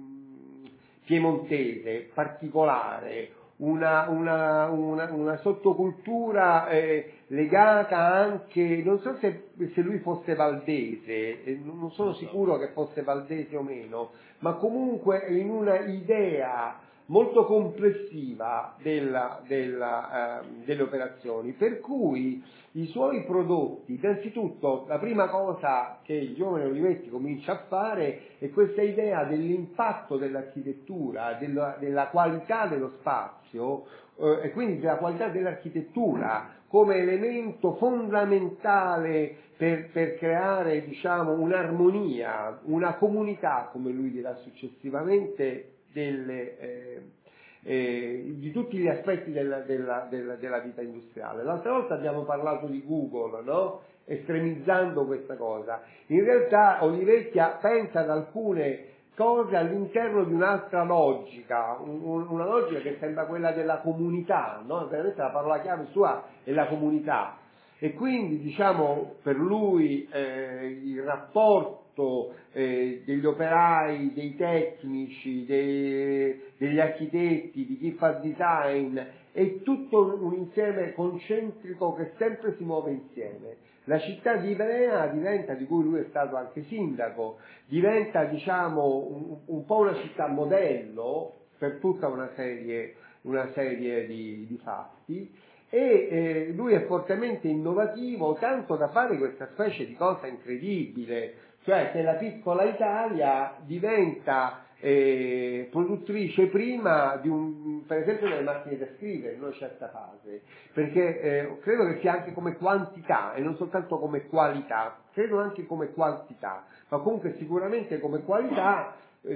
piemontese, particolare, una, una, una, una sottocultura eh, legata anche, non so se, se lui fosse valdese, eh, non sono sicuro che fosse valdese o meno, ma comunque in una idea molto complessiva della, della, eh, delle operazioni, per cui i suoi prodotti, innanzitutto la prima cosa che il giovane Olivetti comincia a fare è questa idea dell'impatto dell'architettura, della, della qualità dello spazio eh, e quindi della qualità dell'architettura come elemento fondamentale per, per creare, diciamo, un'armonia, una comunità, come lui dirà successivamente, delle, eh, eh, di tutti gli aspetti della, della, della, della vita industriale. L'altra volta abbiamo parlato di Google, no? Estremizzando questa cosa. In realtà Olivetti pensa ad alcune cose all'interno di un'altra logica, un, una logica che sembra quella della comunità, no? Veramente la parola chiave sua è la comunità. E quindi, diciamo, per lui eh, il rapporto eh, degli operai, dei tecnici, dei, degli architetti, di chi fa design, è tutto un insieme concentrico che sempre si muove insieme. La città di Ivrea diventa, di cui lui è stato anche sindaco, diventa, diciamo, un, un po' una città modello per tutta una serie, una serie di, di fatti, e eh, lui è fortemente innovativo, tanto da fare questa specie di cosa incredibile, cioè che la piccola Italia diventa eh, produttrice prima di un, per esempio delle macchine da scrivere in una certa fase, perché eh, credo che sia anche come quantità e non soltanto come qualità, credo anche come quantità, ma comunque sicuramente come qualità.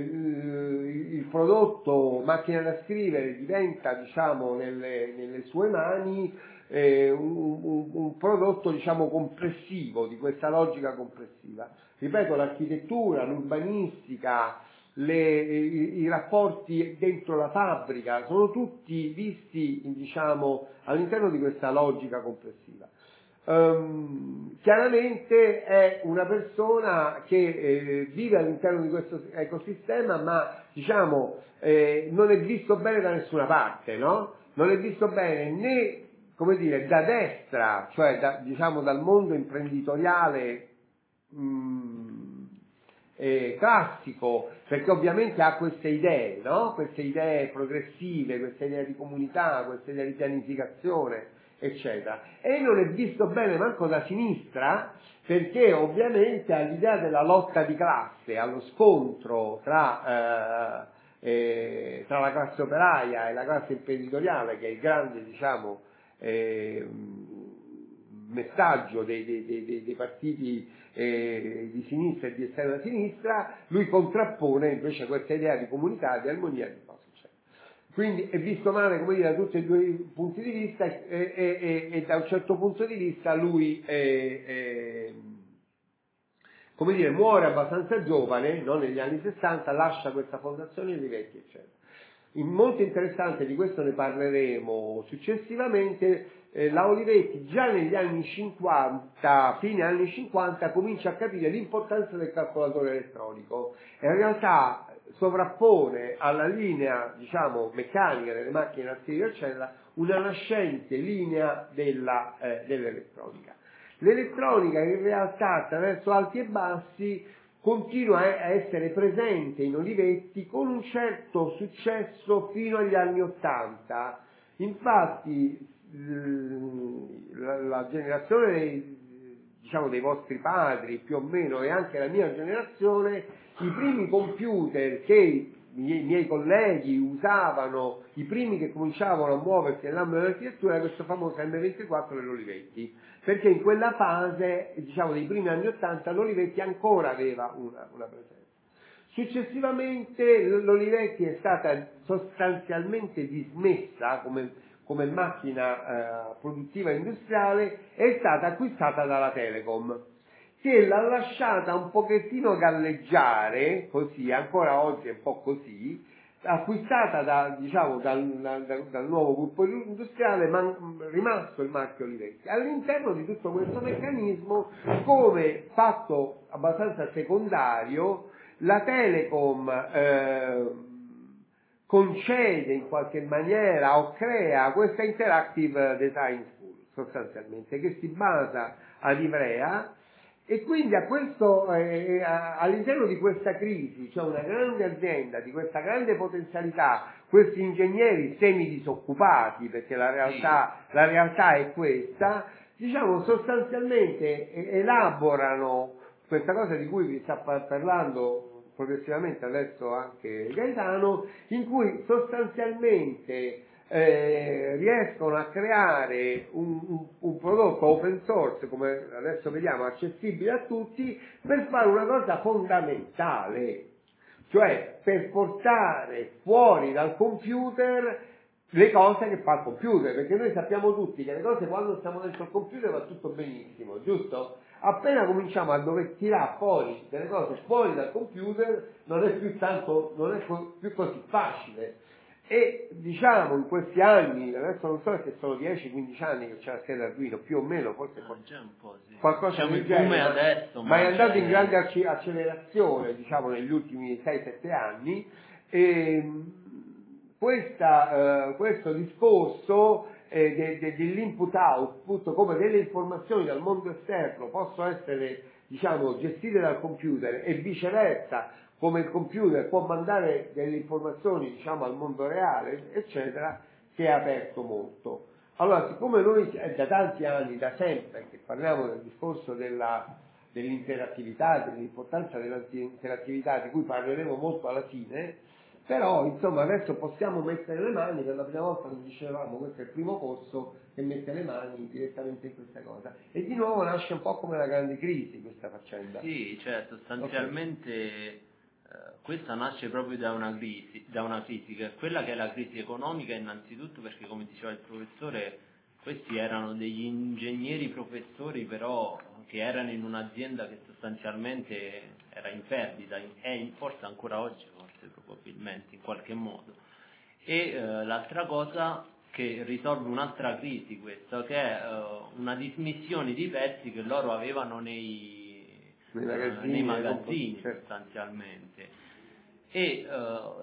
Il prodotto macchina da scrivere diventa, diciamo, nelle, nelle sue mani eh, un, un, un prodotto, diciamo, complessivo, di questa logica complessiva. Ripeto, l'architettura, l'urbanistica, le, i, i rapporti dentro la fabbrica sono tutti visti, diciamo, all'interno di questa logica complessiva. Um, chiaramente è una persona che eh, vive all'interno di questo ecosistema, ma diciamo eh, non è visto bene da nessuna parte, no? Non è visto bene né, come dire, da destra, cioè da, diciamo dal mondo imprenditoriale mh, eh, classico, perché ovviamente ha queste idee, no? Queste idee progressive, queste idee di comunità, queste idee di pianificazione, eccetera, e non è visto bene manco da sinistra, perché ovviamente all'idea della lotta di classe, allo scontro tra, eh, eh, tra la classe operaia e la classe imprenditoriale, che è il grande, diciamo, eh, messaggio dei, dei, dei, dei partiti eh, di sinistra e di estrema sinistra, lui contrappone invece questa idea di comunità, di armonia, di cose. Quindi è visto male, come dire, da tutti e due i punti di vista e, e, e, e da un certo punto di vista lui è, è, come dire, muore abbastanza giovane, no? Negli anni sessanta, lascia questa fondazione Olivetti, eccetera. In molto interessante, di questo ne parleremo successivamente, eh, la Olivetti già negli anni cinquanta, fine anni cinquanta, comincia a capire l'importanza del calcolatore elettronico e in realtà sovrappone alla linea, diciamo, meccanica delle macchine da scrivere a cella una nascente linea della, eh, dell'elettronica. L'elettronica in realtà, attraverso alti e bassi, continua a essere presente in Olivetti con un certo successo fino agli anni Ottanta. Infatti la, la generazione dei, diciamo, dei vostri padri più o meno e anche la mia generazione, i primi computer che i miei, miei colleghi usavano, i primi che cominciavano a muoversi nell'ambito dell'architettura, era questo famoso M ventiquattro dell'Olivetti, perché in quella fase, diciamo, dei primi anni Ottanta, l'Olivetti ancora aveva una, una presenza. Successivamente l'Olivetti è stata sostanzialmente dismessa come, come macchina eh, produttiva industriale, è stata acquistata dalla Telecom, che l'ha lasciata un pochettino galleggiare, così, ancora oggi è un po' così, acquistata da, diciamo, dal, dal, dal nuovo gruppo industriale, ma rimasto il marchio Olivetti. All'interno di tutto questo meccanismo, come fatto abbastanza secondario, la Telecom eh, concede in qualche maniera o crea questa Interactive Design School, sostanzialmente, che si basa ad Ivrea, E quindi a questo, eh, all'interno di questa crisi c'è una grande azienda, di questa grande potenzialità, questi ingegneri semi-disoccupati, perché la realtà, sì. la realtà è questa, diciamo sostanzialmente elaborano questa cosa di cui vi sta parlando progressivamente adesso anche Gaetano, in cui sostanzialmente Eh, riescono a creare un, un, un prodotto open source, come adesso vediamo, accessibile a tutti, per fare una cosa fondamentale, cioè per portare fuori dal computer le cose che fa il computer, perché noi sappiamo tutti che le cose quando stiamo dentro il computer va tutto benissimo, giusto? Appena cominciamo a dover tirare fuori delle cose fuori dal computer non è più tanto, non è più così facile. E diciamo in questi anni, adesso non so se sono dieci quindici anni che c'è la scheda Arduino, più o meno, forse no, già un po', sì. qualcosa diciamo del genere, adesso, ma è andato c'è... in grande accelerazione, diciamo, negli ultimi sei sette anni, e questa, eh, questo discorso eh, de, de, dell'input-output, come delle informazioni dal mondo esterno possono essere, diciamo, gestite dal computer e viceversa, come il computer può mandare delle informazioni, diciamo, al mondo reale, eccetera, si è aperto molto. Allora, siccome noi è da tanti anni, da sempre, che parliamo del discorso della, dell'interattività, dell'importanza dell'interattività, di cui parleremo molto alla fine, però, insomma, adesso possiamo mettere le mani, per la prima volta come dicevamo, questo è il primo corso che mette le mani direttamente in questa cosa. E di nuovo nasce un po' come la grande crisi questa faccenda. Sì, cioè, sostanzialmente... Okay. Questa nasce proprio da una crisi, da una crisi che è quella che è la crisi economica innanzitutto, perché come diceva il professore, questi erano degli ingegneri professori però che erano in un'azienda che sostanzialmente era in perdita, è in forza ancora oggi, forse probabilmente in qualche modo. E eh, l'altra cosa che risolve un'altra crisi questa, che è eh, una dismissione di pezzi che loro avevano nei, nei magazzini, eh, nei magazzini sostanzialmente. E uh,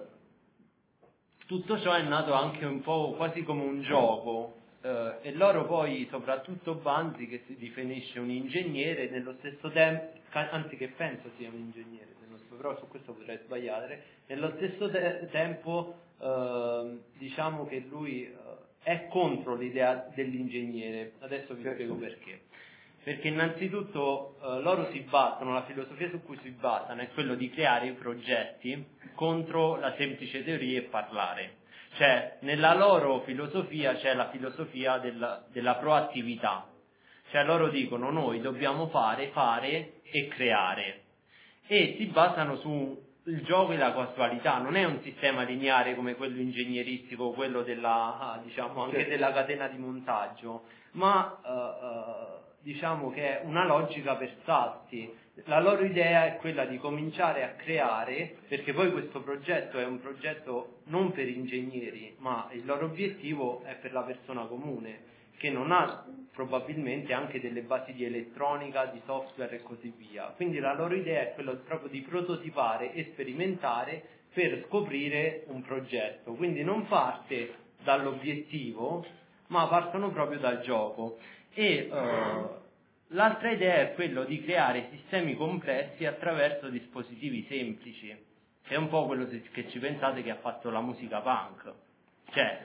tutto ciò è nato anche un po' quasi come un gioco uh, e loro poi, soprattutto Banzi, che si definisce un ingegnere, nello stesso tempo, anzi che penso sia un ingegnere, però su questo potrei sbagliare, nello stesso te- tempo uh, diciamo che lui uh, è contro l'idea dell'ingegnere. Adesso vi spiego perché. Perché innanzitutto eh, loro si basano, la filosofia su cui si basano è quello di creare i progetti contro la semplice teoria e parlare. Cioè, nella loro filosofia c'è la filosofia della, della proattività. Cioè, loro dicono noi dobbiamo fare, fare e creare. E si basano sul gioco e la casualità. Non è un sistema lineare come quello ingegneristico, quello della, diciamo, anche della catena di montaggio, ma... Uh, uh, diciamo che è una logica per salti. La loro idea è quella di cominciare a creare, perché poi questo progetto è un progetto non per ingegneri, ma il loro obiettivo è per la persona comune, che non ha probabilmente anche delle basi di elettronica, di software e così via. Quindi la loro idea è quella proprio di prototipare e sperimentare per scoprire un progetto. Quindi non parte dall'obiettivo, ma partono proprio dal gioco. E uh, l'altra idea è quello di creare sistemi complessi attraverso dispositivi semplici, che è un po' quello che ci pensate che ha fatto la musica punk. Cioè,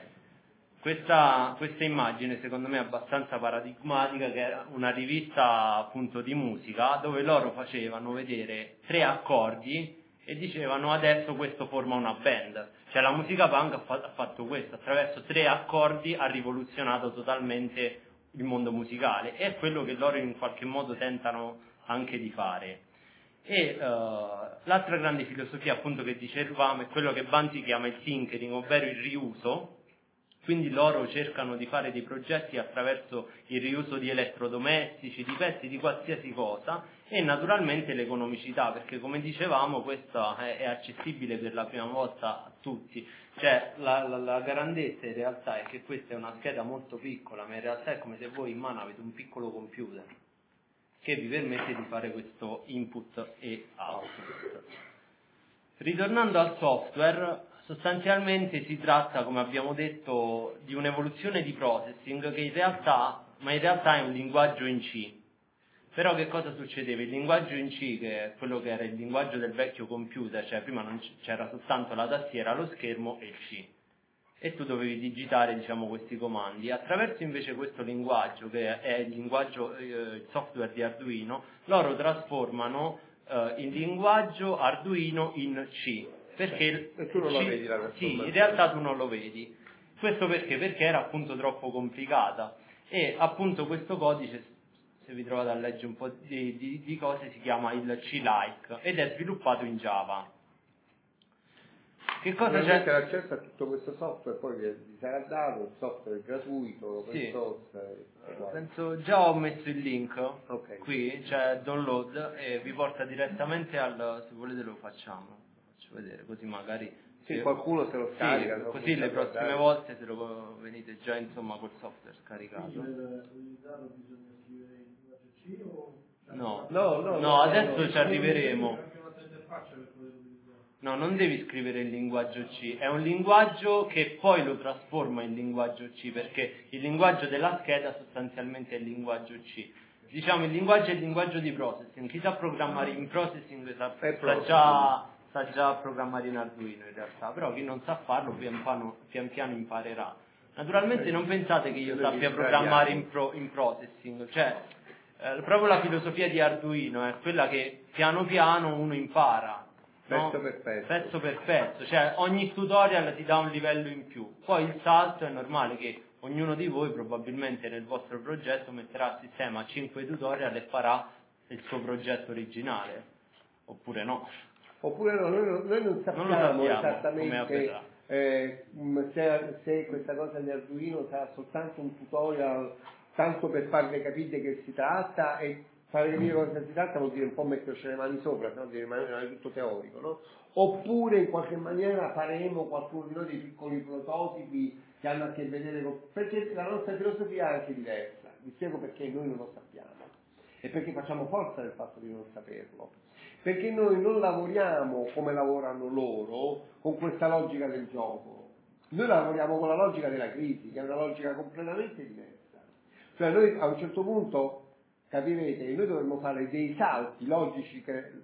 questa, questa immagine secondo me è abbastanza paradigmatica, che era una rivista appunto di musica, dove loro facevano vedere tre accordi e dicevano adesso questo forma una band. Cioè la musica punk ha fatto questo, attraverso tre accordi ha rivoluzionato totalmente il mondo musicale, e è quello che loro in qualche modo tentano anche di fare. E uh, l'altra grande filosofia appunto che dicevamo è quello che Banzi chiama il tinkering, ovvero il riuso. Quindi loro cercano di fare dei progetti attraverso il riuso di elettrodomestici, di pezzi di qualsiasi cosa, e naturalmente l'economicità, perché come dicevamo questa è, è accessibile per la prima volta a tutti. Cioè la, la, la grandezza in realtà è che questa è una scheda molto piccola, ma in realtà è come se voi in mano avete un piccolo computer che vi permette di fare questo input e output. Ritornando al software, sostanzialmente si tratta, come abbiamo detto, di un'evoluzione di processing che in realtà, ma in realtà è un linguaggio in C. Però che cosa succedeva? Il linguaggio in C, che è quello che era il linguaggio del vecchio computer, cioè prima non c- c'era soltanto la tastiera, lo schermo e il C, e tu dovevi digitare, diciamo, questi comandi. Attraverso invece questo linguaggio, che è il linguaggio, eh, il software di Arduino, loro trasformano eh, il linguaggio Arduino in C, perché E tu non C, lo vedi la sì, trasformazione. in realtà tu non lo vedi. Questo perché? Perché era appunto troppo complicata, e appunto questo codice, se vi trovate a leggere un po' di, di, di cose, si chiama il C-like ed è sviluppato in Java. Che cosa Naturalmente c'è? l'accesso a tutto questo software poi vi sarà dato, il software è gratuito, open Sì. source, è uguale. Penso già ho messo il link Ok. qui, c'è download e vi porta direttamente al, se volete lo facciamo, lo faccio vedere così magari Sì, se- qualcuno se lo sì, scarica. se lo così le comincia a prossime guardare. volte se lo venite già insomma col software scaricato. Quindi per utilizzarlo bisogna scrivere in linguaggio C o... No, No, no, no, no, adesso no, ci arriveremo. C'è anche un'altra interfaccia per poter utilizzare. No, non devi scrivere il linguaggio C, è un linguaggio che poi lo trasforma in linguaggio C, perché il linguaggio della scheda sostanzialmente è il linguaggio C. Diciamo, il linguaggio è il linguaggio di processing. Chi sa programmare in processing sa, È sa processing. già, sa già programmare in Arduino in realtà, però chi non sa farlo pian piano, pian piano imparerà. Naturalmente non pensate che io sappia programmare in, pro, in processing, cioè eh, proprio la filosofia di Arduino è quella che piano piano uno impara. No? Pezzo per pezzo. Pezzo per pezzo, cioè ogni tutorial ti dà un livello in più. Poi il salto è normale che ognuno di voi probabilmente nel vostro progetto metterà a sistema cinque tutorial e farà il suo progetto originale, oppure no. Oppure no, noi, non- noi non sappiamo, sappiamo come esattamente avverrà. eh, mh, se, se questa cosa di Arduino sarà soltanto un tutorial tanto per farvi capire che si tratta, e fare capire cosa si tratta vuol dire un po' metterci le mani sopra, se no di rimanere tutto teorico, no? Oppure in qualche maniera faremo qualcuno di noi dei piccoli prototipi che hanno a che vedere con... perché la nostra filosofia è anche diversa, vi spiego perché noi non lo sappiamo e perché facciamo forza del fatto di non saperlo. Perché noi non lavoriamo come lavorano loro con questa logica del gioco, noi lavoriamo con la logica della crisi, che è una logica completamente diversa. Cioè noi a un certo punto, capirete, che noi dovremmo fare dei salti logici,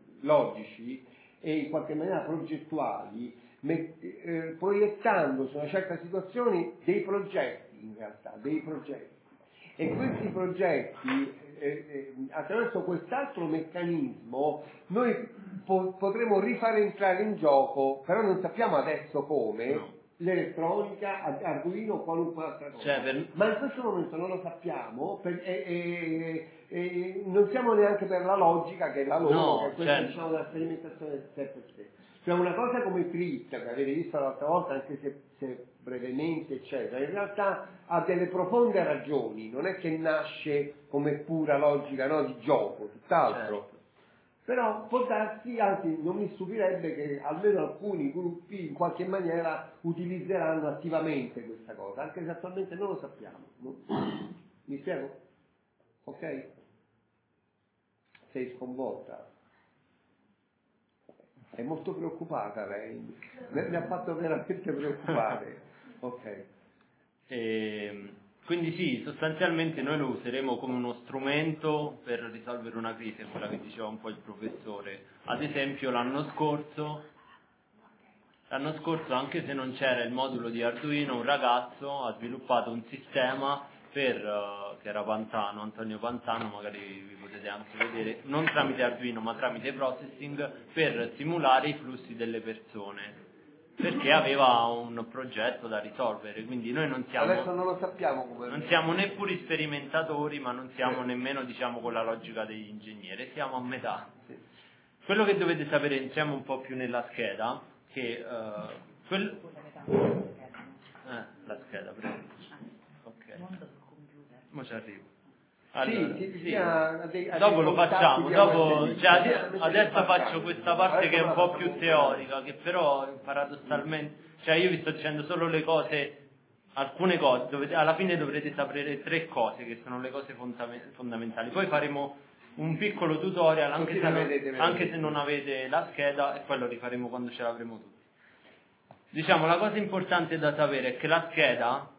logici e in qualche maniera progettuali, met- eh, proiettando su una certa situazione dei progetti, in realtà, dei progetti. E questi progetti, eh, eh, attraverso quest'altro meccanismo, noi po- potremo rifare entrare in gioco, però non sappiamo adesso come, No. l'elettronica, Arduino o qualunque altra cosa. Cioè, per- Ma in questo momento non lo sappiamo per- e, e- e non siamo neanche per la logica che è la loro, No, che è questa cioè- diciamo della sperimentazione sé per sé. Cioè una cosa come Frit, che avete visto l'altra volta, anche se, se brevemente, eccetera, in realtà ha delle profonde ragioni, non è che nasce come pura logica, no, di gioco, tutt'altro. Certo. Però può darsi, anzi non mi stupirebbe che almeno alcuni gruppi in qualche maniera utilizzeranno attivamente questa cosa, anche se attualmente non lo sappiamo. Mi spiego? Ok? Sei sconvolta? È molto preoccupata lei, mi ha fatto veramente preoccupare. Ok. E, quindi sì, sostanzialmente noi lo useremo come uno strumento per risolvere una crisi, è quella che diceva un po' il professore. Ad esempio l'anno scorso, l'anno scorso anche se non c'era il modulo di Arduino, un ragazzo ha sviluppato un sistema per, uh, che era Pantano, Antonio Pantano, magari vi potete anche vedere, non tramite Arduino ma tramite processing, per simulare i flussi delle persone, perché aveva un progetto da risolvere. Quindi noi non siamo, Adesso non lo sappiamo come... non siamo neppure sperimentatori, ma non siamo Sì. nemmeno, diciamo, con la logica degli ingegneri, siamo a metà. Quello che dovete sapere, entriamo un po' più nella scheda, che uh, quel... eh, la scheda, prego. Ok. Mo ci arrivo. Allora, sì, sì, sì. ha dei- ha Dopo dei lo contatti facciamo, di dopo, A W S. cioè, ade- Esattamente adesso come faccio facciamo. questa parte Adesso che è un la po' facciamo più con teorica, che però paradossalmente, cioè io vi sto dicendo solo le cose, alcune cose, dovete, alla fine dovrete sapere tre cose che sono le cose fondame- fondamentali, poi faremo un piccolo tutorial anche, Così se la non, vedete veramente. anche se non avete la scheda, e poi lo rifaremo quando ce l'avremo tutti. Diciamo, la cosa importante da sapere è che la scheda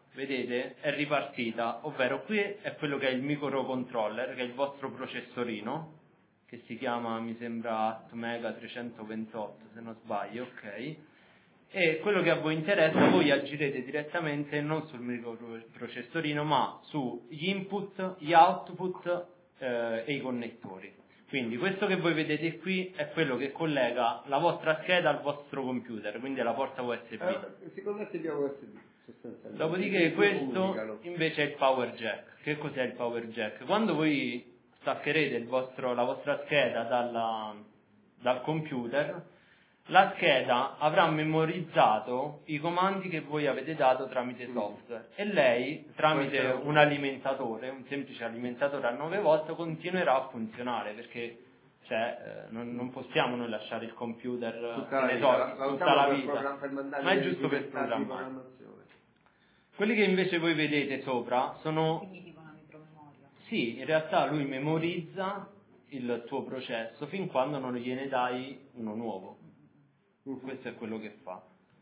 vedete, è ripartita, ovvero qui è quello che è il microcontroller, che è il vostro processorino, che si chiama, mi sembra, Atmega trecentoventotto, se non sbaglio, ok? E quello che a voi interessa, voi agirete direttamente non sul microprocessorino, ma sugli input, gli output eh, e i connettori. Quindi questo che voi vedete qui è quello che collega la vostra scheda al vostro computer, quindi alla porta U S B. Eh, si connette via U S B, sostanzialmente. Dopodiché questo invece è il power jack. Che cos'è il power jack? Quando voi staccherete il vostro, la vostra scheda dalla, dal computer, la scheda avrà memorizzato i comandi che voi avete dato tramite software e lei, tramite un alimentatore, un semplice alimentatore a nove volt, continuerà a funzionare, perché cioè, eh, non, non possiamo noi lasciare il computer tutta la ne vita, so, tutta la vita. Per ma è giusto per programmare. Quelli che invece voi vedete sopra sono... Quindi tipo una micromemoria. Sì, in realtà lui memorizza il tuo processo fin quando non gliene dai uno nuovo. Questo è quello che fa.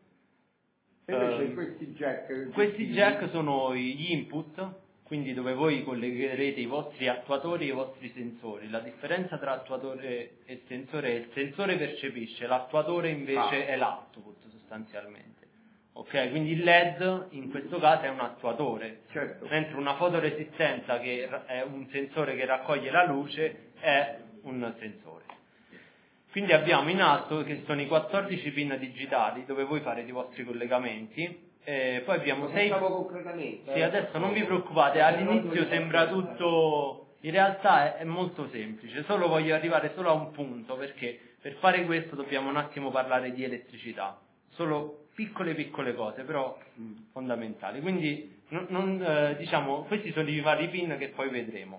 E invece Uh, questi jack... Questi jack sono gli input, quindi dove voi collegherete i vostri attuatori e i vostri sensori. La differenza tra attuatore e sensore è il sensore percepisce, l'attuatore invece ah. è l'output sostanzialmente. Ok, quindi il L E D in questo caso è un attuatore, certo. mentre una fotoresistenza, che è un sensore che raccoglie la luce, è un sensore. Quindi abbiamo in alto che sono i quattordici pin digitali dove voi farete i vostri collegamenti, e poi abbiamo sei... concretamente. Sì, adesso non vi preoccupate, all'inizio sembra tutto... In realtà è, è molto semplice, solo voglio arrivare solo a un punto, perché per fare questo dobbiamo un attimo parlare di elettricità. Solo piccole piccole cose, però mh, fondamentali. Quindi, non, non, eh, diciamo, questi sono i vari pin che poi vedremo.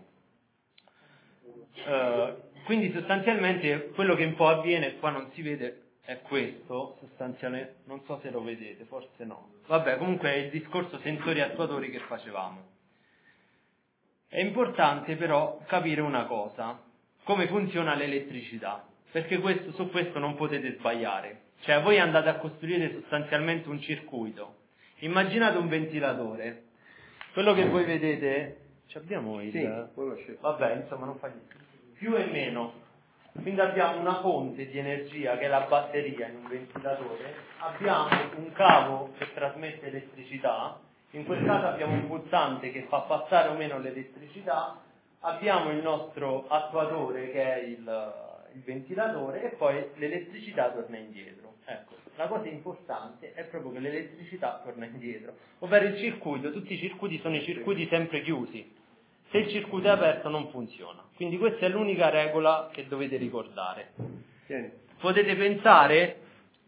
Uh, quindi sostanzialmente quello che un po' avviene, qua non si vede, è questo, sostanzialmente, non so se lo vedete, forse no. Vabbè, comunque è il discorso sensori attuatori che facevamo. È importante però capire una cosa, come funziona l'elettricità, perché questo, su questo non potete sbagliare. Cioè voi andate a costruire sostanzialmente un circuito. Immaginate un ventilatore. Quello che voi vedete, ci abbiamo il... Sì, vabbè, insomma, non fa niente. Più e meno. Quindi abbiamo una fonte di energia che è la batteria in un ventilatore, abbiamo un cavo che trasmette elettricità, in quel caso abbiamo un pulsante che fa passare o meno l'elettricità, abbiamo il nostro attuatore che è il, il ventilatore e poi l'elettricità torna indietro. Ecco, la cosa importante è proprio che l'elettricità torna indietro, ovvero il circuito, tutti i circuiti sono i circuiti sempre chiusi. Se il circuito è aperto non funziona. Quindi questa è l'unica regola che dovete ricordare. Potete pensare,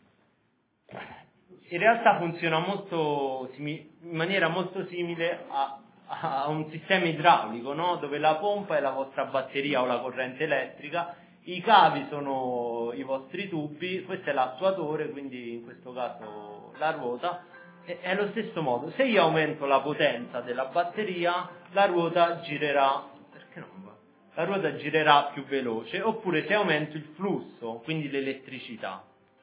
in realtà funziona molto in maniera molto simile a, a un sistema idraulico, no? Dove la pompa è la vostra batteria o la corrente elettrica, i cavi sono i vostri tubi, questo è l'attuatore, quindi in questo caso la ruota. È allo stesso modo, se io aumento la potenza della batteria, la ruota girerà, perché non va? La ruota girerà più veloce, oppure se aumento il flusso, quindi l'elettricità.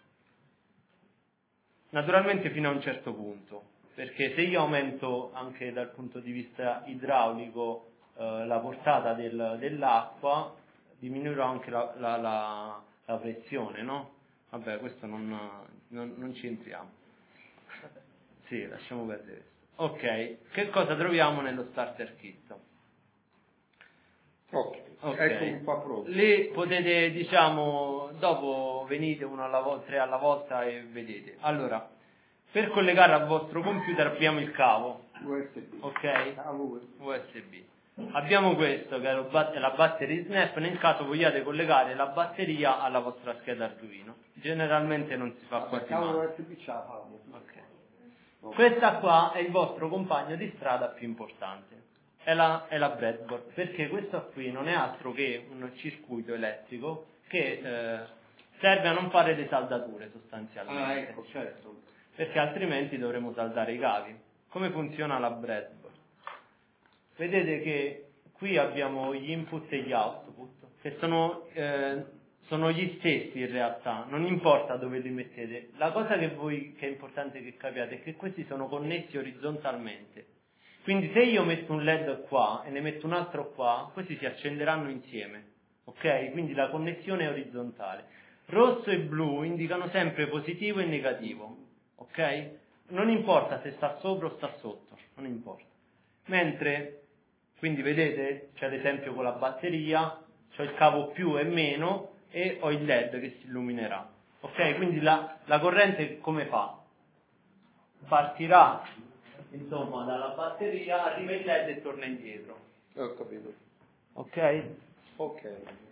Naturalmente fino a un certo punto, perché se io aumento anche dal punto di vista idraulico eh, la portata del, dell'acqua, diminuirò anche la, la, la, la pressione, no? Vabbè, questo non, non, non ci entriamo. Sì, lasciamo perdere questo. Ok, che cosa troviamo nello starter kit? Ok, okay. Eccomi qua pronto. Lì potete, diciamo, dopo venite uno alla volta, tre alla volta e vedete. Allora, per collegare al vostro computer abbiamo il cavo. U S B. Ok? Cavo U S B. Abbiamo questo che è la battery snap, nel caso vogliate collegare la batteria alla vostra scheda Arduino. Generalmente non si fa quasi mai. U S B ce la famo. Ok. Questa qua è il vostro compagno di strada più importante, è la, è la breadboard, perché questo qui non è altro che un circuito elettrico che eh, serve a non fare le saldature sostanzialmente. Ah, ecco, certo. Perché altrimenti dovremo saldare i cavi. Come funziona la breadboard? Vedete che qui abbiamo gli input e gli output, che sono, eh, sono gli stessi in realtà, non importa dove li mettete. La cosa che voi che è importante che capiate è che questi sono connessi orizzontalmente. Quindi se io metto un led qua e ne metto un altro qua, questi si accenderanno insieme, ok? Quindi la connessione è orizzontale. Rosso e blu indicano sempre positivo e negativo, ok? Non importa se sta sopra o sta sotto, non importa. Mentre, quindi vedete, c'è l'esempio con la batteria, c'ho il cavo più e meno e ho il led che si illuminerà, ok? Quindi la, la corrente come fa? Partirà, insomma, dalla batteria, arriva il led e torna indietro. Ho capito. Ok? Ok.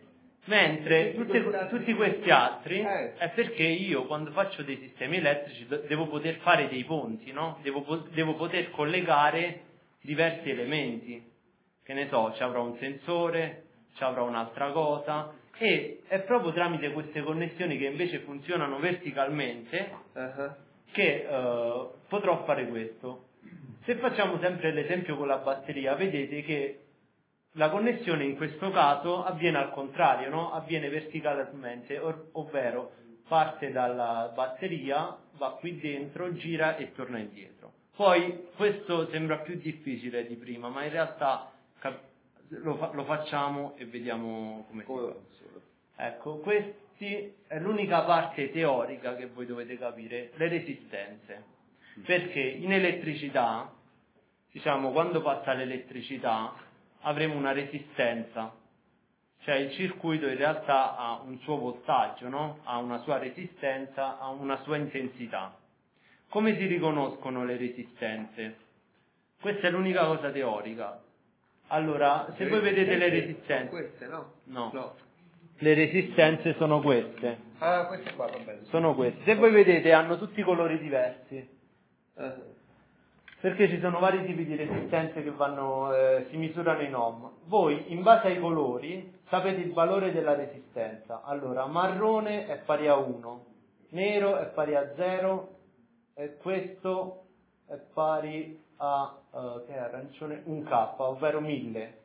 Mentre tutte, tutti questi altri eh. è perché io quando faccio dei sistemi elettrici devo poter fare dei ponti, no? Devo, devo poter collegare diversi elementi. Che ne so, ci avrò un sensore, ci avrò un'altra cosa, e è proprio tramite queste connessioni che invece funzionano verticalmente uh-huh. che uh, potrò fare questo. Se facciamo sempre l'esempio con la batteria, vedete che la connessione in questo caso avviene al contrario, no? Avviene verticalmente, ov- ovvero parte dalla batteria, va qui dentro, gira e torna indietro. Poi questo sembra più difficile di prima, ma in realtà cap- lo, fa- lo facciamo e vediamo come si fa. Ecco, questi è l'unica parte teorica che voi dovete capire, le resistenze. Perché in elettricità, diciamo, quando passa l'elettricità, avremo una resistenza, cioè il circuito in realtà ha un suo voltaggio, no? Ha una sua resistenza, ha una sua intensità. Come si riconoscono le resistenze? Questa è l'unica cosa teorica. Allora, se voi vedete le resistenze... Sono queste, no? No. No. Le resistenze sono queste. Ah, queste qua, va bene. Sono queste. Se voi vedete, hanno tutti colori diversi. Uh-huh. Perché ci sono vari tipi di resistenze che vanno, eh, si misurano in ohm. Voi, in base ai colori, sapete il valore della resistenza. Allora, marrone è pari a uno, nero è pari a zero, e questo è pari a, uh, che è arancione, un K, ovvero mille.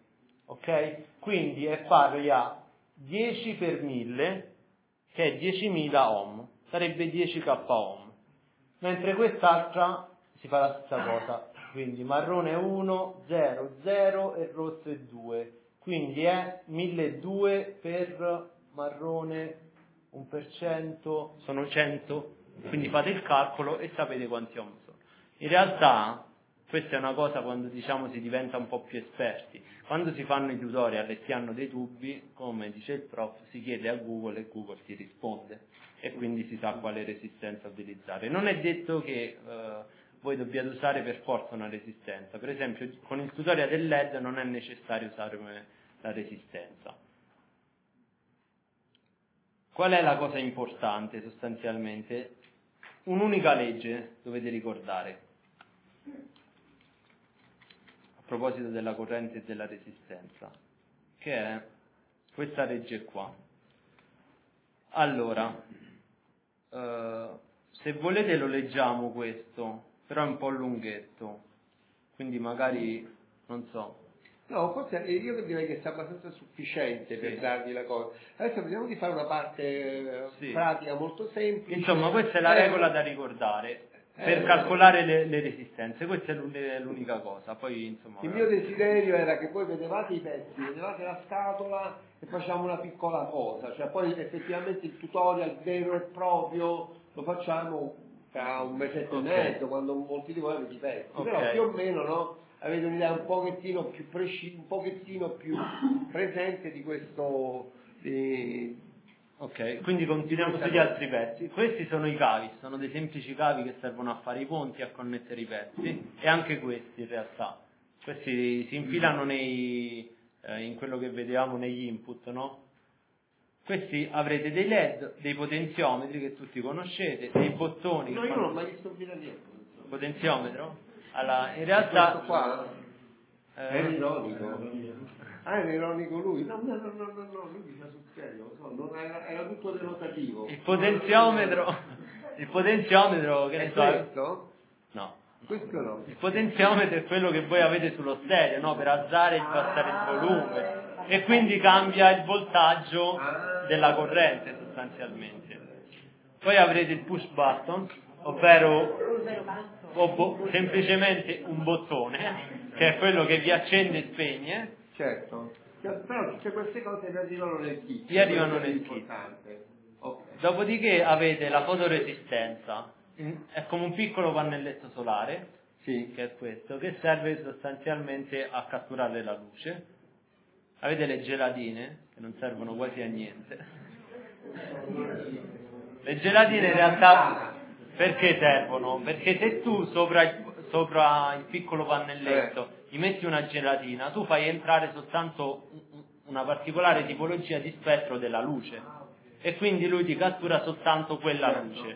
Ok? Quindi è pari a dieci per mille, che è diecimila ohm. Sarebbe dieci K ohm. Mentre quest'altra si fa la stessa cosa, quindi marrone è uno, zero, zero e rosso è due, quindi è milleduecento per marrone un per cento, sono cento, quindi fate il calcolo e sapete quanti ohm sono. In realtà questa è una cosa quando diciamo si diventa un po' più esperti, quando si fanno i tutorial e si hanno dei dubbi, come dice il prof, si chiede a Google e Google ti risponde e quindi si sa quale resistenza utilizzare. Non è detto che eh, voi dobbiate usare per forza una resistenza. Per esempio, con il tutorial del led non è necessario usare la resistenza. Qual è la cosa importante sostanzialmente? Un'unica legge dovete ricordare. A proposito della corrente e della resistenza, che è questa legge qua. Allora, eh, se volete lo leggiamo questo, però è un po' lunghetto, quindi magari, non so. No, forse io direi che sia abbastanza sufficiente sì. per darvi la cosa. Adesso vediamo di fare una parte sì. pratica molto semplice. Insomma, questa è la eh, regola da ricordare per eh, calcolare le, le resistenze, questa è l'unica cosa. Poi, insomma, il mio desiderio era che voi vedevate i pezzi, vedevate la scatola e facciamo una piccola cosa, cioè poi effettivamente il tutorial vero e proprio lo facciamo tra un mesetto okay. e mezzo, quando molti di voi avete i pezzi, okay. però più o meno no, avete un'idea un pochettino più precisa, un pochettino più presente di questo. Di... Ok, quindi continuiamo sugli altri pezzi. Questi sono i cavi, sono dei semplici cavi che servono a fare i ponti, a connettere i pezzi, e anche questi in realtà. Questi si infilano nei, eh, in quello che vedevamo negli input, no? Questi avrete dei led, dei potenziometri che tutti conoscete, dei bottoni. No, io non ho mai visto più da niente. Potenziometro? Allora, in realtà... Questo qua eh, è ironico. Ah, è ironico lui? No, no, no, no, no, no, lui diceva sul serio, so, non era, era tutto denotativo. Il potenziometro, il potenziometro, che ne so... questo? No. Questo no. Il potenziometro è quello che voi avete sullo stereo, no? Per alzare e abbassare il volume. e quindi cambia il voltaggio Ah. della corrente sostanzialmente. Poi avrete il push button, ovvero o bo- semplicemente un bottone, che è quello che vi accende e spegne. Certo. Però tutte queste cose vi arrivano nel kit. Vi arrivano Questo è nel kit. importante. Ok. Dopodiché avete la fotoresistenza, in- è come un piccolo pannelletto solare, Sì. che è questo, che serve sostanzialmente a catturare la luce. Avete le gelatine, che non servono quasi a niente. Le gelatine in realtà perché servono? Perché se tu sopra il, sopra il piccolo pannelletto gli metti una gelatina, tu fai entrare soltanto un- una particolare tipologia di spettro della luce e quindi lui ti cattura soltanto quella luce.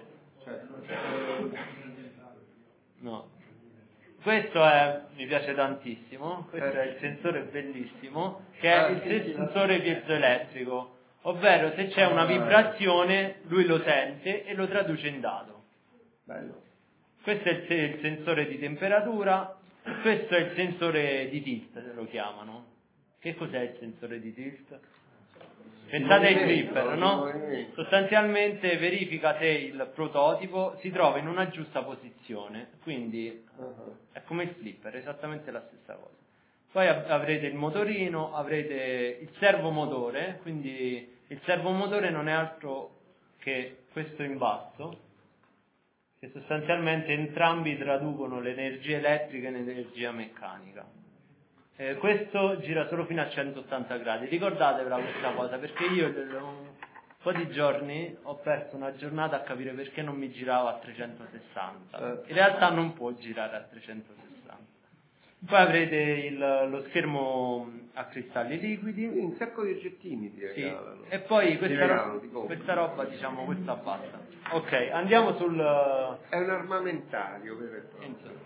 No. Questo è, mi piace tantissimo, questo è il sensore bellissimo, che è il sensore piezoelettrico, ovvero se c'è una vibrazione lui lo sente e lo traduce in dato. Bello. Questo è il, se- il sensore di temperatura, questo è il sensore di tilt, lo chiamano. Che cos'è il sensore di tilt? Pensate ai flipper, no? Sostanzialmente verifica se il prototipo si trova in una giusta posizione, quindi è come il flipper, esattamente la stessa cosa. Poi av- avrete il motorino, avrete il servomotore, quindi il servomotore non è altro che questo in basso, che sostanzialmente entrambi traducono l'energia elettrica in energia meccanica. Eh, questo gira solo fino a centottanta gradi, ricordatevela questa cosa, perché io un po' di giorni ho perso una giornata a capire perché non mi girava a trecentosessanta. In realtà non può girare a trecentosessanta. Poi avrete il, lo schermo a cristalli liquidi. Quindi un sacco di oggettini ti Sì. regalano. E poi Ti questa, regalano, ro- ti compri. questa roba, diciamo, questa basta. Ok, andiamo sul... È un armamentario vero e proprio. insomma.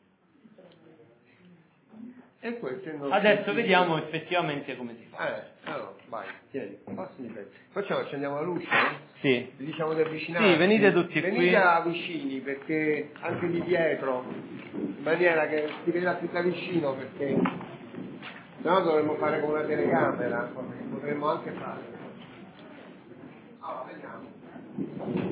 E questo è il nostro Adesso kit. vediamo effettivamente come si fa. Eh, allora, vai, tieni, passami i pezzi. Facciamo, accendiamo la luce? Sì. Vi diciamo di avvicinarci. Sì, venite tutti venite qui. Venite vicini, perché anche di dietro, in maniera che si veda più da vicino, perché sennò dovremmo fare con una telecamera, potremmo anche fare. Allora, vediamo.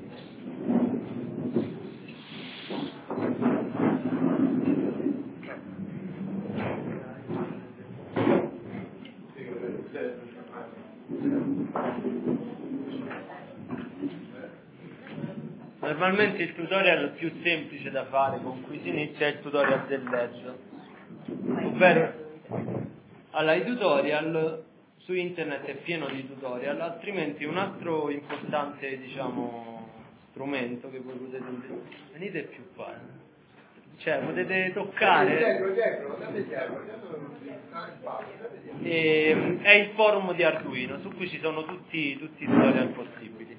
Normalmente il tutorial più semplice da fare con cui si inizia è il tutorial del L E D, ovvero allora i tutorial su internet è pieno di tutorial, altrimenti un altro importante diciamo strumento che voi potete venite più qua, cioè potete toccare Dietro, dietro, andate dietro, dietro non si sta spazio, andate dietro. e, è il forum di Arduino su cui ci sono tutti, tutti i tutorial possibili.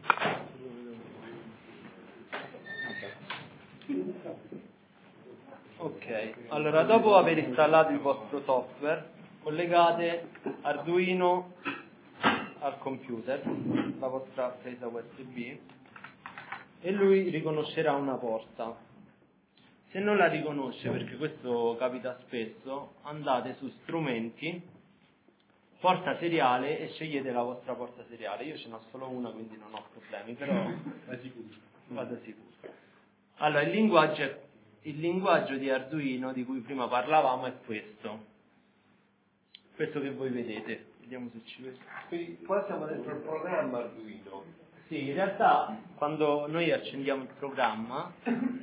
Ok, allora dopo aver installato il vostro software collegate Arduino al computer, la vostra presa U S B, e lui riconoscerà una porta. Se non la riconosce, perché questo capita spesso, andate su strumenti, porta seriale e scegliete la vostra porta seriale. Io ce n'ho solo una, quindi non ho problemi, però vado sicuro. Allora, il linguaggio, è, il linguaggio di Arduino di cui prima parlavamo è questo. Questo che voi vedete. Vediamo se ci vede. Quindi qua siamo dentro il programma Arduino. Sì, in realtà quando noi accendiamo il programma,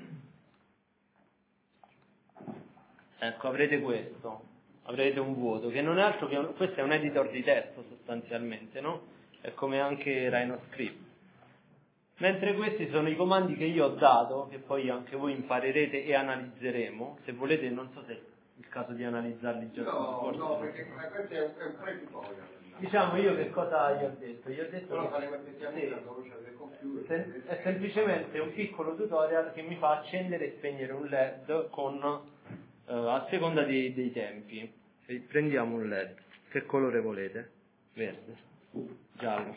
ecco, avrete questo, avrete un vuoto, che non è altro che un, questo è un editor di testo sostanzialmente, no? È come anche RhinoScript. Mentre questi sono i comandi che io ho dato, che poi anche voi imparerete e analizzeremo. Se volete, non so se è il caso di analizzarli già. No, no, perché questo è un, è un pre-tutorial. Diciamo io che cosa gli ho detto? Gli ho detto Però che faremo effettivamente sì, la voce del computer. sem- è semplicemente un piccolo tutorial che mi fa accendere e spegnere un L E D con, eh, a seconda dei, dei tempi. E prendiamo un L E D. Che colore volete? Verde. Giallo.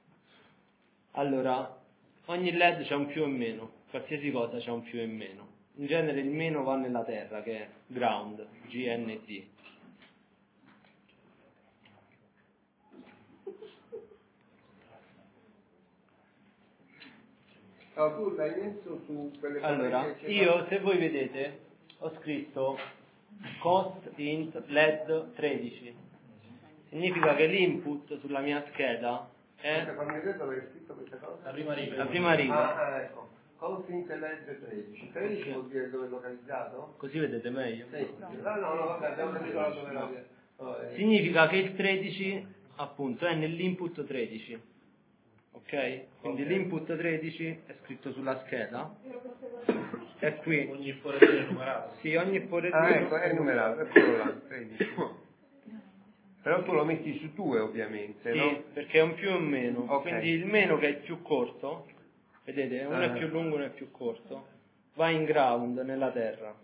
Allora, ogni L E D c'è un più e meno, qualsiasi cosa c'è un più e meno. in genere il meno va nella terra, che è ground, G N D. No, tu l'hai messo su quelle cose Allora, che- che- io se voi vedete ho scritto cost int led tredici. Significa che l'input sulla mia scheda Aspetta, è fammi vedere dove hai scritto questa cosa. La prima riga. la prima riga. Ah, ah, ecco. Consint Led tredici. tredici vuol dire dove è localizzato? Così vedete meglio. Sì. No, no, no, vabbè, abbiamo capito la dove la... Oh, eh. Significa che il tredici appunto è nell'input tredici. Ok? Quindi Ok. l'input tredici è scritto sulla scheda. È qui. Ogni foretino è numerato. Sì, ogni foretino Ah, ecco, è numerato, eccolo là, tredici. Però tu lo metti su due ovviamente, Sì, no? perché è un più e un meno. Ok. Quindi il meno, che è il più corto, vedete, uno Ah. è più lungo, uno è più corto, va in ground, nella terra.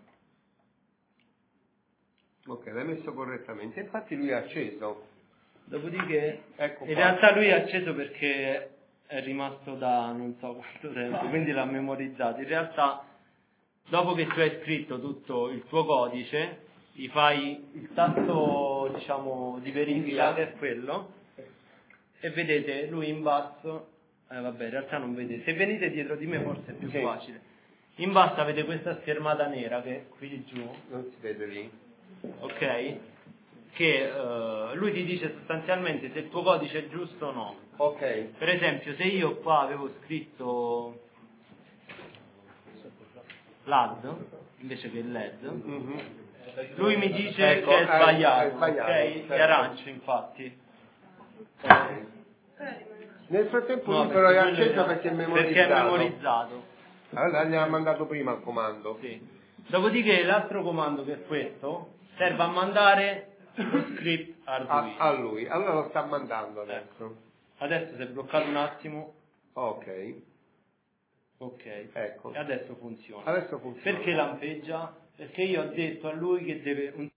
Ok, l'hai messo correttamente. Infatti lui è acceso. Dopodiché, Ecco in qua. realtà lui è acceso perché è rimasto da non so quanto tempo, quindi l'ha memorizzato. In realtà, dopo che tu hai scritto tutto il tuo codice, gli fai il tasto, diciamo, di verifica, che è quello, e vedete lui in basso, eh vabbè, in realtà non vedete, se venite dietro di me forse è più Sì. facile. In basso avete questa schermata nera che è qui giù, Non si vede lì. ok? Che eh, lui ti dice sostanzialmente se il tuo codice è giusto o no. Ok. Per esempio, se io qua avevo scritto L A D invece che L E D, Mhm. lui mi dice Ecco, che è eh, sbagliato, è sbagliato, ok? certo. È arancio, infatti. Ok. Nel frattempo No, lui però è quello acceso perché è memorizzato. Perché è memorizzato. Allora gli ha mandato prima il comando. Sì. Dopodiché l'altro comando, che è questo, serve a mandare lo script A, Arduino. a lui. Allora lo sta mandando adesso. Adesso si è bloccato un attimo. Ok. Ok. Ecco. E adesso funziona. Adesso funziona. Perché lampeggia? Perché io ho detto a lui che deve un